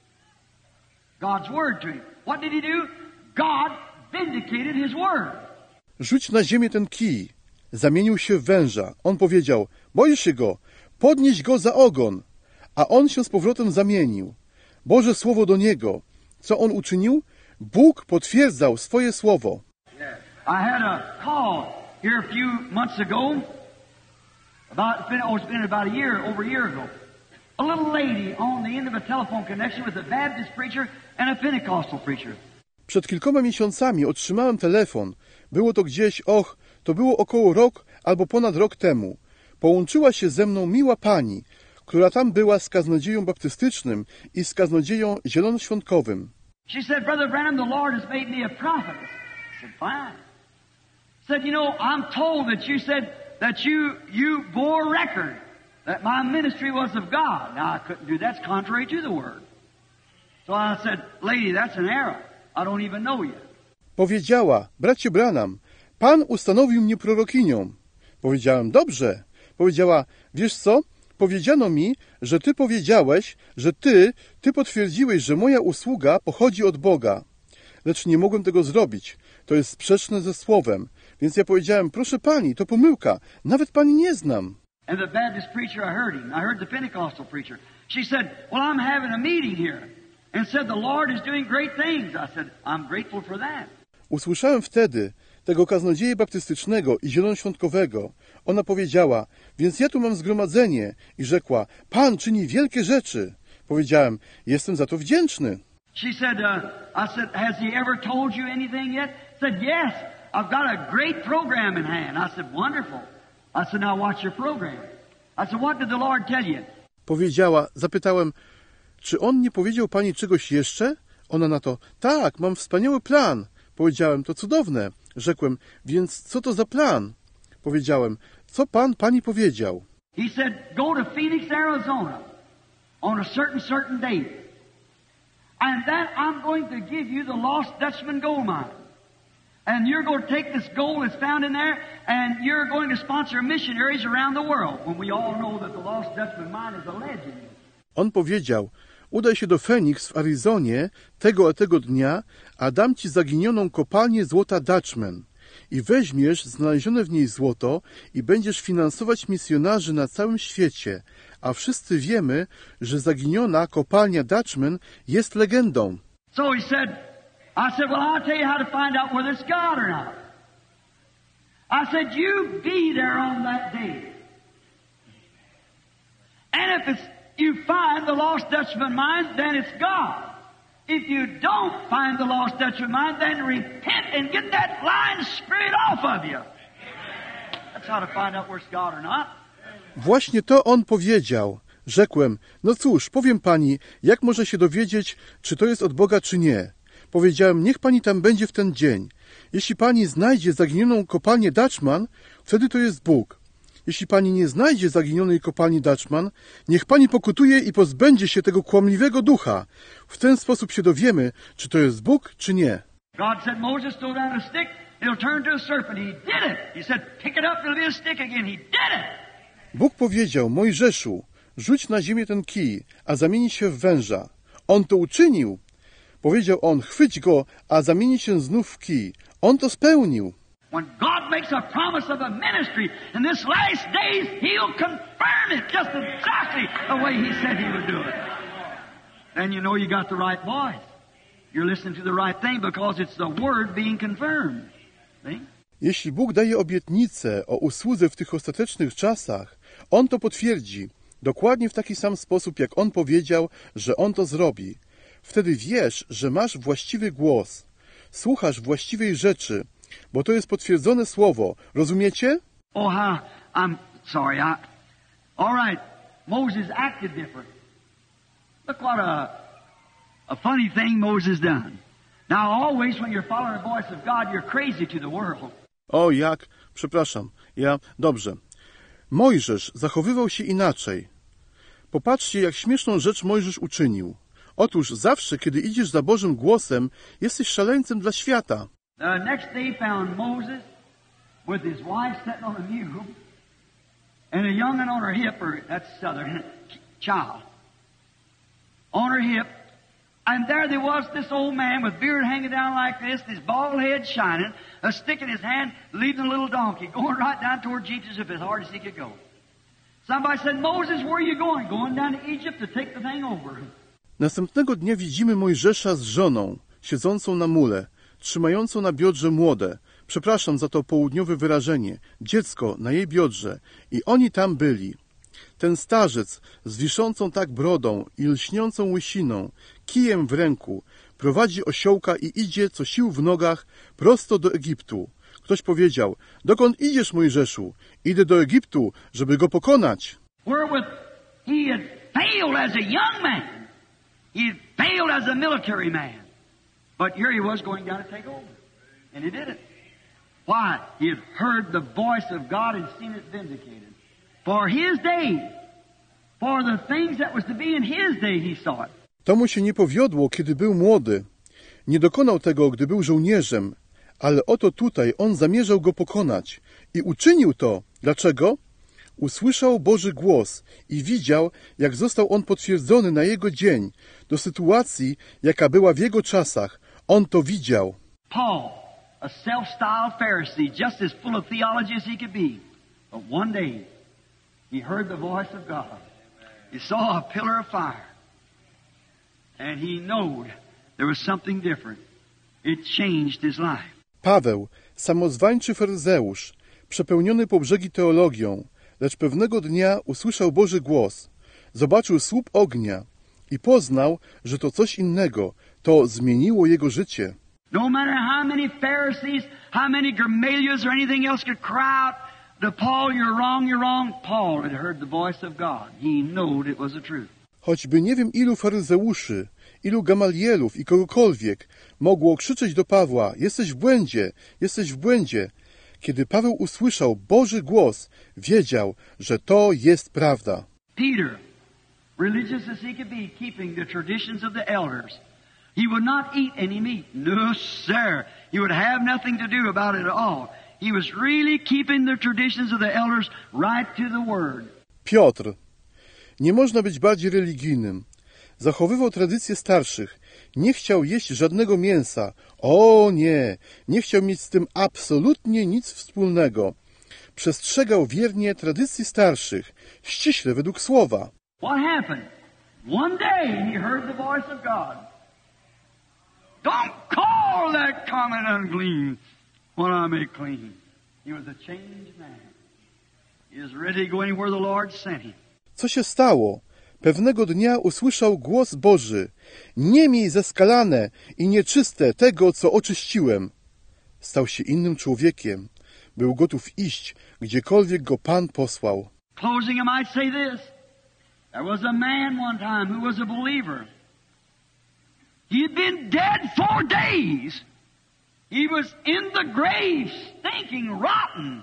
God's Word to him. What did he do? God vindicated his Word. Rzuć na ziemię ten kij. Zamienił się w węża. On powiedział, boisz się go, podnieś go za ogon. A on się z powrotem zamienił. Boże Słowo do niego. Co on uczynił? Bóg potwierdzał swoje słowo. I had a call here a few months ago. It's been about over a year ago. A little lady on the end of a telephone connection with a Baptist preacher and a Pentecostal preacher. Przed kilkoma miesiącami otrzymałem telefon. Było to gdzieś, to było około rok albo ponad rok temu. Połączyła się ze mną miła pani, która tam była z kaznodzieją baptystycznym i z kaznodzieją zielonoświątkowym. She said, Brother Branham, the Lord has made me a prophet. I said, fine. Said, you know, I'm told that you said that you bore record that my ministry was of God. Now, I couldn't do that. It's contrary to the Word. So I said, lady, that's an error. I don't even know you. Powiedziała, bracie Branham, Pan ustanowił mnie prorokinią. Powiedziałem, dobrze. Powiedziała, wiesz co, powiedziano mi, że ty powiedziałeś, że ty potwierdziłeś, że moja usługa pochodzi od Boga. Lecz nie mogłem tego zrobić. To jest sprzeczne ze słowem. Więc ja powiedziałem, proszę pani, to pomyłka. Nawet pani nie znam. And the Baptist preacher, I heard him. I heard the Pentecostal preacher. She said, well, I'm having a meeting here. And said, the Lord is doing great things. I said, I'm grateful for that. Usłyszałem wtedy tego kaznodzieję baptystycznego i zielonoświątkowego. Ona powiedziała, więc ja tu mam zgromadzenie. I rzekła, Pan czyni wielkie rzeczy. Powiedziałem, jestem za to wdzięczny. She said, I said, has he ever told you anything yet? Said, yes, I've got a great program in hand. I said, wonderful. I said, now watch your program. I said, what did the Lord tell you? Powiedziała, zapytałem, czy on nie powiedział pani czegoś jeszcze? Ona na to, tak, mam wspaniały plan. Powiedziałem, to cudowne. Rzekłem, więc co to za plan? Powiedziałem, co pan pani powiedział? He said, go to Phoenix, Arizona on a certain date. And then I'm going to give you the Lost Dutchman gold mine. And you're going to take this gold that's found in there, and you're going to sponsor missionaries around the world, when we all know that the Lost Dutchman mine is a legend. On powiedział, udaj się do Phoenix w Arizonie tego dnia, a dam ci zaginioną kopalnię złota Dutchman. I weźmiesz znalezione w niej złoto i będziesz finansować misjonarzy na całym świecie. A wszyscy wiemy, że zaginiona kopalnia Dutchman jest legendą. So he said, I said, well, I'll tell you how to find out whether it's God or not. I said, you be there on that day. And if you find the lost Dutchman mine, then it's God. If you don't find the lost Dutchman mine, then repent and get that lying spirit off of you. That's how to find out whether it's God or not. Właśnie to on powiedział. Rzekłem, no cóż, powiem pani, jak może się dowiedzieć, czy to jest od Boga, czy nie. Powiedziałem, niech pani tam będzie w ten dzień. Jeśli pani znajdzie zaginioną kopalnię Dutchman, wtedy to jest Bóg. Jeśli pani nie znajdzie zaginionej kopalni Dutchman, niech pani pokutuje i pozbędzie się tego kłamliwego ducha. W ten sposób się dowiemy, czy to jest Bóg, czy nie. God said, Moses, throw down a stick, it'll turn to a serpent. He did it. He said, pick it up, it'll be a stick again. He did it. Bóg powiedział, Mojżeszu, rzuć na ziemię ten kij, a zamieni się w węża. On to uczynił. Powiedział on, chwyć go, a zamieni się znów w kij. On to spełnił. When God makes a promise of a ministry in this last days, He'll confirm it just exactly the way He said He would do it. Then you know you got the right voice. You're listening to the right thing because it's the Word being confirmed. See? Jeśli Bóg daje obietnicę o usłudze w tych ostatecznych czasach, On to potwierdzi, dokładnie w taki sam sposób, jak On powiedział, że On to zrobi. Wtedy wiesz, że masz właściwy głos, słuchasz właściwej rzeczy, bo to jest potwierdzone słowo. Rozumiecie? Oh, I'm sorry. All right. Moses acted different. Look what a funny thing Moses done. Now, always when you're following the voice of God, you're crazy to the world. O, jak? Przepraszam. Dobrze. Mojżesz zachowywał się inaczej. Popatrzcie, jak śmieszną rzecz Mojżesz uczynił. Otóż zawsze, kiedy idziesz za Bożym głosem, jesteś szaleńcem dla świata. The next day found Moses with his wife sitting on a mule and a young'un on her hip, or that's southern child, on her hip. And there was this old man with beard hanging down like this, his bald head shining, a stick in his hand, leading a little donkey, going right down toward Egypt as hard as he could go. Somebody said, Moses, where are you going? Going down to Egypt to take the thing over. Następnego dnia widzimy Mojżesza z żoną, siedzącą na mule, trzymającą na biodrze młode, przepraszam za to południowe wyrażenie, dziecko na jej biodrze, i oni tam byli. Ten starzec z wiszącą tak brodą i lśniącą łysiną, kijem w ręku, prowadzi osiołka i idzie co sił w nogach prosto do Egiptu. Ktoś powiedział, dokąd idziesz, Mojżeszu? Idę do Egiptu, żeby go pokonać. Wherewith he had failed as a young man. He had failed as a military man. But here he was going down to take over. And he did it. Why? He had heard the voice of God and seen it vindicated. For his day, for the things that was to be in his day, he saw it. To mu się nie powiodło, kiedy był młody. Nie dokonał tego, gdy był żołnierzem. Ale oto tutaj on zamierzał go pokonać. I uczynił to. Dlaczego? usłyszał Boży głos i widział, jak został on potwierdzony na jego dzień, do sytuacji, jaka była w jego czasach. On to widział. Paul, a self-styled Pharisee, just as full of theology as he could be. But one day, he heard the voice of God. He saw a pillar of fire. And he knowed there was something different. It changed his life. Paweł, samozwańczy faryzeusz, przepełniony po brzegi teologią, lecz pewnego dnia usłyszał Boży głos, zobaczył słup ognia i poznał, że to coś innego, to zmieniło jego życie. No matter how many Pharisees, how many Gamaliels or anything else could cry out to Paul, you're wrong, Paul had heard the voice of God. He knowed it was the truth. Choćby nie wiem ilu faryzeuszy, ilu Gamalielów i kogokolwiek mogło krzyczeć do Pawła, jesteś w błędzie. Kiedy Paweł usłyszał Boży głos, wiedział, że to jest prawda. Peter, religious as he could be, keeping the traditions of the elders, he would not eat any meat. No, sir. He would have nothing to do about it at all. He was really keeping the traditions of the elders right to the word. Piotr, nie można być bardziej religijnym. Zachowywał tradycje starszych. Nie chciał jeść żadnego mięsa. O nie! Nie chciał mieć z tym absolutnie nic wspólnego. Przestrzegał wiernie tradycji starszych, ściśle według słowa. What happened? One day he heard the voice of God. Don't call that common unclean what I make clean. He was a changed man. He was ready to go anywhere the Lord sent him. Co się stało? Pewnego dnia usłyszał głos Boży. Nie miej zaskalane i nieczyste tego, co oczyściłem. Stał się innym człowiekiem. Był gotów iść, gdziekolwiek go Pan posłał. Closing, I might say this. There was a man one time who was a believer. He had been dead 4 days. He was in the grave, stinking rotten.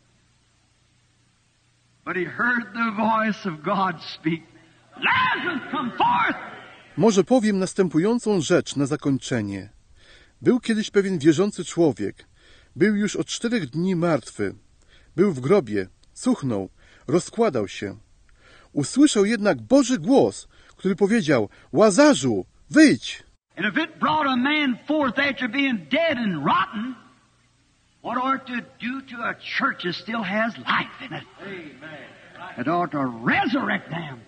But he heard the voice of God speak. Lazarus, come forth! Może powiem następującą rzecz na zakończenie. Był kiedyś pewien wierzący człowiek. Był już od 4 dni martwy. Był w grobie, cuchnął, rozkładał się. Usłyszał jednak Boży głos, który powiedział: Łazarzu, wyjdź! And if it brought a man forth after being dead and rotten, what ought to do to a church that still has life in it? Amen. It ought to resurrect them.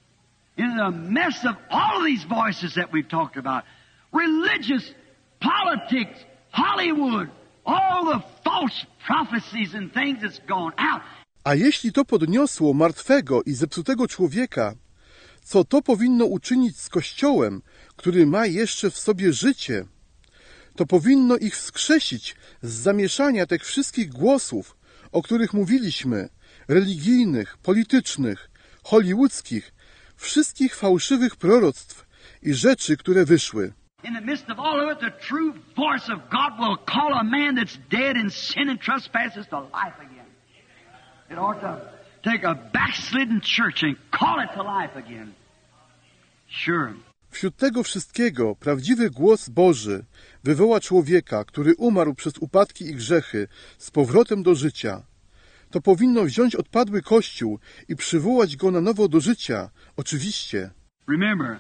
In the mess of all of these voices that we've talked about, religious, politics, Hollywood, all the false prophecies and things that's gone out. A jeśli to podniosło martwego i zepsutego człowieka, co to powinno uczynić z Kościołem, który ma jeszcze w sobie życie? To powinno ich wskrzesić z zamieszania tych wszystkich głosów, o których mówiliśmy, religijnych, politycznych, hollywoodzkich, wszystkich fałszywych proroctw i rzeczy, które wyszły. In the midst of all of it, the true voice of God will call a man that's dead in sin and trespasses to life again. It ought to take a backslidden church and call it to life again. Sure. Wśród tego wszystkiego prawdziwy głos Boży wywoła człowieka, który umarł przez upadki i grzechy, z powrotem do życia. To powinno wziąć odpadły Kościół i przywołać go na nowo do życia. Oczywiście. Remember,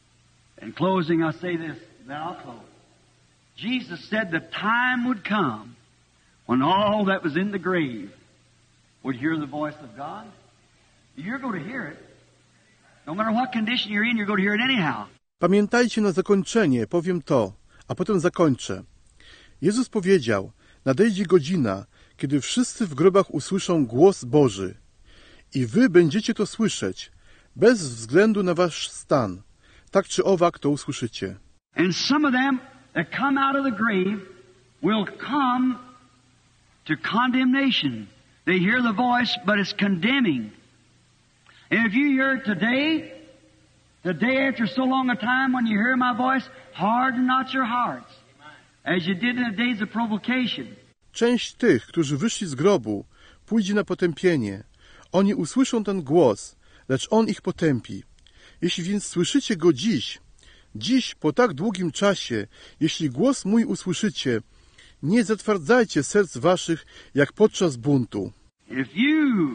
in closing I say this, then I'll close. Jesus said the time would come when all that was in the grave would hear the voice of God. You're going to hear it. No matter what condition you're in, you're going to hear it anyhow. Pamiętajcie na zakończenie, powiem to, a potem zakończę. Jezus powiedział, nadejdzie godzina, kiedy wszyscy w grobach usłyszą głos Boży. I wy będziecie to słyszeć, bez względu na wasz stan. Tak czy owak to usłyszycie. And some of them that come out of the grave will come to condemnation. They hear the voice, but it's condemning. And if you hear it today after so long a time when you hear my voice, harden not your hearts, as you did in the days of provocation. Część tych, którzy wyszli z grobu, pójdzie na potępienie. Oni usłyszą ten głos, lecz on ich potępi. Jeśli więc słyszycie go dziś po tak długim czasie, jeśli głos mój usłyszycie, nie zatwardzajcie serc waszych, jak podczas buntu. If you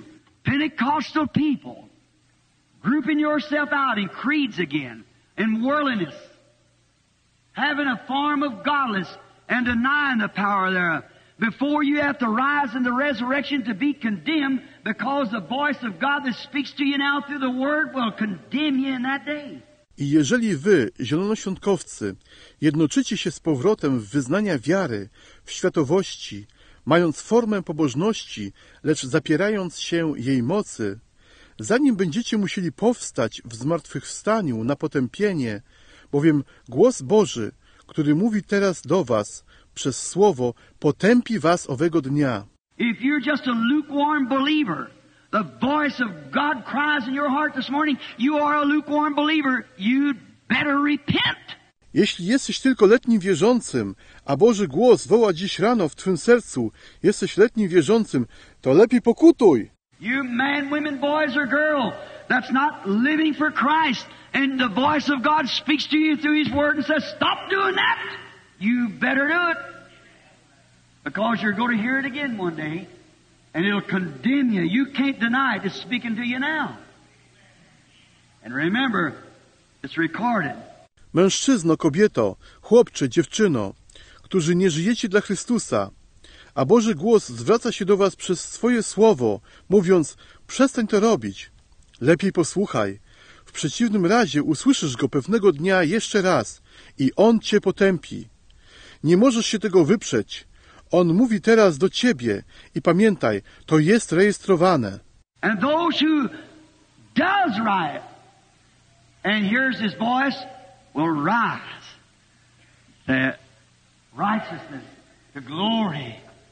Pentecostal people grouping yourself out in creeds again, in worldliness, having a form of godliness and denying the power thereof. Before you have to rise in the resurrection to be condemned, because the voice of God that speaks to you now through the Word will condemn you in that day. I jeżeli wy, zielonoświątkowcy, jednoczycie się z powrotem w wyznania wiary, w światowości, mając formę pobożności, lecz zapierając się jej mocy, zanim będziecie musieli powstać w zmartwychwstaniu na potępienie, bowiem głos Boży, który mówi teraz do was przez słowo, potępi was owego dnia. If you're just a lukewarm believer, the voice of God cries in your heart this morning, you are a lukewarm believer, you'd better repent. Jeśli jesteś tylko letnim wierzącym, a Boży głos woła dziś rano w twym sercu, jesteś letnim wierzącym, to lepiej pokutuj. You man, women, boys or girl that's not living for Christ, and the voice of God speaks to you through His Word and says, stop doing that. You better do it. Because you're going to hear it again one day, and it'll condemn you. You can't deny it. It's speaking to you now. And remember, it's recorded. Mężczyzno, kobieto, chłopcze, dziewczyno, którzy nie żyjecie dla Chrystusa, a Boży głos zwraca się do was przez swoje słowo, mówiąc, przestań to robić. Lepiej posłuchaj. W przeciwnym razie usłyszysz go pewnego dnia jeszcze raz i on cię potępi. Nie możesz się tego wyprzeć. On mówi teraz do ciebie i pamiętaj, to jest rejestrowane. And those who does right and hears His voice will rise to righteousness, to glory,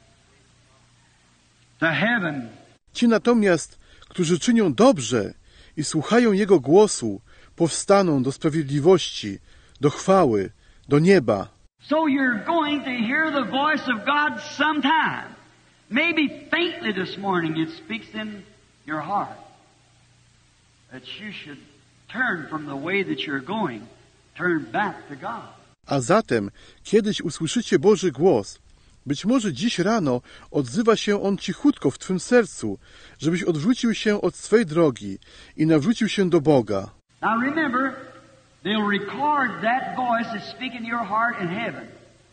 to heaven. Ci natomiast, którzy czynią dobrze i słuchają Jego głosu, powstaną do sprawiedliwości, do chwały, do nieba. So you're going to hear the voice of God sometime. Maybe faintly this morning it speaks in your heart that you should turn from the way that you're going, turn back to God. A zatem kiedyś usłyszycie Boży głos. Być może dziś rano odzywa się on cichutko w twym sercu, żebyś odwrócił się od swej drogi i nawrócił się do Boga. Now remember, they'll record that voice that's speaking in your heart in heaven.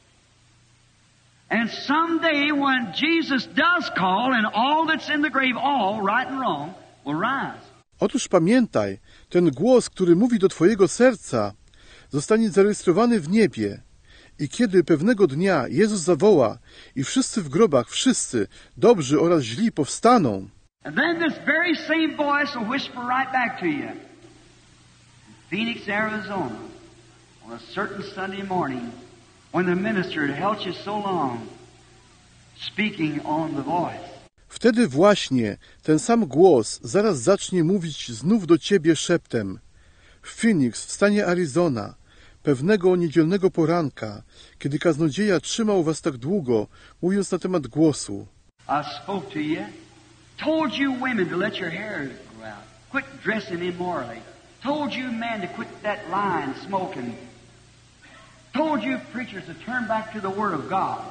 And someday when Jesus does call and all that's in the grave, all right and wrong, will rise. Otóż pamiętaj, ten głos, który mówi do twojego serca, zostanie zarejestrowany w niebie. I kiedy pewnego dnia Jezus zawoła i wszyscy w grobach, wszyscy, dobrzy oraz źli, powstaną. And then this very same voice will whisper right back to you. Phoenix, Arizona, on a certain Sunday morning, when the minister had held you so long, speaking on the voice. Wtedy właśnie ten sam głos zaraz zacznie mówić znów do ciebie szeptem. W Phoenix, w stanie Arizona, pewnego niedzielnego poranka, kiedy kaznodzieja trzymał was tak długo, mówiąc na temat głosu. I spoke to you, told you women to let your hair grow out, quit dressing immorally, told you men to quit that lying, smoking, told you preachers to turn back to the Word of God.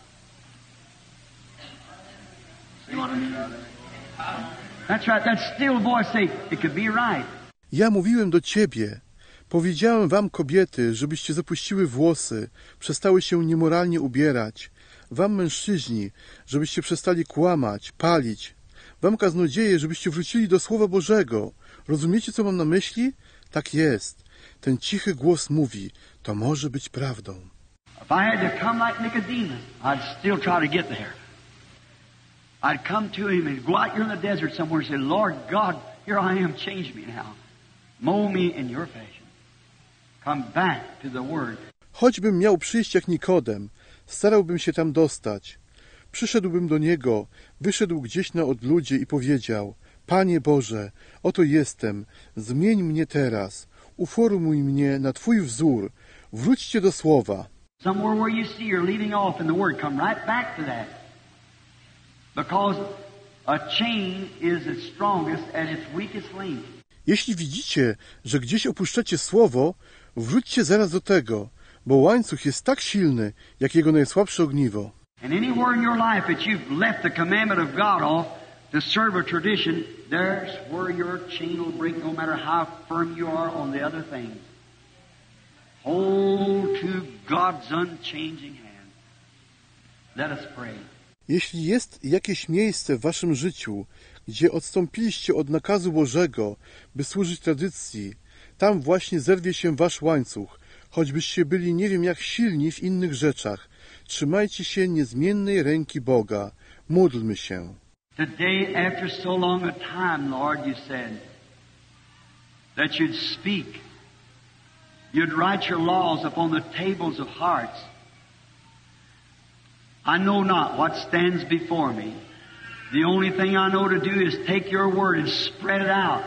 See what I mean? That's right, that still voice say, it could be right. Ja mówiłem do ciebie, powiedziałem wam kobiety, żebyście zapuściły włosy, przestały się niemoralnie ubierać, wam mężczyźni, żebyście przestali kłamać, palić, wam kaznodzieje, żebyście wrócili do Słowa Bożego. Rozumiecie, co mam na myśli? Tak jest. Ten cichy głos mówi, to może być prawdą. If I had to come like Nicodemus, I'd still try to get there. I'd come to him and go out here in the desert somewhere and say, Lord God, here I am, change me now. Mold me in your fashion. Come back to the Word. Choćbym miał przyjść jak Nikodem, starałbym się tam dostać. Przyszedłbym do niego, wyszedł gdzieś na odludzie i powiedział, Panie Boże, oto jestem, zmień mnie teraz, uformuj mnie na Twój wzór, wróćcie do Słowa. Somewhere where you see you're leaving off in the Word, come right back to that. Because a chain is its strongest at its weakest link. Jeśli widzicie, że gdzieś opuszczacie Słowo, wróćcie zaraz do tego, bo łańcuch jest tak silny, jak jego najsłabsze ogniwo. And anywhere in your life that you've left the commandment of God off, to serve a tradition, there's where your chain will break no matter how firm you are on the other things. Hold to God's unchanging hand. Let us pray. Jeśli jest jakieś miejsce w waszym życiu, gdzie odstąpiliście od nakazu Bożego, by służyć tradycji, tam właśnie zerwie się wasz łańcuch, choćbyście byli nie wiem jak silni w innych rzeczach. Trzymajcie się niezmiennej ręki Boga. Módlmy się. Today, after so long a time, Lord, you said that you'd speak. You'd write your laws upon the tables of hearts. I know not what stands before me. The only thing I know to do is take your word and spread it out.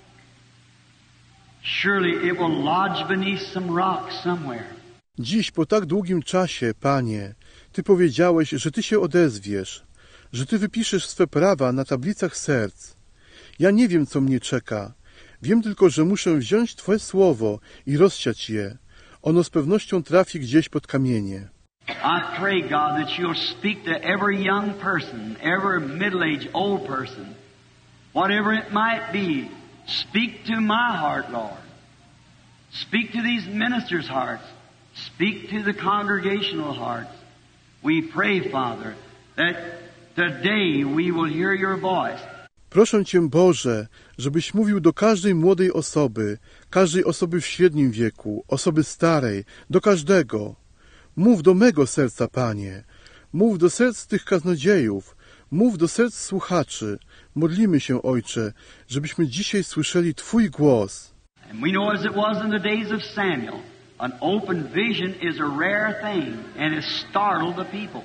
Surely it will lodge beneath some rock somewhere. Dziś po tak długim czasie, Panie, Ty powiedziałeś, że Ty się odezwiesz, że Ty wypiszesz swe prawa na tablicach serc. Ja nie wiem, co mnie czeka. Wiem tylko, że muszę wziąć Twoje słowo i rozsiać je. Ono z pewnością trafi gdzieś pod kamienie. I pray, God, that you'll speak to every young person, every middle-aged old person, whatever it might be. Speak to my heart, Lord. Speak to these ministers' hearts. Speak to the congregational hearts. We pray, Father, that today we will hear your voice. Proszę Cię, Boże, żebyś mówił do każdej młodej osoby w średnim wieku, osoby starej, do każdego. Mów do mego serca, Panie. Mów do serc tych kaznodziejów. Mów do serc słuchaczy. Modlimy się, Ojcze, żebyśmy dzisiaj słyszeli Twój głos. And we know as it was in the days of Samuel, an open vision is a rare thing and it startled the people.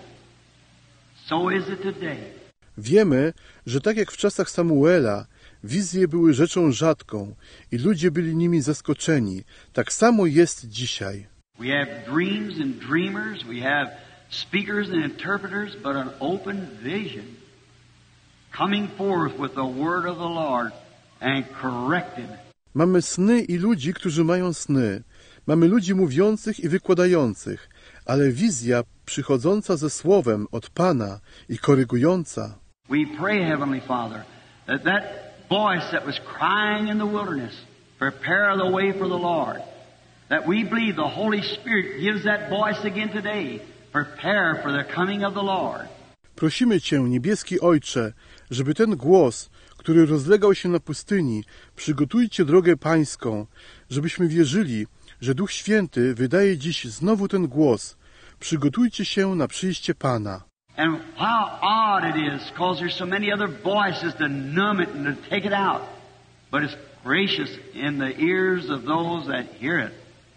So is it today. Wiemy, że tak jak w czasach Samuela, wizje były rzeczą rzadką i ludzie byli nimi zaskoczeni. Tak samo jest dzisiaj. We have dreams and dreamers, we have speakers and interpreters, but an open vision coming forth with the word of the Lord and corrected. Mamy sny i ludzi, którzy mają sny. Mamy ludzi mówiących i wykładających, ale wizja przychodząca ze słowem od Pana i korygująca. We pray, Heavenly Father, that voice that was crying in the wilderness, prepare the way for the Lord, that we believe the Holy Spirit gives that voice again today, prepare for the coming of the Lord. Prosimy Cię, niebieski Ojcze, żeby ten głos, który rozlegał się na pustyni, przygotujcie drogę Pańską, żebyśmy wierzyli, że Duch Święty wydaje dziś znowu ten głos. Przygotujcie się na przyjście Pana. And how odd it is, because there's so many other voices to numb it and to take it out. But it's gracious in the ears of those that hear it.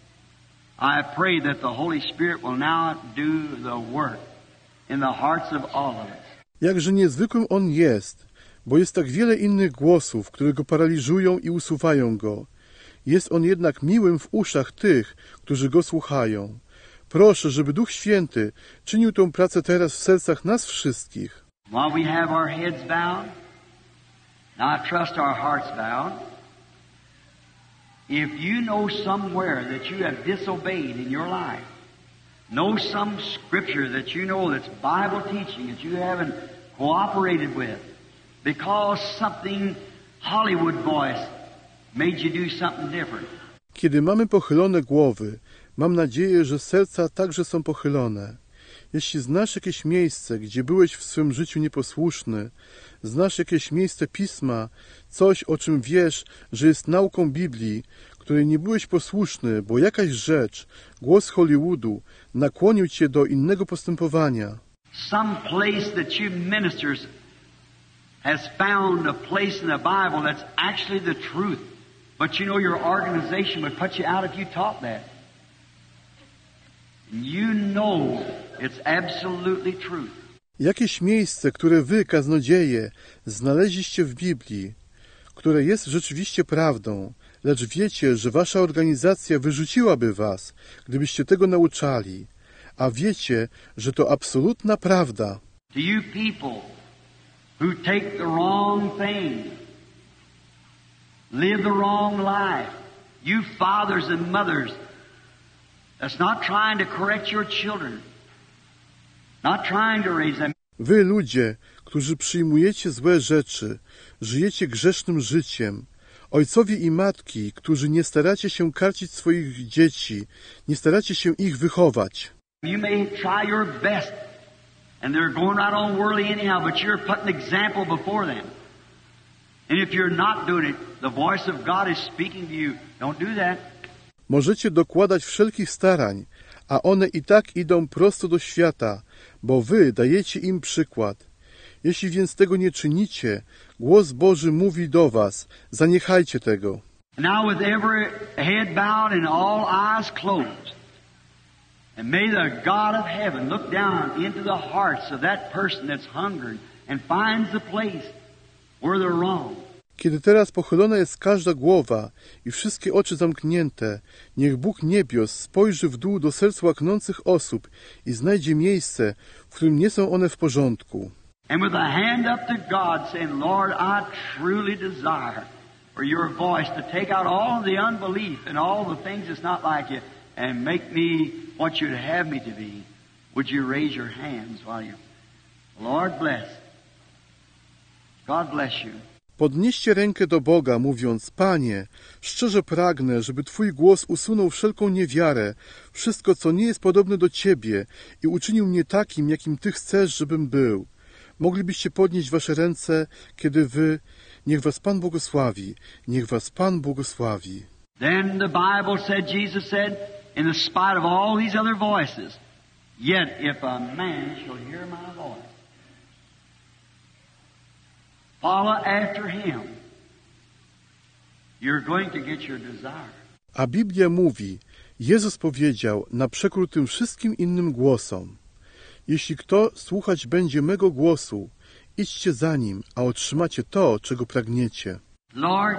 I pray that the Holy Spirit will now do the work in the hearts of all of us. Jakże niezwykłym On jest, bo jest tak wiele innych głosów, które Go paraliżują i usuwają Go. Jest On jednak miłym w uszach tych, którzy Go słuchają. Proszę, żeby Duch Święty czynił tę pracę teraz w sercach nas wszystkich. While we have our heads bowed, and I trust our hearts bowed, if you know somewhere that you have disobeyed in your life, know some scripture that you know that's Bible teaching that you haven't cooperated with, because something Hollywood voice made you do something different. Kiedy mamy pochylone głowy, mam nadzieję, że serca także są pochylone. Jeśli znasz jakieś miejsce, gdzie byłeś w swym życiu nieposłuszny, znasz jakieś miejsce Pisma, coś, o czym wiesz, że jest nauką Biblii, której nie byłeś posłuszny, bo jakaś rzecz, głos Hollywoodu, nakłonił cię do innego postępowania. Some place that you ministers has found a place in the Bible that's actually the truth. But you know your organization would put you out if you taught that. You know it's absolutely truth. Jakieś miejsce, które wy, kaznodzieje, znaleźliście w Biblii, które jest rzeczywiście prawdą, lecz wiecie, że wasza organizacja wyrzuciłaby was, gdybyście tego nauczali, a wiecie, że to absolutna prawda. To you people who take the wrong thing, live the wrong life, you fathers and mothers that's not trying to correct your children, not trying to raise them. Wy, ludzie, którzy przyjmujecie złe rzeczy, żyjecie grzesznym życiem, ojcowie i matki, którzy nie staracie się karcić swoich dzieci, nie staracie się ich wychować. You may try your best, and they're going right on worldly anyhow, but you're putting an example before them. And if you're not doing it, the voice of God is speaking to you. Don't do that. Możecie dokładać wszelkich starań, a one i tak idą prosto do świata, bo wy dajecie im przykład. Jeśli więc tego nie czynicie, głos Boży mówi do was, zaniechajcie tego. Now with every head bowed and all eyes closed, and may the God of heaven look down into the hearts of that person that's hungering and finds the place where they're wrong. Kiedy teraz pochylona jest każda głowa i wszystkie oczy zamknięte, niech Bóg niebios spojrzy w dół do serc łaknących osób i znajdzie miejsce, w którym nie są one w porządku. And with a hand up to God saying, Lord, I truly desire for your voice to take out all of the unbelief and all the things that's not like you and make me what you'd have me to be. Would you raise your hands while you... Lord bless. God bless you. Podnieście rękę do Boga, mówiąc, Panie, szczerze pragnę, żeby Twój głos usunął wszelką niewiarę, wszystko, co nie jest podobne do Ciebie i uczynił mnie takim, jakim Ty chcesz, żebym był. Moglibyście podnieść Wasze ręce, kiedy Wy, niech Was Pan błogosławi, niech Was Pan błogosławi. Then the Bible said, Jesus said, in the spite of all these other voices, yet if a man shall hear my voice, follow after him, you're going to get your desire. A Biblia mówi, Jezus powiedział, na przekór tym wszystkim innym głosom, jeśli kto słuchać będzie mego głosu, idźcie za nim, a otrzymacie to, czego pragniecie. Lord,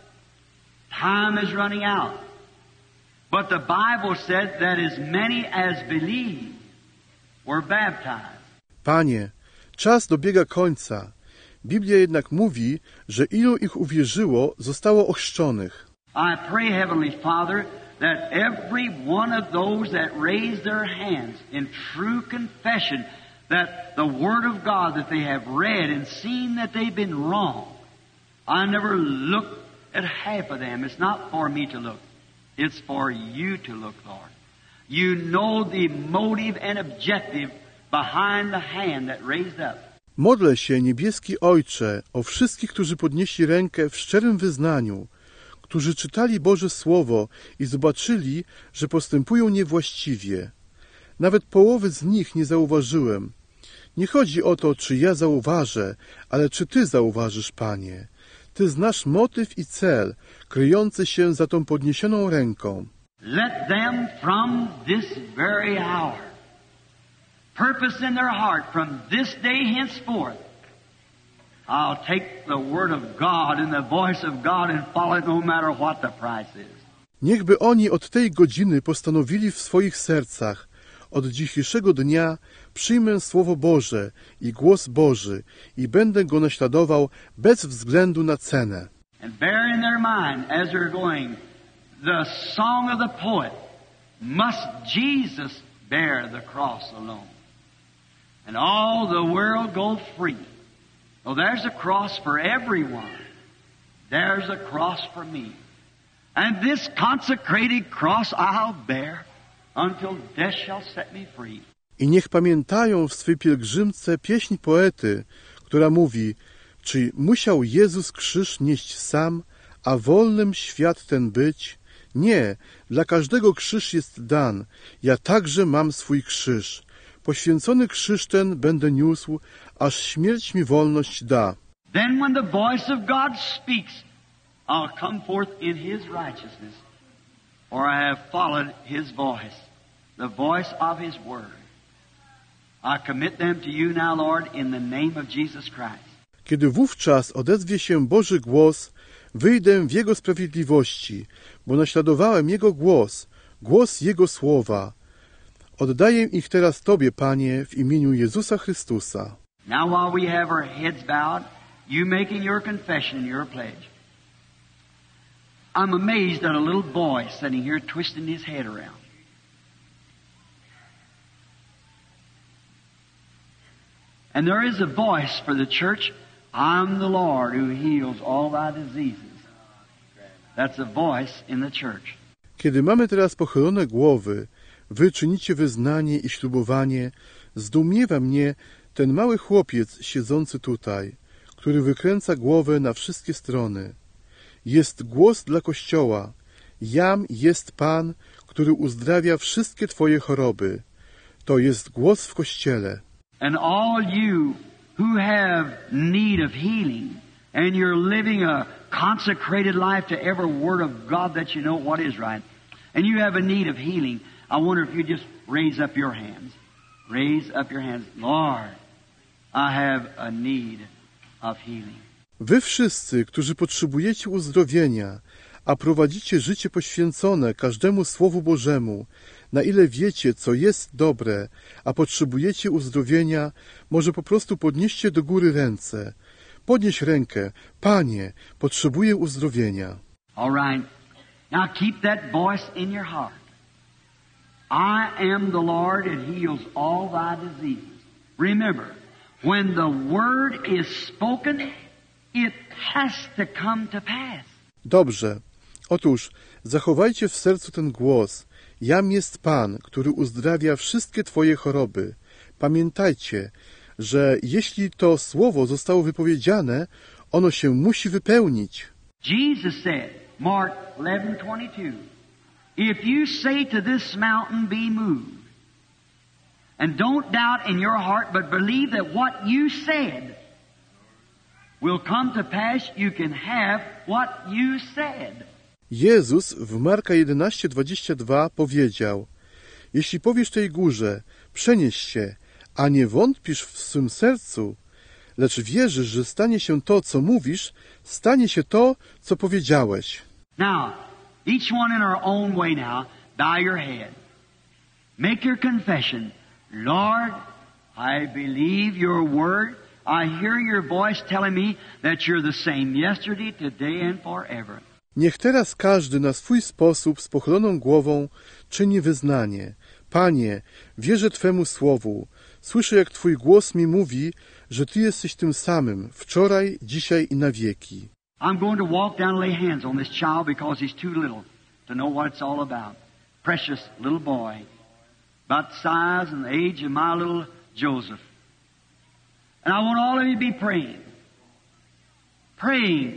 time is running out. But the Bible said that as many as believe were baptized. Panie, czas dobiega końca. Biblia jednak mówi, że ilu ich uwierzyło, zostało ochrzczonych. I pray, Heavenly Father, that every one of those that raise their hands in true confession that the Word of God that they have read and seen that they've been wrong. I never look at half of them. It's not for me to look. It's for you to look, Lord. You know the motive and objective behind the hand that raised up. Modlę się, niebieski Ojcze, o wszystkich, którzy podnieśli rękę w szczerym wyznaniu, którzy czytali Boże Słowo i zobaczyli, że postępują niewłaściwie. Nawet połowy z nich nie zauważyłem. Nie chodzi o to, czy ja zauważę, ale czy Ty zauważysz, Panie. Ty znasz motyw i cel, kryjący się za tą podniesioną ręką. Let them from this very hour purpose in their heart from this day henceforth, I'll take the word of God and the voice of God and follow it no matter what the price is. Niechby oni od tej godziny postanowili w swoich sercach, od dzisiejszego dnia przyjmę Słowo Boże i głos Boży i będę go naśladował bez względu na cenę. And bear in their mind as they're going the song of the poet, must Jesus bear the cross alone, and all the world go free. Oh, there's a cross for everyone. There's a cross for me. And this consecrated cross I'll bear until death shall set me free. I niech pamiętają w swej pielgrzymce pieśń poety, która mówi, czy musiał Jezus krzyż nieść sam, a wolnym świat ten być? Nie, dla każdego krzyż jest dan. Ja także mam swój krzyż. Poświęcony krzyż ten będę niósł, aż śmierć mi wolność da. Then when the voice of God speaks, I'll come forth in His righteousness, for I have followed His voice, the voice of His word. I commit them to you now, Lord, in the name of Jesus Christ. Kiedy wówczas odezwie się Boży głos, wyjdę w Jego sprawiedliwości, bo naśladowałem Jego głos, głos Jego słowa. Oddaję ich teraz Tobie, Panie, w imieniu Jezusa Chrystusa. Now while we have our heads bowed, you making your confession and your pledge. I'm amazed at a little boy sitting here twisting his head around. And there is a voice for the church. I'm the Lord who heals all thy diseases. That's a voice in the church. Kiedy mamy teraz pochylone głowy, wy czynicie wyznanie i ślubowanie, zdumiewa mnie ten mały chłopiec siedzący tutaj, który wykręca głowę na wszystkie strony. Jest głos dla Kościoła. Jam jest Pan, który uzdrawia wszystkie twoje choroby. To jest głos w Kościele. And all you who have need of healing, and you're living a consecrated life to every word of God that you know what is right, and you have a need of healing, I wonder if you just raise up your hands. Raise up your hands. Lord, I have a need of healing. Wy wszyscy, którzy potrzebujecie uzdrowienia, a prowadzicie życie poświęcone każdemu Słowu Bożemu, na ile wiecie, co jest dobre, a potrzebujecie uzdrowienia, może po prostu podnieście do góry ręce. Podnieś rękę. Panie, potrzebuję uzdrowienia. All right. Now keep that voice in your heart. I am the Lord that heals all thy diseases. Remember, when the word is spoken, it has to come to pass. Dobrze. Otóż zachowajcie w sercu ten głos. Jam jest Pan, który uzdrawia wszystkie twoje choroby. Pamiętajcie, że jeśli to słowo zostało wypowiedziane, ono się musi wypełnić. Jesus said, Mark 11:22, if you say to this mountain, be moved, and don't doubt in your heart, but believe that what you said will come to pass, you can have what you said. Jezus w Marka 11:22 powiedział: jeśli powiesz tej górze, przenieś się, a nie wątpisz w swym sercu, lecz wierzysz, że stanie się to, co mówisz, stanie się to, co powiedziałeś. Now, each one in our own way now, bow your head. Make your confession. Lord, I believe your word. I hear your voice telling me that you're the same yesterday, today and forever. Niech teraz każdy na swój sposób z pochyloną głową czyni wyznanie. Panie, wierzę Twemu słowu. Słyszę, jak Twój głos mi mówi, że Ty jesteś tym samym, wczoraj, dzisiaj i na wieki. I'm going to walk down and lay hands on this child because he's too little to know what it's all about. Precious little boy, about the size and the age of my little Joseph. And I want all of you to be praying. Praying.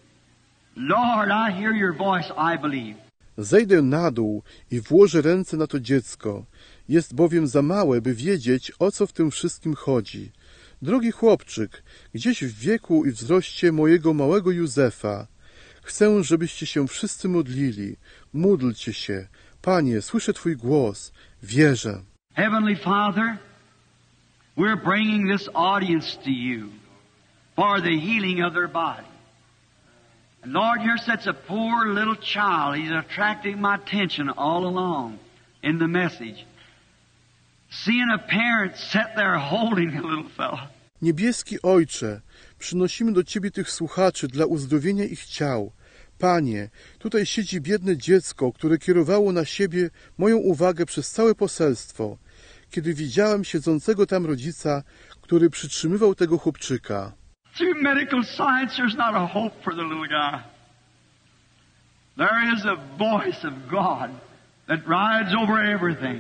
Lord, I hear your voice, I believe. Zejdę na dół i włożę ręce na to dziecko. Jest bowiem za małe, by wiedzieć, o co w tym wszystkim chodzi. Drogi chłopczyk, gdzieś w wieku i wzroście mojego małego Józefa, chcę, żebyście się wszyscy modlili. Módlcie się. Panie, słyszę Twój głos. Wierzę. Heavenly Father, we're bringing this audience to you for the healing of their body. And Lord, here sits a poor little child. He's attracting my attention all along in the message. Seeing a parent sit there holding a little fellow. Niebieski Ojcze, przynosimy do Ciebie tych słuchaczy dla uzdrowienia ich ciał. Panie, tutaj siedzi biedne dziecko, które kierowało na siebie moją uwagę przez całe poselstwo, kiedy widziałem siedzącego tam rodzica, który przytrzymywał tego chłopczyka. Through medical science, there's not a hope for the little guy. There is a voice of God that rides over everything.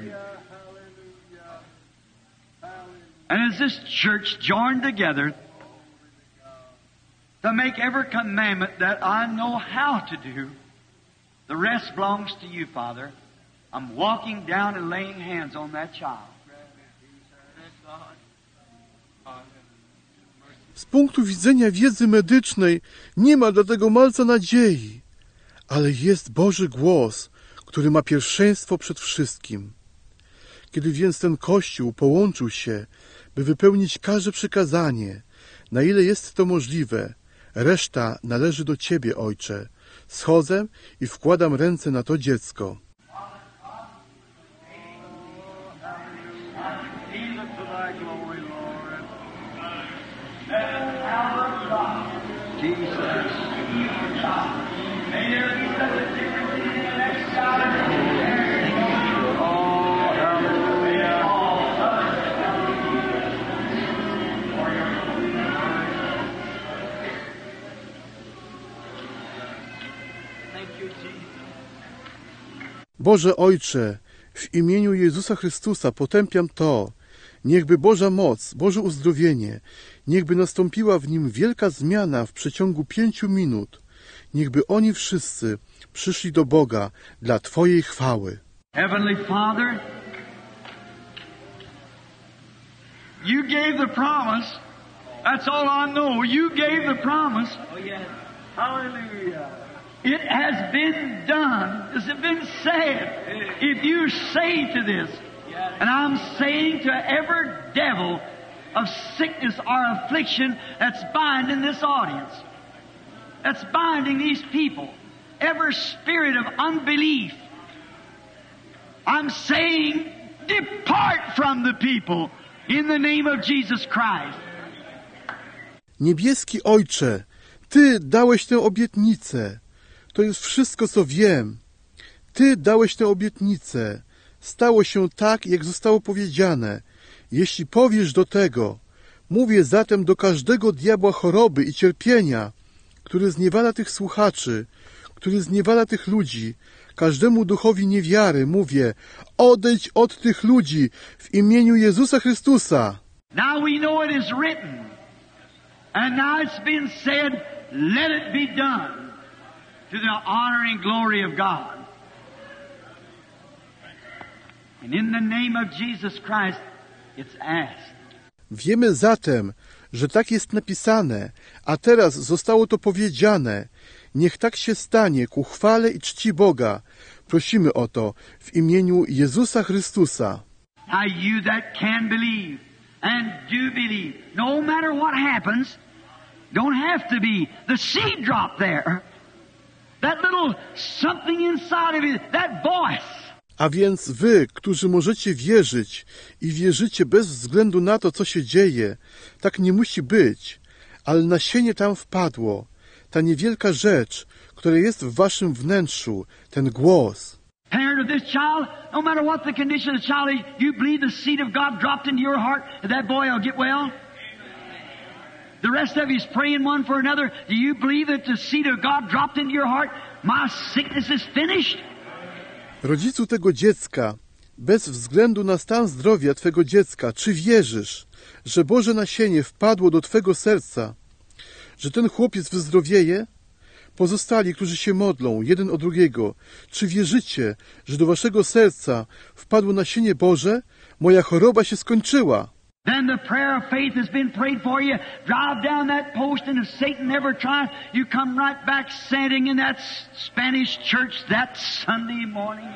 And as this church joined together to make every commandment that I know how to do, the rest belongs to you, Father. I'm walking down and laying hands on that child. Z punktu widzenia wiedzy medycznej nie ma dla tego malca nadziei, ale jest Boży głos, który ma pierwszeństwo przed wszystkim. Kiedy więc ten Kościół połączył się, by wypełnić każde przykazanie, na ile jest to możliwe, reszta należy do Ciebie, Ojcze. Schodzę i wkładam ręce na to dziecko. Boże Ojcze, w imieniu Jezusa Chrystusa potępiam to. Niechby Boża moc, Boże uzdrowienie, niechby nastąpiła w nim wielka zmiana w przeciągu 5 minut. Niechby oni wszyscy przyszli do Boga dla Twojej chwały. Heavenly Father, You gave the promise. That's all I know. You gave the promise. Oh, yes. Hallelujah. It has been done. Has it been said? If you say to this, and I'm saying to every devil of sickness or affliction that's binding this audience, that's binding these people, every spirit of unbelief, I'm saying, depart from the people in the name of Jesus Christ. Niebieski Ojcze, Ty dałeś tę obietnicę. To jest wszystko, co wiem. Ty dałeś tę obietnicę. Stało się tak, jak zostało powiedziane. Jeśli powiesz do tego, mówię zatem do każdego diabła choroby i cierpienia, który zniewala tych słuchaczy, który zniewala tych ludzi, każdemu duchowi niewiary, mówię, odejdź od tych ludzi w imieniu Jezusa Chrystusa. Now we know it is written, and now it's been said, let it be done to the honor and glory of God. And in the name of Jesus Christ, it's asked. Wiemy zatem, że tak jest napisane, a teraz zostało to powiedziane. Niech tak się stanie ku chwale i czci Boga. Prosimy o to w imieniu Jezusa Chrystusa. Now you that can believe and do believe, no matter what happens, don't have to be the seed drop there. That little something inside of you, that voice. A więc wy, którzy możecie wierzyć i wierzycie bez względu na to, co się dzieje, tak nie musi być, ale nasienie tam wpadło, ta niewielka rzecz, która jest w waszym wnętrzu, ten głos. Parent of this child, no matter what the condition of the child is, you believe the seed of God dropped into your heart, and that boy will get well? The rest of you is praying one for another. Do you believe that the seed of God dropped into your heart? My sickness is finished? Rodzicu tego dziecka, bez względu na stan zdrowia twego dziecka, czy wierzysz, że Boże nasienie wpadło do twego serca, że ten chłopiec wyzdrowieje? Pozostali, którzy się modlą jeden o drugiego, czy wierzycie, że do waszego serca wpadło nasienie Boże? Moja choroba się skończyła. Then the prayer of faith has been prayed for you. Drive down that post, and if Satan never tries, you come right back standing in that Spanish church that Sunday morning.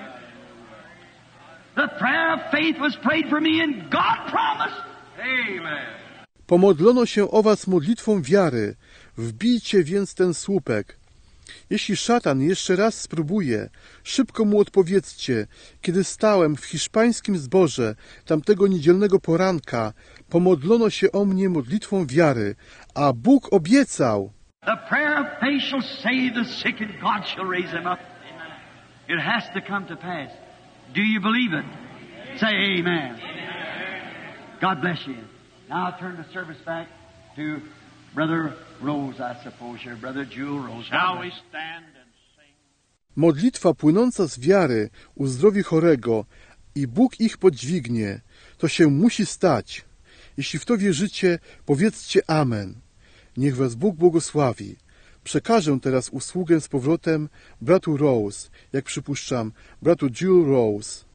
The prayer of faith was prayed for me, and God promised. Amen. Pomodlono się o was modlitwą wiary. Wbijcie więc ten słupek. Jeśli szatan jeszcze raz spróbuje, szybko mu odpowiedzcie. Kiedy stałem w hiszpańskim zborze tamtego niedzielnego poranka, pomodlono się o mnie modlitwą wiary, a Bóg obiecał. The prayer of faith shall save the sick, and God shall raise them up. It has to come to pass. Do you believe it? Say amen. God bless you. Now I'll turn the service back to Brother Rose, I suppose, your Brother Jewel Rose. Shall we stand and sing? Modlitwa płynąca z wiary uzdrowi chorego i Bóg ich podźwignie. To się musi stać. Jeśli w to wierzycie, powiedzcie amen. Niech was Bóg błogosławi. Przekażę teraz usługę z powrotem bratu Rose, jak przypuszczam, bratu Jewel Rose.